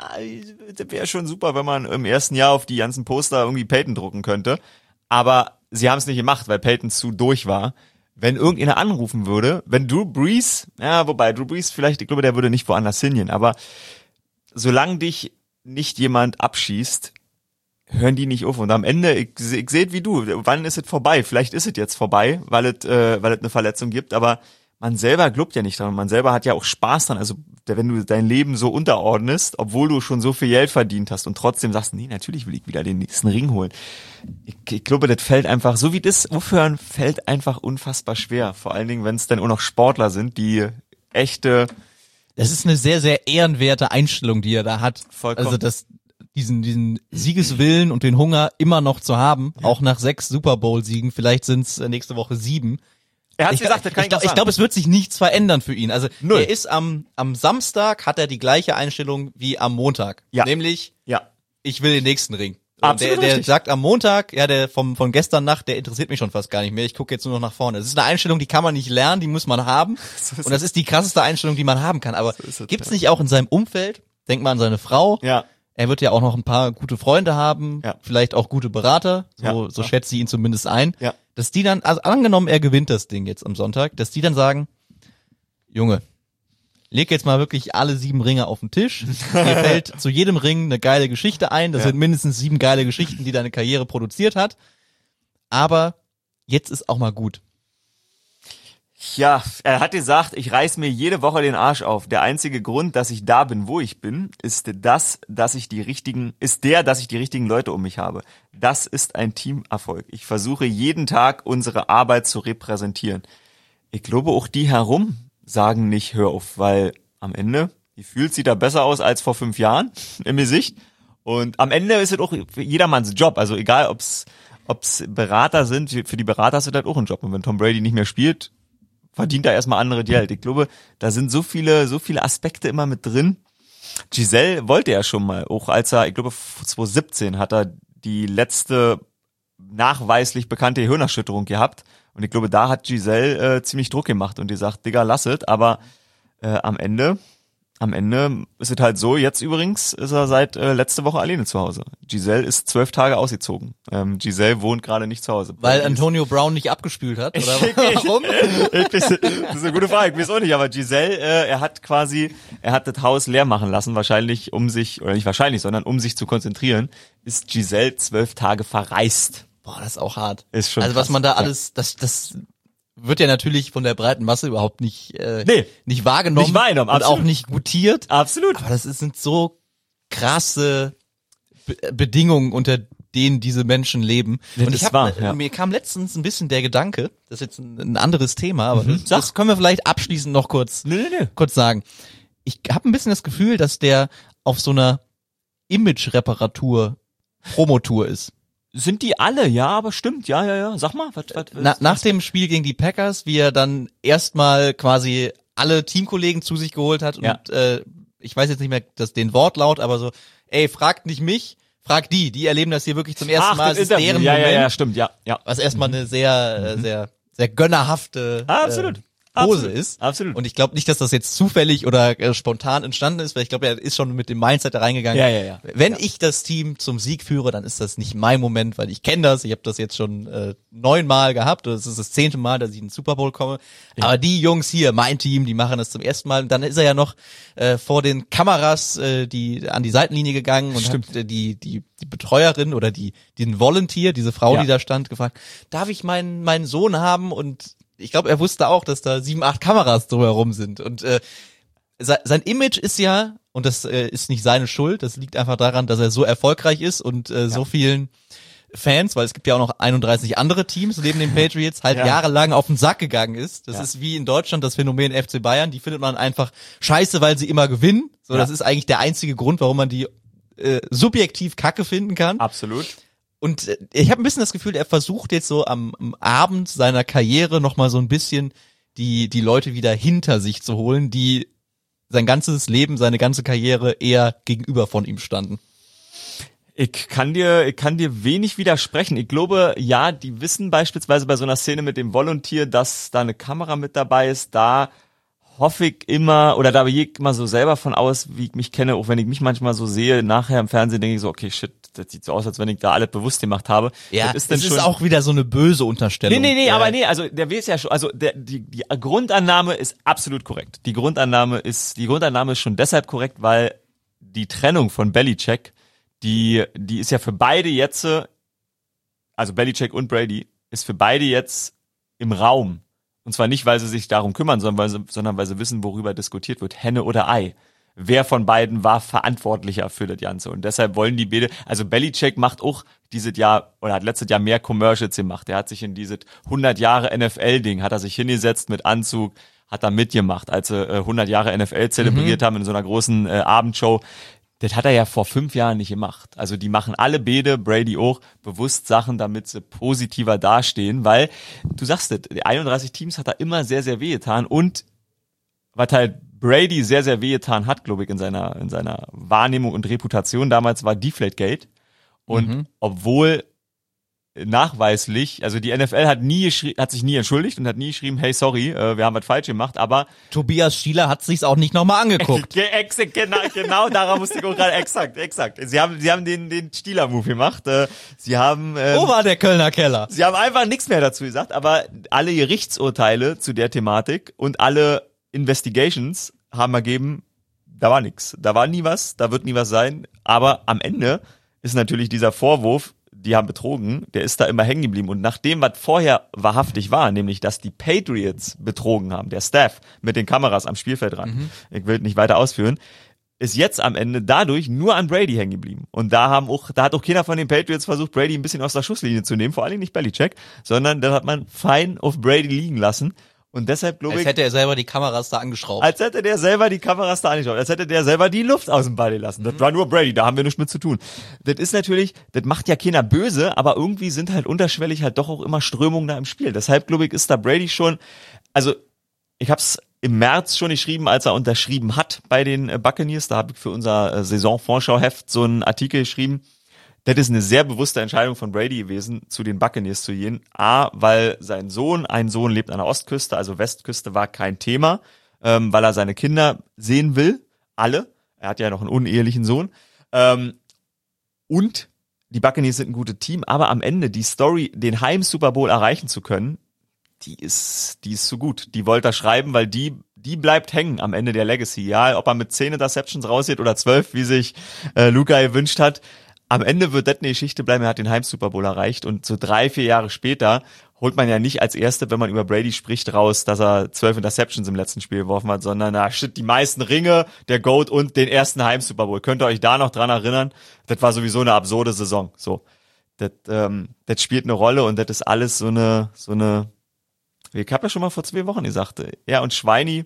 das wäre schon super, wenn man im ersten Jahr auf die ganzen Poster irgendwie Peyton drucken könnte. Aber sie haben es nicht gemacht, weil Peyton zu durch war. Wenn irgendjemand anrufen würde, wenn Drew Brees, Drew Brees vielleicht, ich glaube, der würde nicht woanders hingehen, aber solange dich nicht jemand abschießt, hören die nicht auf. Und am Ende, ich sehe wie du, wann ist es vorbei? Vielleicht ist es jetzt vorbei, weil es eine Verletzung gibt, aber man selber glaubt ja nicht dran. Man selber hat ja auch Spaß dran. Also wenn du dein Leben so unterordnest, obwohl du schon so viel Geld verdient hast und trotzdem sagst, nee, natürlich will ich wieder den nächsten Ring holen. Ich glaube, das fällt einfach, so wie das aufhören, fällt einfach unfassbar schwer. Vor allen Dingen, wenn es dann auch noch Sportler sind, die echte... Das ist eine sehr, sehr ehrenwerte Einstellung, die er da hat. Vollkommen. Also diesen Siegeswillen und den Hunger immer noch zu haben, auch nach 6 Super Bowl-Siegen, vielleicht sind es nächste Woche 7. Er hat gesagt, das kann ich Ich glaube, es wird sich nichts verändern für ihn. Also Null. er ist am Samstag, hat er die gleiche Einstellung wie am Montag. Ja. Nämlich, ich will den nächsten Ring. Absolut Der richtig. sagt am Montag, der von gestern Nacht, der interessiert mich schon fast gar nicht mehr. Ich gucke jetzt nur noch nach vorne. Das ist eine Einstellung, die kann man nicht lernen, die muss man haben. Und das ist die krasseste Einstellung, die man haben kann. Aber gibt's nicht auch in seinem Umfeld? Denk mal an seine Frau. Ja. Er wird ja auch noch ein paar gute Freunde haben, vielleicht auch gute Berater. So schätzt sie ihn zumindest ein. Ja. Dass die dann, also angenommen, er gewinnt das Ding jetzt am Sonntag, dass die dann sagen, Junge, leg jetzt mal wirklich alle 7 Ringe auf den Tisch. Dir fällt zu jedem Ring eine geile Geschichte ein. Das sind mindestens 7 geile Geschichten, die deine Karriere produziert hat. Aber jetzt ist auch mal gut. Ja, er hat gesagt, ich reiß mir jede Woche den Arsch auf. Der einzige Grund, dass ich da bin, wo ich bin, ist dass ich die richtigen Leute um mich habe. Das ist ein Teamerfolg. Ich versuche jeden Tag unsere Arbeit zu repräsentieren. Ich glaube, auch die herum sagen nicht, hör auf, weil am Ende, die fühlt sich da besser aus als vor 5 Jahren im Gesicht. Und am Ende ist es auch jedermanns Job. Also egal, ob's Berater sind, für die Berater ist es halt auch ein Job. Und wenn Tom Brady nicht mehr spielt, verdient er erstmal andere Geld. Ich glaube, da sind so viele Aspekte immer mit drin. Giselle wollte ja schon mal, auch als er, ich glaube 2017 hat er die letzte nachweislich bekannte Hirnerschütterung gehabt. Und ich glaube, da hat Giselle ziemlich Druck gemacht und die sagt, Digga, lass es. Aber am Ende am Ende ist es halt so, jetzt übrigens ist er seit letzte Woche alleine zu Hause. Giselle ist 12 Tage ausgezogen. Giselle wohnt gerade nicht zu Hause. Weil Antonio Brown nicht abgespült hat, oder warum? Das ist eine gute Frage, ich weiß auch nicht, aber Giselle, er hat das Haus leer machen lassen, wahrscheinlich um sich zu konzentrieren, ist Giselle 12 Tage verreist. Boah, das ist auch hart. Ist schon also was krass. man da alles, das wird ja natürlich von der breiten Masse überhaupt nicht wahrgenommen, Nicht wahrgenommen, und absolut. auch nicht gutiert. Absolut. Aber sind so krasse Bedingungen, unter denen diese Menschen leben. Ja, Und das war, ja. mir kam letztens ein bisschen der Gedanke, das ist jetzt ein anderes Thema, aber das können wir vielleicht abschließend noch kurz sagen. Ich habe ein bisschen das Gefühl, dass der auf so einer Image-Reparatur Promotour ist. Sind die alle? Ja, aber stimmt. Ja. Sag mal. Nach dem Spiel gegen die Packers, wie er dann erstmal quasi alle Teamkollegen zu sich geholt hat und ich weiß jetzt nicht mehr den Wortlaut, aber so, ey, fragt nicht mich, fragt die erleben das hier wirklich zum ersten Mal. Das ist deren ja, Moment. Ja, stimmt, ja. Was erstmal eine sehr gönnerhafte Absolut. Pose ist. Absolut. Und ich glaube nicht, dass das jetzt zufällig oder spontan entstanden ist, weil ich glaube, er ist schon mit dem Mindset da reingegangen. Ja. Wenn ich das Team zum Sieg führe, dann ist das nicht mein Moment, weil ich kenne das. Ich habe das jetzt schon 9-mal gehabt. Das ist das 10. Mal, dass ich in den Super Bowl komme. Ja. Aber die Jungs hier, mein Team, die machen das zum ersten Mal. Und dann ist er ja noch vor den Kameras die an die Seitenlinie gegangen und hat die Betreuerin oder den Volunteer, diese Frau, die da stand, gefragt, darf ich meinen Sohn haben? Und ich glaube, er wusste auch, dass da 7, 8 Kameras drumherum sind. Und sein Image ist ja, und das ist nicht seine Schuld, das liegt einfach daran, dass er so erfolgreich ist und so vielen Fans, weil es gibt ja auch noch 31 andere Teams neben den Patriots, jahrelang auf den Sack gegangen ist. Das ist wie in Deutschland das Phänomen FC Bayern, die findet man einfach scheiße, weil sie immer gewinnen. So, das ist eigentlich der einzige Grund, warum man die subjektiv Kacke finden kann. Absolut. Und ich habe ein bisschen das Gefühl, er versucht jetzt so am Abend seiner Karriere nochmal so ein bisschen die Leute wieder hinter sich zu holen, die sein ganzes Leben, seine ganze Karriere eher gegenüber von ihm standen. Ich kann dir wenig widersprechen. Ich glaube, ja, die wissen beispielsweise bei so einer Szene mit dem Volunteer, dass da eine Kamera mit dabei ist. Da hoffe ich immer, oder da gehe ich immer so selber von aus, wie ich mich kenne, auch wenn ich mich manchmal so sehe, nachher im Fernsehen denke ich so, okay, shit, das sieht so aus, als wenn ich da alles bewusst gemacht habe. Ja, das das ist auch wieder so eine böse Unterstellung. Nee, also der weiß ja schon, also die Grundannahme ist absolut korrekt. Die Grundannahme ist schon deshalb korrekt, weil die Trennung von Belichick, die ist ja für beide jetzt, also Belichick und Brady, ist für beide jetzt im Raum. Und zwar nicht, weil sie sich darum kümmern, sondern weil sie wissen, worüber diskutiert wird, Henne oder Ei. Wer von beiden war verantwortlicher für das Ganze? Und deshalb wollen die beide, also Belichick macht auch dieses Jahr, oder hat letztes Jahr mehr Commercials gemacht. Er hat sich in dieses 100 Jahre NFL-Ding, hat er sich hingesetzt mit Anzug, hat da mitgemacht, als sie 100 Jahre NFL zelebriert haben in so einer großen Abendshow. Das hat er ja vor 5 Jahren nicht gemacht. Also die machen alle beide, Brady auch, bewusst Sachen, damit sie positiver dastehen, weil, du sagst es, 31 Teams hat er immer sehr, sehr wehgetan und was halt Brady sehr, sehr wehgetan hat, glaube ich, in seiner Wahrnehmung und Reputation damals war Deflategate. Und obwohl nachweislich, also die NFL hat sich nie entschuldigt und hat nie geschrieben, hey, sorry, wir haben was falsch gemacht, aber Tobias Stieler hat sich's auch nicht nochmal angeguckt. Genau, daran musste ich auch gerade, exakt. Sie haben den Stieler-Move gemacht. Sie haben, Wo war der Kölner Keller? Sie haben einfach nichts mehr dazu gesagt, aber alle Gerichtsurteile zu der Thematik und alle Investigations haben ergeben, da war nichts. Da war nie was, da wird nie was sein, aber am Ende ist natürlich dieser Vorwurf, die haben betrogen, der ist da immer hängen geblieben. Und nach dem, was vorher wahrhaftig war, nämlich, dass die Patriots betrogen haben, der Staff mit den Kameras am Spielfeld ran, ich will nicht weiter ausführen, ist jetzt am Ende dadurch nur an Brady hängen geblieben. Und da hat auch keiner von den Patriots versucht, Brady ein bisschen aus der Schusslinie zu nehmen, vor allem nicht Belichick, sondern das hat man fein auf Brady liegen lassen. Und deshalb glaube ich... Als hätte er selber die Kameras da angeschraubt. Als hätte der selber die Kameras da angeschraubt. Als hätte der selber die Luft aus dem Ball gelassen. Das war nur Brady, da haben wir nichts mit zu tun. Das ist natürlich, das macht ja keiner böse, aber irgendwie sind halt unterschwellig halt doch auch immer Strömungen da im Spiel. Deshalb glaube ich, ist da Brady schon, also ich hab's im März schon geschrieben, als er unterschrieben hat bei den Buccaneers. Da habe ich für unser Saisonvorschauheft so einen Artikel geschrieben. Das ist eine sehr bewusste Entscheidung von Brady gewesen, zu den Buccaneers zu gehen. A, weil ein Sohn lebt an der Ostküste, also Westküste war kein Thema, weil er seine Kinder sehen will. alle. Er hat ja noch einen unehelichen Sohn. Und die Buccaneers sind ein gutes Team, aber am Ende die Story, den Heim-Super Bowl erreichen zu können, die ist so gut. Die wollte er schreiben, weil die bleibt hängen am Ende der Legacy. Ja, ob er mit 10 Interceptions rausgeht oder 12, wie sich Luca gewünscht hat. Am Ende wird das eine Geschichte bleiben, er hat den Heim-Super Bowl erreicht und so 3-4 Jahre später holt man ja nicht als Erste, wenn man über Brady spricht, raus, dass er 12 Interceptions im letzten Spiel geworfen hat, sondern die meisten Ringe, der GOAT und den ersten Heim-Super Bowl. Könnt ihr euch da noch dran erinnern? Das war sowieso eine absurde Saison. So, das spielt eine Rolle und das ist alles so eine, ich habe ja schon mal vor 2 Wochen gesagt, ja, und Schweini,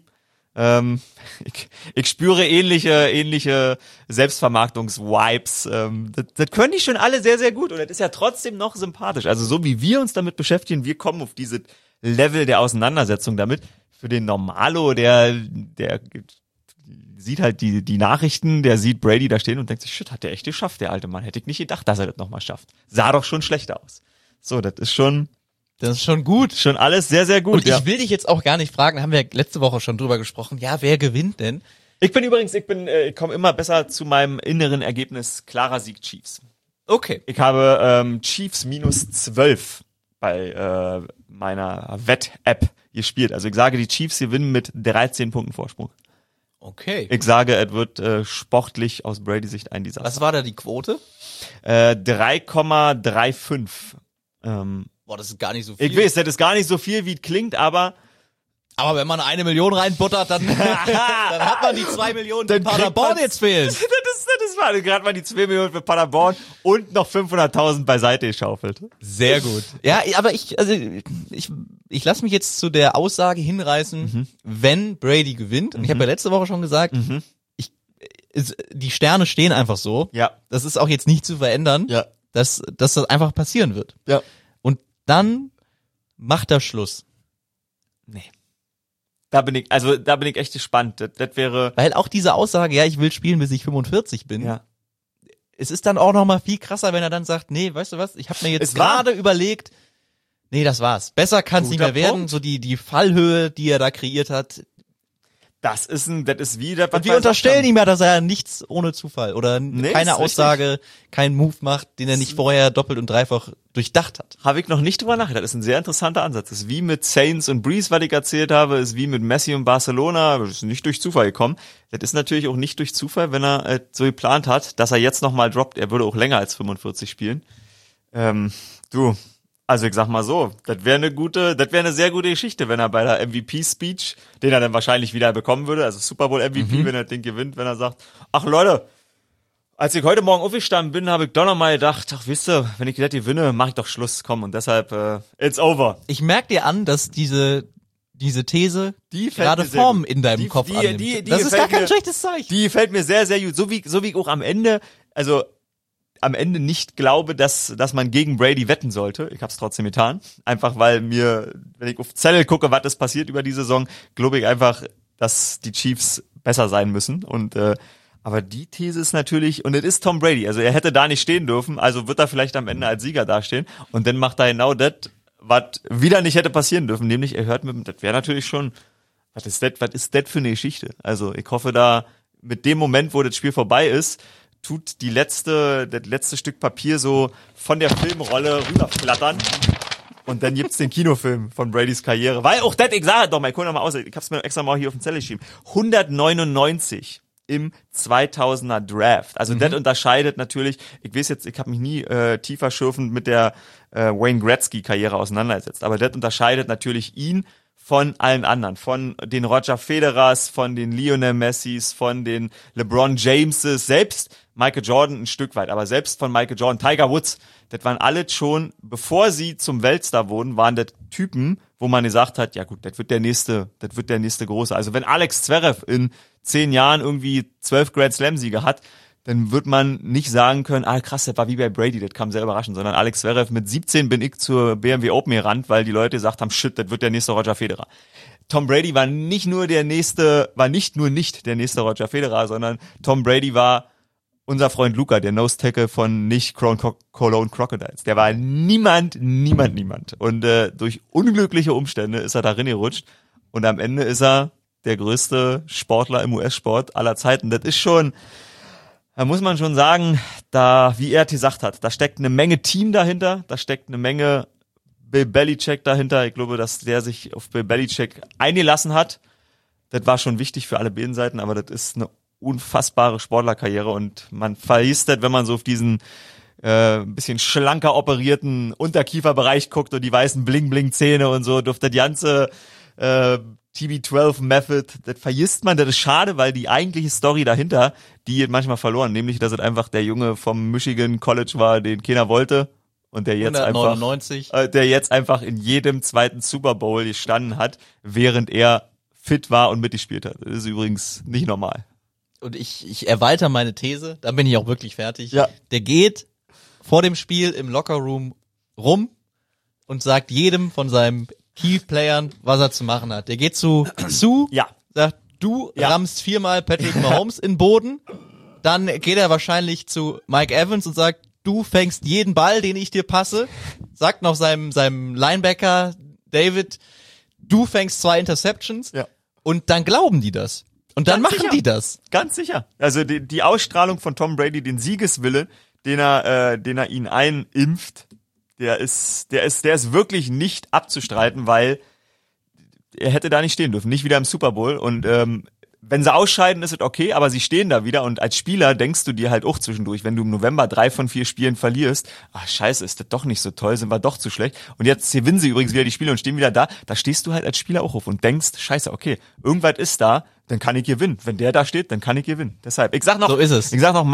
ich spüre ähnliche Selbstvermarktungs-Vibes. Das können die schon alle sehr, sehr gut und das ist ja trotzdem noch sympathisch. Also so wie wir uns damit beschäftigen, wir kommen auf diese Level der Auseinandersetzung damit. Für den Normalo, der sieht halt die Nachrichten, der sieht Brady da stehen und denkt sich, shit, hat der echt geschafft, der alte Mann. Hätte ich nicht gedacht, dass er das nochmal schafft. Sah doch schon schlechter aus. So, das ist schon gut. Schon alles sehr, sehr gut. Und ich will dich jetzt auch gar nicht fragen, haben wir letzte Woche schon drüber gesprochen, ja, wer gewinnt denn? Ich komme immer besser zu meinem inneren Ergebnis, klarer Sieg Chiefs. Okay. Ich habe Chiefs -12 bei meiner Wett-App gespielt. Also ich sage, die Chiefs gewinnen mit 13 Punkten Vorsprung. Okay. Ich sage, es wird sportlich aus Brady-Sicht ein Desaster. Was war da die Quote? 3,35. Boah, das ist gar nicht so viel. Ich weiß, das ist gar nicht so viel, wie es klingt, aber wenn man 1 Million reinbuttert, dann hat man die 2 Millionen, die Paderborn jetzt fehlen. Das war gerade mal die 2 Millionen für Paderborn und noch 500.000 beiseite geschaufelt. Sehr gut. Ja, aber ich lasse mich jetzt zu der Aussage hinreißen, wenn Brady gewinnt, und ich habe ja letzte Woche schon gesagt, die Sterne stehen einfach so. Ja. Das ist auch jetzt nicht zu verändern, dass das einfach passieren wird. Ja. Und dann macht er Schluss. Nee. Da bin ich echt gespannt. Das wäre. Weil auch diese Aussage, ja, ich will spielen, bis ich 45 bin. Ja. Es ist dann auch noch mal viel krasser, wenn er dann sagt, nee, weißt du was, ich habe mir jetzt gerade überlegt, nee, das war's. Besser kann's nicht mehr werden. So die Fallhöhe, die er da kreiert hat. Das ist wieder. Und wir unterstellen ihm ja, dass er nichts ohne Zufall oder keine Aussage, richtig. keinen Move macht, den er nicht vorher doppelt und dreifach durchdacht hat. Habe ich noch nicht drüber nachgedacht. Das ist ein sehr interessanter Ansatz. Das ist wie mit Saints und Breeze, was ich erzählt habe, ist wie mit Messi und Barcelona. Das ist nicht durch Zufall gekommen. Das ist natürlich auch nicht durch Zufall, wenn er so geplant hat, dass er jetzt nochmal droppt. Er würde auch länger als 45 spielen. Also ich sag mal so, das wäre eine sehr gute Geschichte, wenn er bei der MVP-Speech, den er dann wahrscheinlich wieder bekommen würde, also Super Bowl MVP, wenn er den gewinnt, wenn er sagt, ach Leute, als ich heute Morgen aufgestanden bin, habe ich doch nochmal gedacht, ach wisst ihr, wenn ich das gewinne, mache ich doch Schluss, komm, und deshalb, it's over. Ich merke dir an, dass diese These gerade Form in deinem Kopf annimmt. Das ist gar kein schlechtes Zeichen. Die fällt mir sehr, sehr gut, so wie ich auch am Ende nicht glaube, dass man gegen Brady wetten sollte. Ich habe es trotzdem getan. Einfach weil wenn ich auf Zettel gucke, was ist passiert über die Saison, glaube ich einfach, dass die Chiefs besser sein müssen. Und aber die These ist natürlich, und es ist Tom Brady, also er hätte da nicht stehen dürfen, also wird er vielleicht am Ende als Sieger dastehen. Und dann macht er genau das, was wieder nicht hätte passieren dürfen, nämlich er hört das wäre natürlich schon, was ist das für eine Geschichte? Also ich hoffe da, mit dem Moment, wo das Spiel vorbei ist, tut das letzte Stück Papier so von der Filmrolle rüberflattern und dann gibt's den Kinofilm von Bradys Karriere. Weil auch das, ich sage doch mal, ich hol noch mal aus, ich hab's mir extra mal hier auf den Zettel geschrieben. 199 im 2000er Draft. Also das unterscheidet natürlich, ich weiß jetzt, ich habe mich nie tiefer schürfend mit der Wayne Gretzky-Karriere auseinandergesetzt, aber das unterscheidet natürlich ihn von allen anderen, von den Roger Federers, von den Lionel Messis, von den LeBron Jameses, selbst Michael Jordan ein Stück weit, aber selbst von Michael Jordan, Tiger Woods, das waren alle schon, bevor sie zum Weltstar wurden, waren das Typen, wo man gesagt hat, ja gut, das wird der nächste große. Also wenn Alex Zverev in 10 Jahren irgendwie 12 Grand Slam-Siege hat, dann wird man nicht sagen können, krass, das war wie bei Brady, das kam sehr überraschend, sondern Alex Zverev mit 17 bin ich zur BMW Open gerannt, weil die Leute gesagt haben, shit, das wird der nächste Roger Federer. Tom Brady war nicht nur nicht der nächste Roger Federer, sondern Tom Brady war unser Freund Luca, der Nose Tackle von nicht Cologne Crocodiles. Der war niemand. Und durch unglückliche Umstände ist er darin gerutscht und am Ende ist er der größte Sportler im US-Sport aller Zeiten. Das ist schon, da muss man schon sagen, da, wie er gesagt hat, da steckt eine Menge Team dahinter, da steckt eine Menge Bill Belichick dahinter. Ich glaube, dass der sich auf Bill Belichick eingelassen hat. Das war schon wichtig für alle beiden Seiten, aber das ist eine unfassbare Sportlerkarriere und man vergisst das, wenn man so auf diesen ein bisschen schlanker operierten Unterkieferbereich guckt und die weißen Bling-Bling-Zähne und so, durch das ganze TB12-Method, das vergisst man, das ist schade, weil die eigentliche Story dahinter, die geht manchmal verloren, nämlich, dass es einfach der Junge vom Michigan College war, den keiner wollte und der jetzt 199. der jetzt einfach in jedem zweiten Super Bowl gestanden hat, während er fit war und mitgespielt hat. Das ist übrigens nicht normal. Und ich erweitere meine These, da bin ich auch wirklich fertig. Ja. Der geht vor dem Spiel im Lockerroom rum und sagt jedem von seinen Key-Playern, was er zu machen hat. Der geht zu Ja. sagt, du rammst 4-mal Patrick Mahomes in den Boden. Dann geht er wahrscheinlich zu Mike Evans und sagt, du fängst jeden Ball, den ich dir passe. Sagt noch seinem Linebacker David, du fängst 2 Interceptions. Ja. Und dann glauben die das. Und dann Ganz machen sicher. die das. Ganz sicher. Also die Ausstrahlung von Tom Brady, den Siegeswille, den er ihnen einimpft, der ist wirklich nicht abzustreiten, weil er hätte da nicht stehen dürfen, nicht wieder im Super Bowl. Und wenn sie ausscheiden, ist es okay, aber sie stehen da wieder und als Spieler denkst du dir halt auch zwischendurch, wenn du im November 3 von 4 Spielen verlierst, ach scheiße, ist das doch nicht so toll, sind wir doch zu schlecht. Und jetzt gewinnen sie übrigens wieder die Spiele und stehen wieder da stehst du halt als Spieler auch auf und denkst, scheiße, okay, irgendwas ist da, dann kann ich gewinnen. Wenn der da steht, dann kann ich gewinnen. Deshalb, ich sag noch, So ist es. Ich sag noch,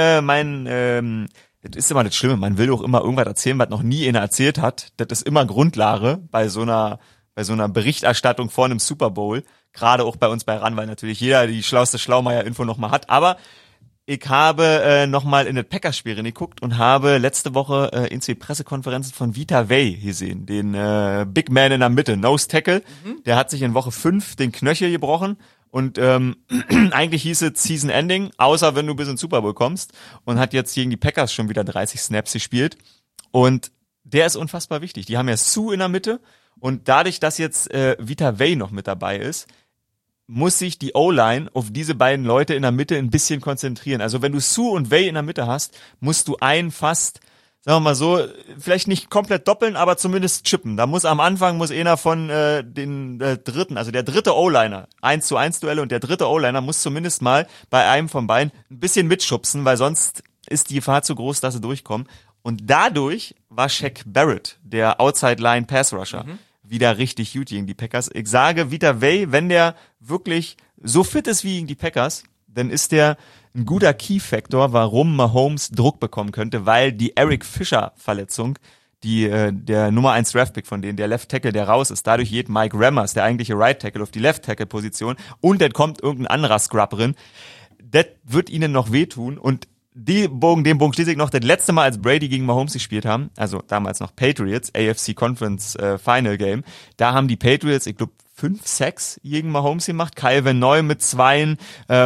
das ist immer das Schlimme, man will doch immer irgendwas erzählen, was noch nie einer erzählt hat. Das ist immer Grundlage bei so einer Berichterstattung vor einem Super Bowl. Gerade auch bei uns bei RAN, weil natürlich jeder die schlauste Schlaumeier-Info nochmal hat. Aber ich habe nochmal in das Packers-Spiel reingeguckt und habe letzte Woche in 2 Pressekonferenzen von Vita Vea gesehen, den Big Man in der Mitte, Nose Tackle. Der hat sich in Woche 5 den Knöchel gebrochen und eigentlich hieß es Season Ending, außer wenn du bis ins Super Bowl kommst, und hat jetzt gegen die Packers schon wieder 30 Snaps gespielt. Und der ist unfassbar wichtig. Die haben ja Sue in der Mitte und dadurch, dass jetzt Vita Vea noch mit dabei ist, muss sich die O-Line auf diese beiden Leute in der Mitte ein bisschen konzentrieren. Also wenn du Sue und Vea in der Mitte hast, musst du einen fast, sagen wir mal so, vielleicht nicht komplett doppeln, aber zumindest chippen. Da muss am Anfang einer von den dritten, also der dritte O-Liner, 1-zu-1 Duelle und der dritte O-Liner muss zumindest mal bei einem von beiden ein bisschen mitschubsen, weil sonst ist die Gefahr zu groß, dass sie durchkommen. Und dadurch war Shaq Barrett, der Outside-Line-Pass-Rusher, wieder richtig gut gegen die Packers. Ich sage, Vita Vea, wenn der wirklich so fit ist wie gegen die Packers, dann ist der ein guter Key-Factor, warum Mahomes Druck bekommen könnte, weil die Eric Fischer-Verletzung, der Nummer 1 Draftpick von denen, der Left Tackle, der raus ist, dadurch geht Mike Rammers, der eigentliche Right Tackle, auf die Left Tackle-Position und dann kommt irgendein anderer Scrub drin. Das wird ihnen noch wehtun und den Bogen schließe ich noch, das letzte Mal, als Brady gegen Mahomes gespielt haben, also damals noch Patriots, AFC Conference Final Game, da haben die Patriots, ich glaube, 5 Sacks gegen Mahomes gemacht, Kyle Van Noy mit 2.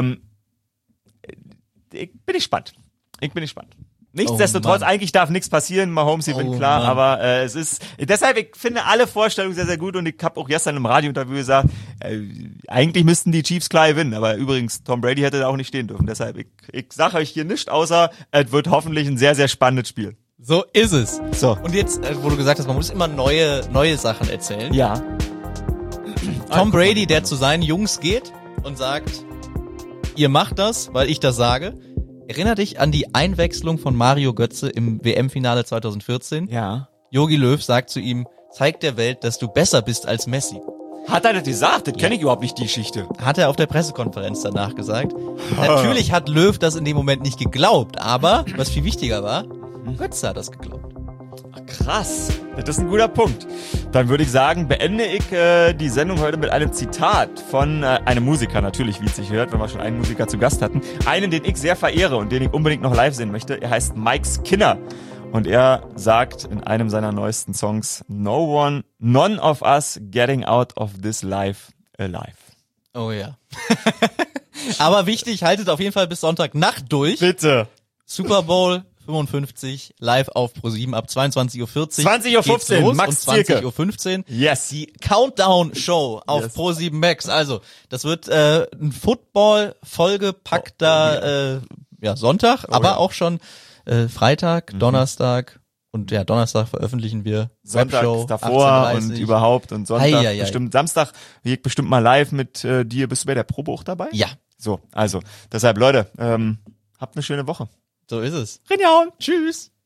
Ich bin gespannt. Nichtsdestotrotz, eigentlich darf nichts passieren, Mahomes gewinnt, klar, Mann. aber es ist, deshalb, ich finde alle Vorstellungen sehr, sehr gut und ich habe auch gestern im Radiointerview gesagt, eigentlich müssten die Chiefs klar gewinnen, aber übrigens, Tom Brady hätte da auch nicht stehen dürfen, deshalb, ich sage euch hier nichts, außer es wird hoffentlich ein sehr, sehr spannendes Spiel. So ist es. So. Und jetzt, wo du gesagt hast, man muss immer neue Sachen erzählen. Ja. Tom Brady, der zu seinen Jungs geht und sagt, ihr macht das, weil ich das sage. Erinner dich an die Einwechslung von Mario Götze im WM-Finale 2014? Ja. Jogi Löw sagt zu ihm, zeig der Welt, dass du besser bist als Messi. Hat er das gesagt? Das kenne ich überhaupt nicht, die Geschichte. Hat er auf der Pressekonferenz danach gesagt. Natürlich hat Löw das in dem Moment nicht geglaubt, aber, was viel wichtiger war, Götze hat das geglaubt. Krass, das ist ein guter Punkt. Dann würde ich sagen, beende ich die Sendung heute mit einem Zitat von einem Musiker, natürlich, wie es sich hört, wenn wir schon einen Musiker zu Gast hatten. Einen, den ich sehr verehre und den ich unbedingt noch live sehen möchte. Er heißt Mike Skinner und er sagt in einem seiner neuesten Songs, none of us getting out of this life alive. Oh ja. Aber wichtig, haltet auf jeden Fall bis Sonntagnacht durch. Bitte. Super Bowl 20:55 live auf ProSieben ab 22:40 Uhr. 20:15 Uhr, Max und Zierke. 20:15 Uhr. Yes. Die Countdown-Show auf Yes. ProSieben Max. Also, das wird ein Football-vollgepackter Sonntag, aber auch schon Freitag, Donnerstag und Donnerstag veröffentlichen wir Sonntag Webshow davor 18:30. und überhaupt und Sonntag Ei. bestimmt, Samstag bestimmt mal live mit dir. Bist du bei der Probe auch dabei? Ja, So, also, deshalb Leute, habt eine schöne Woche. so ist es. Rinjaun. Tschüss.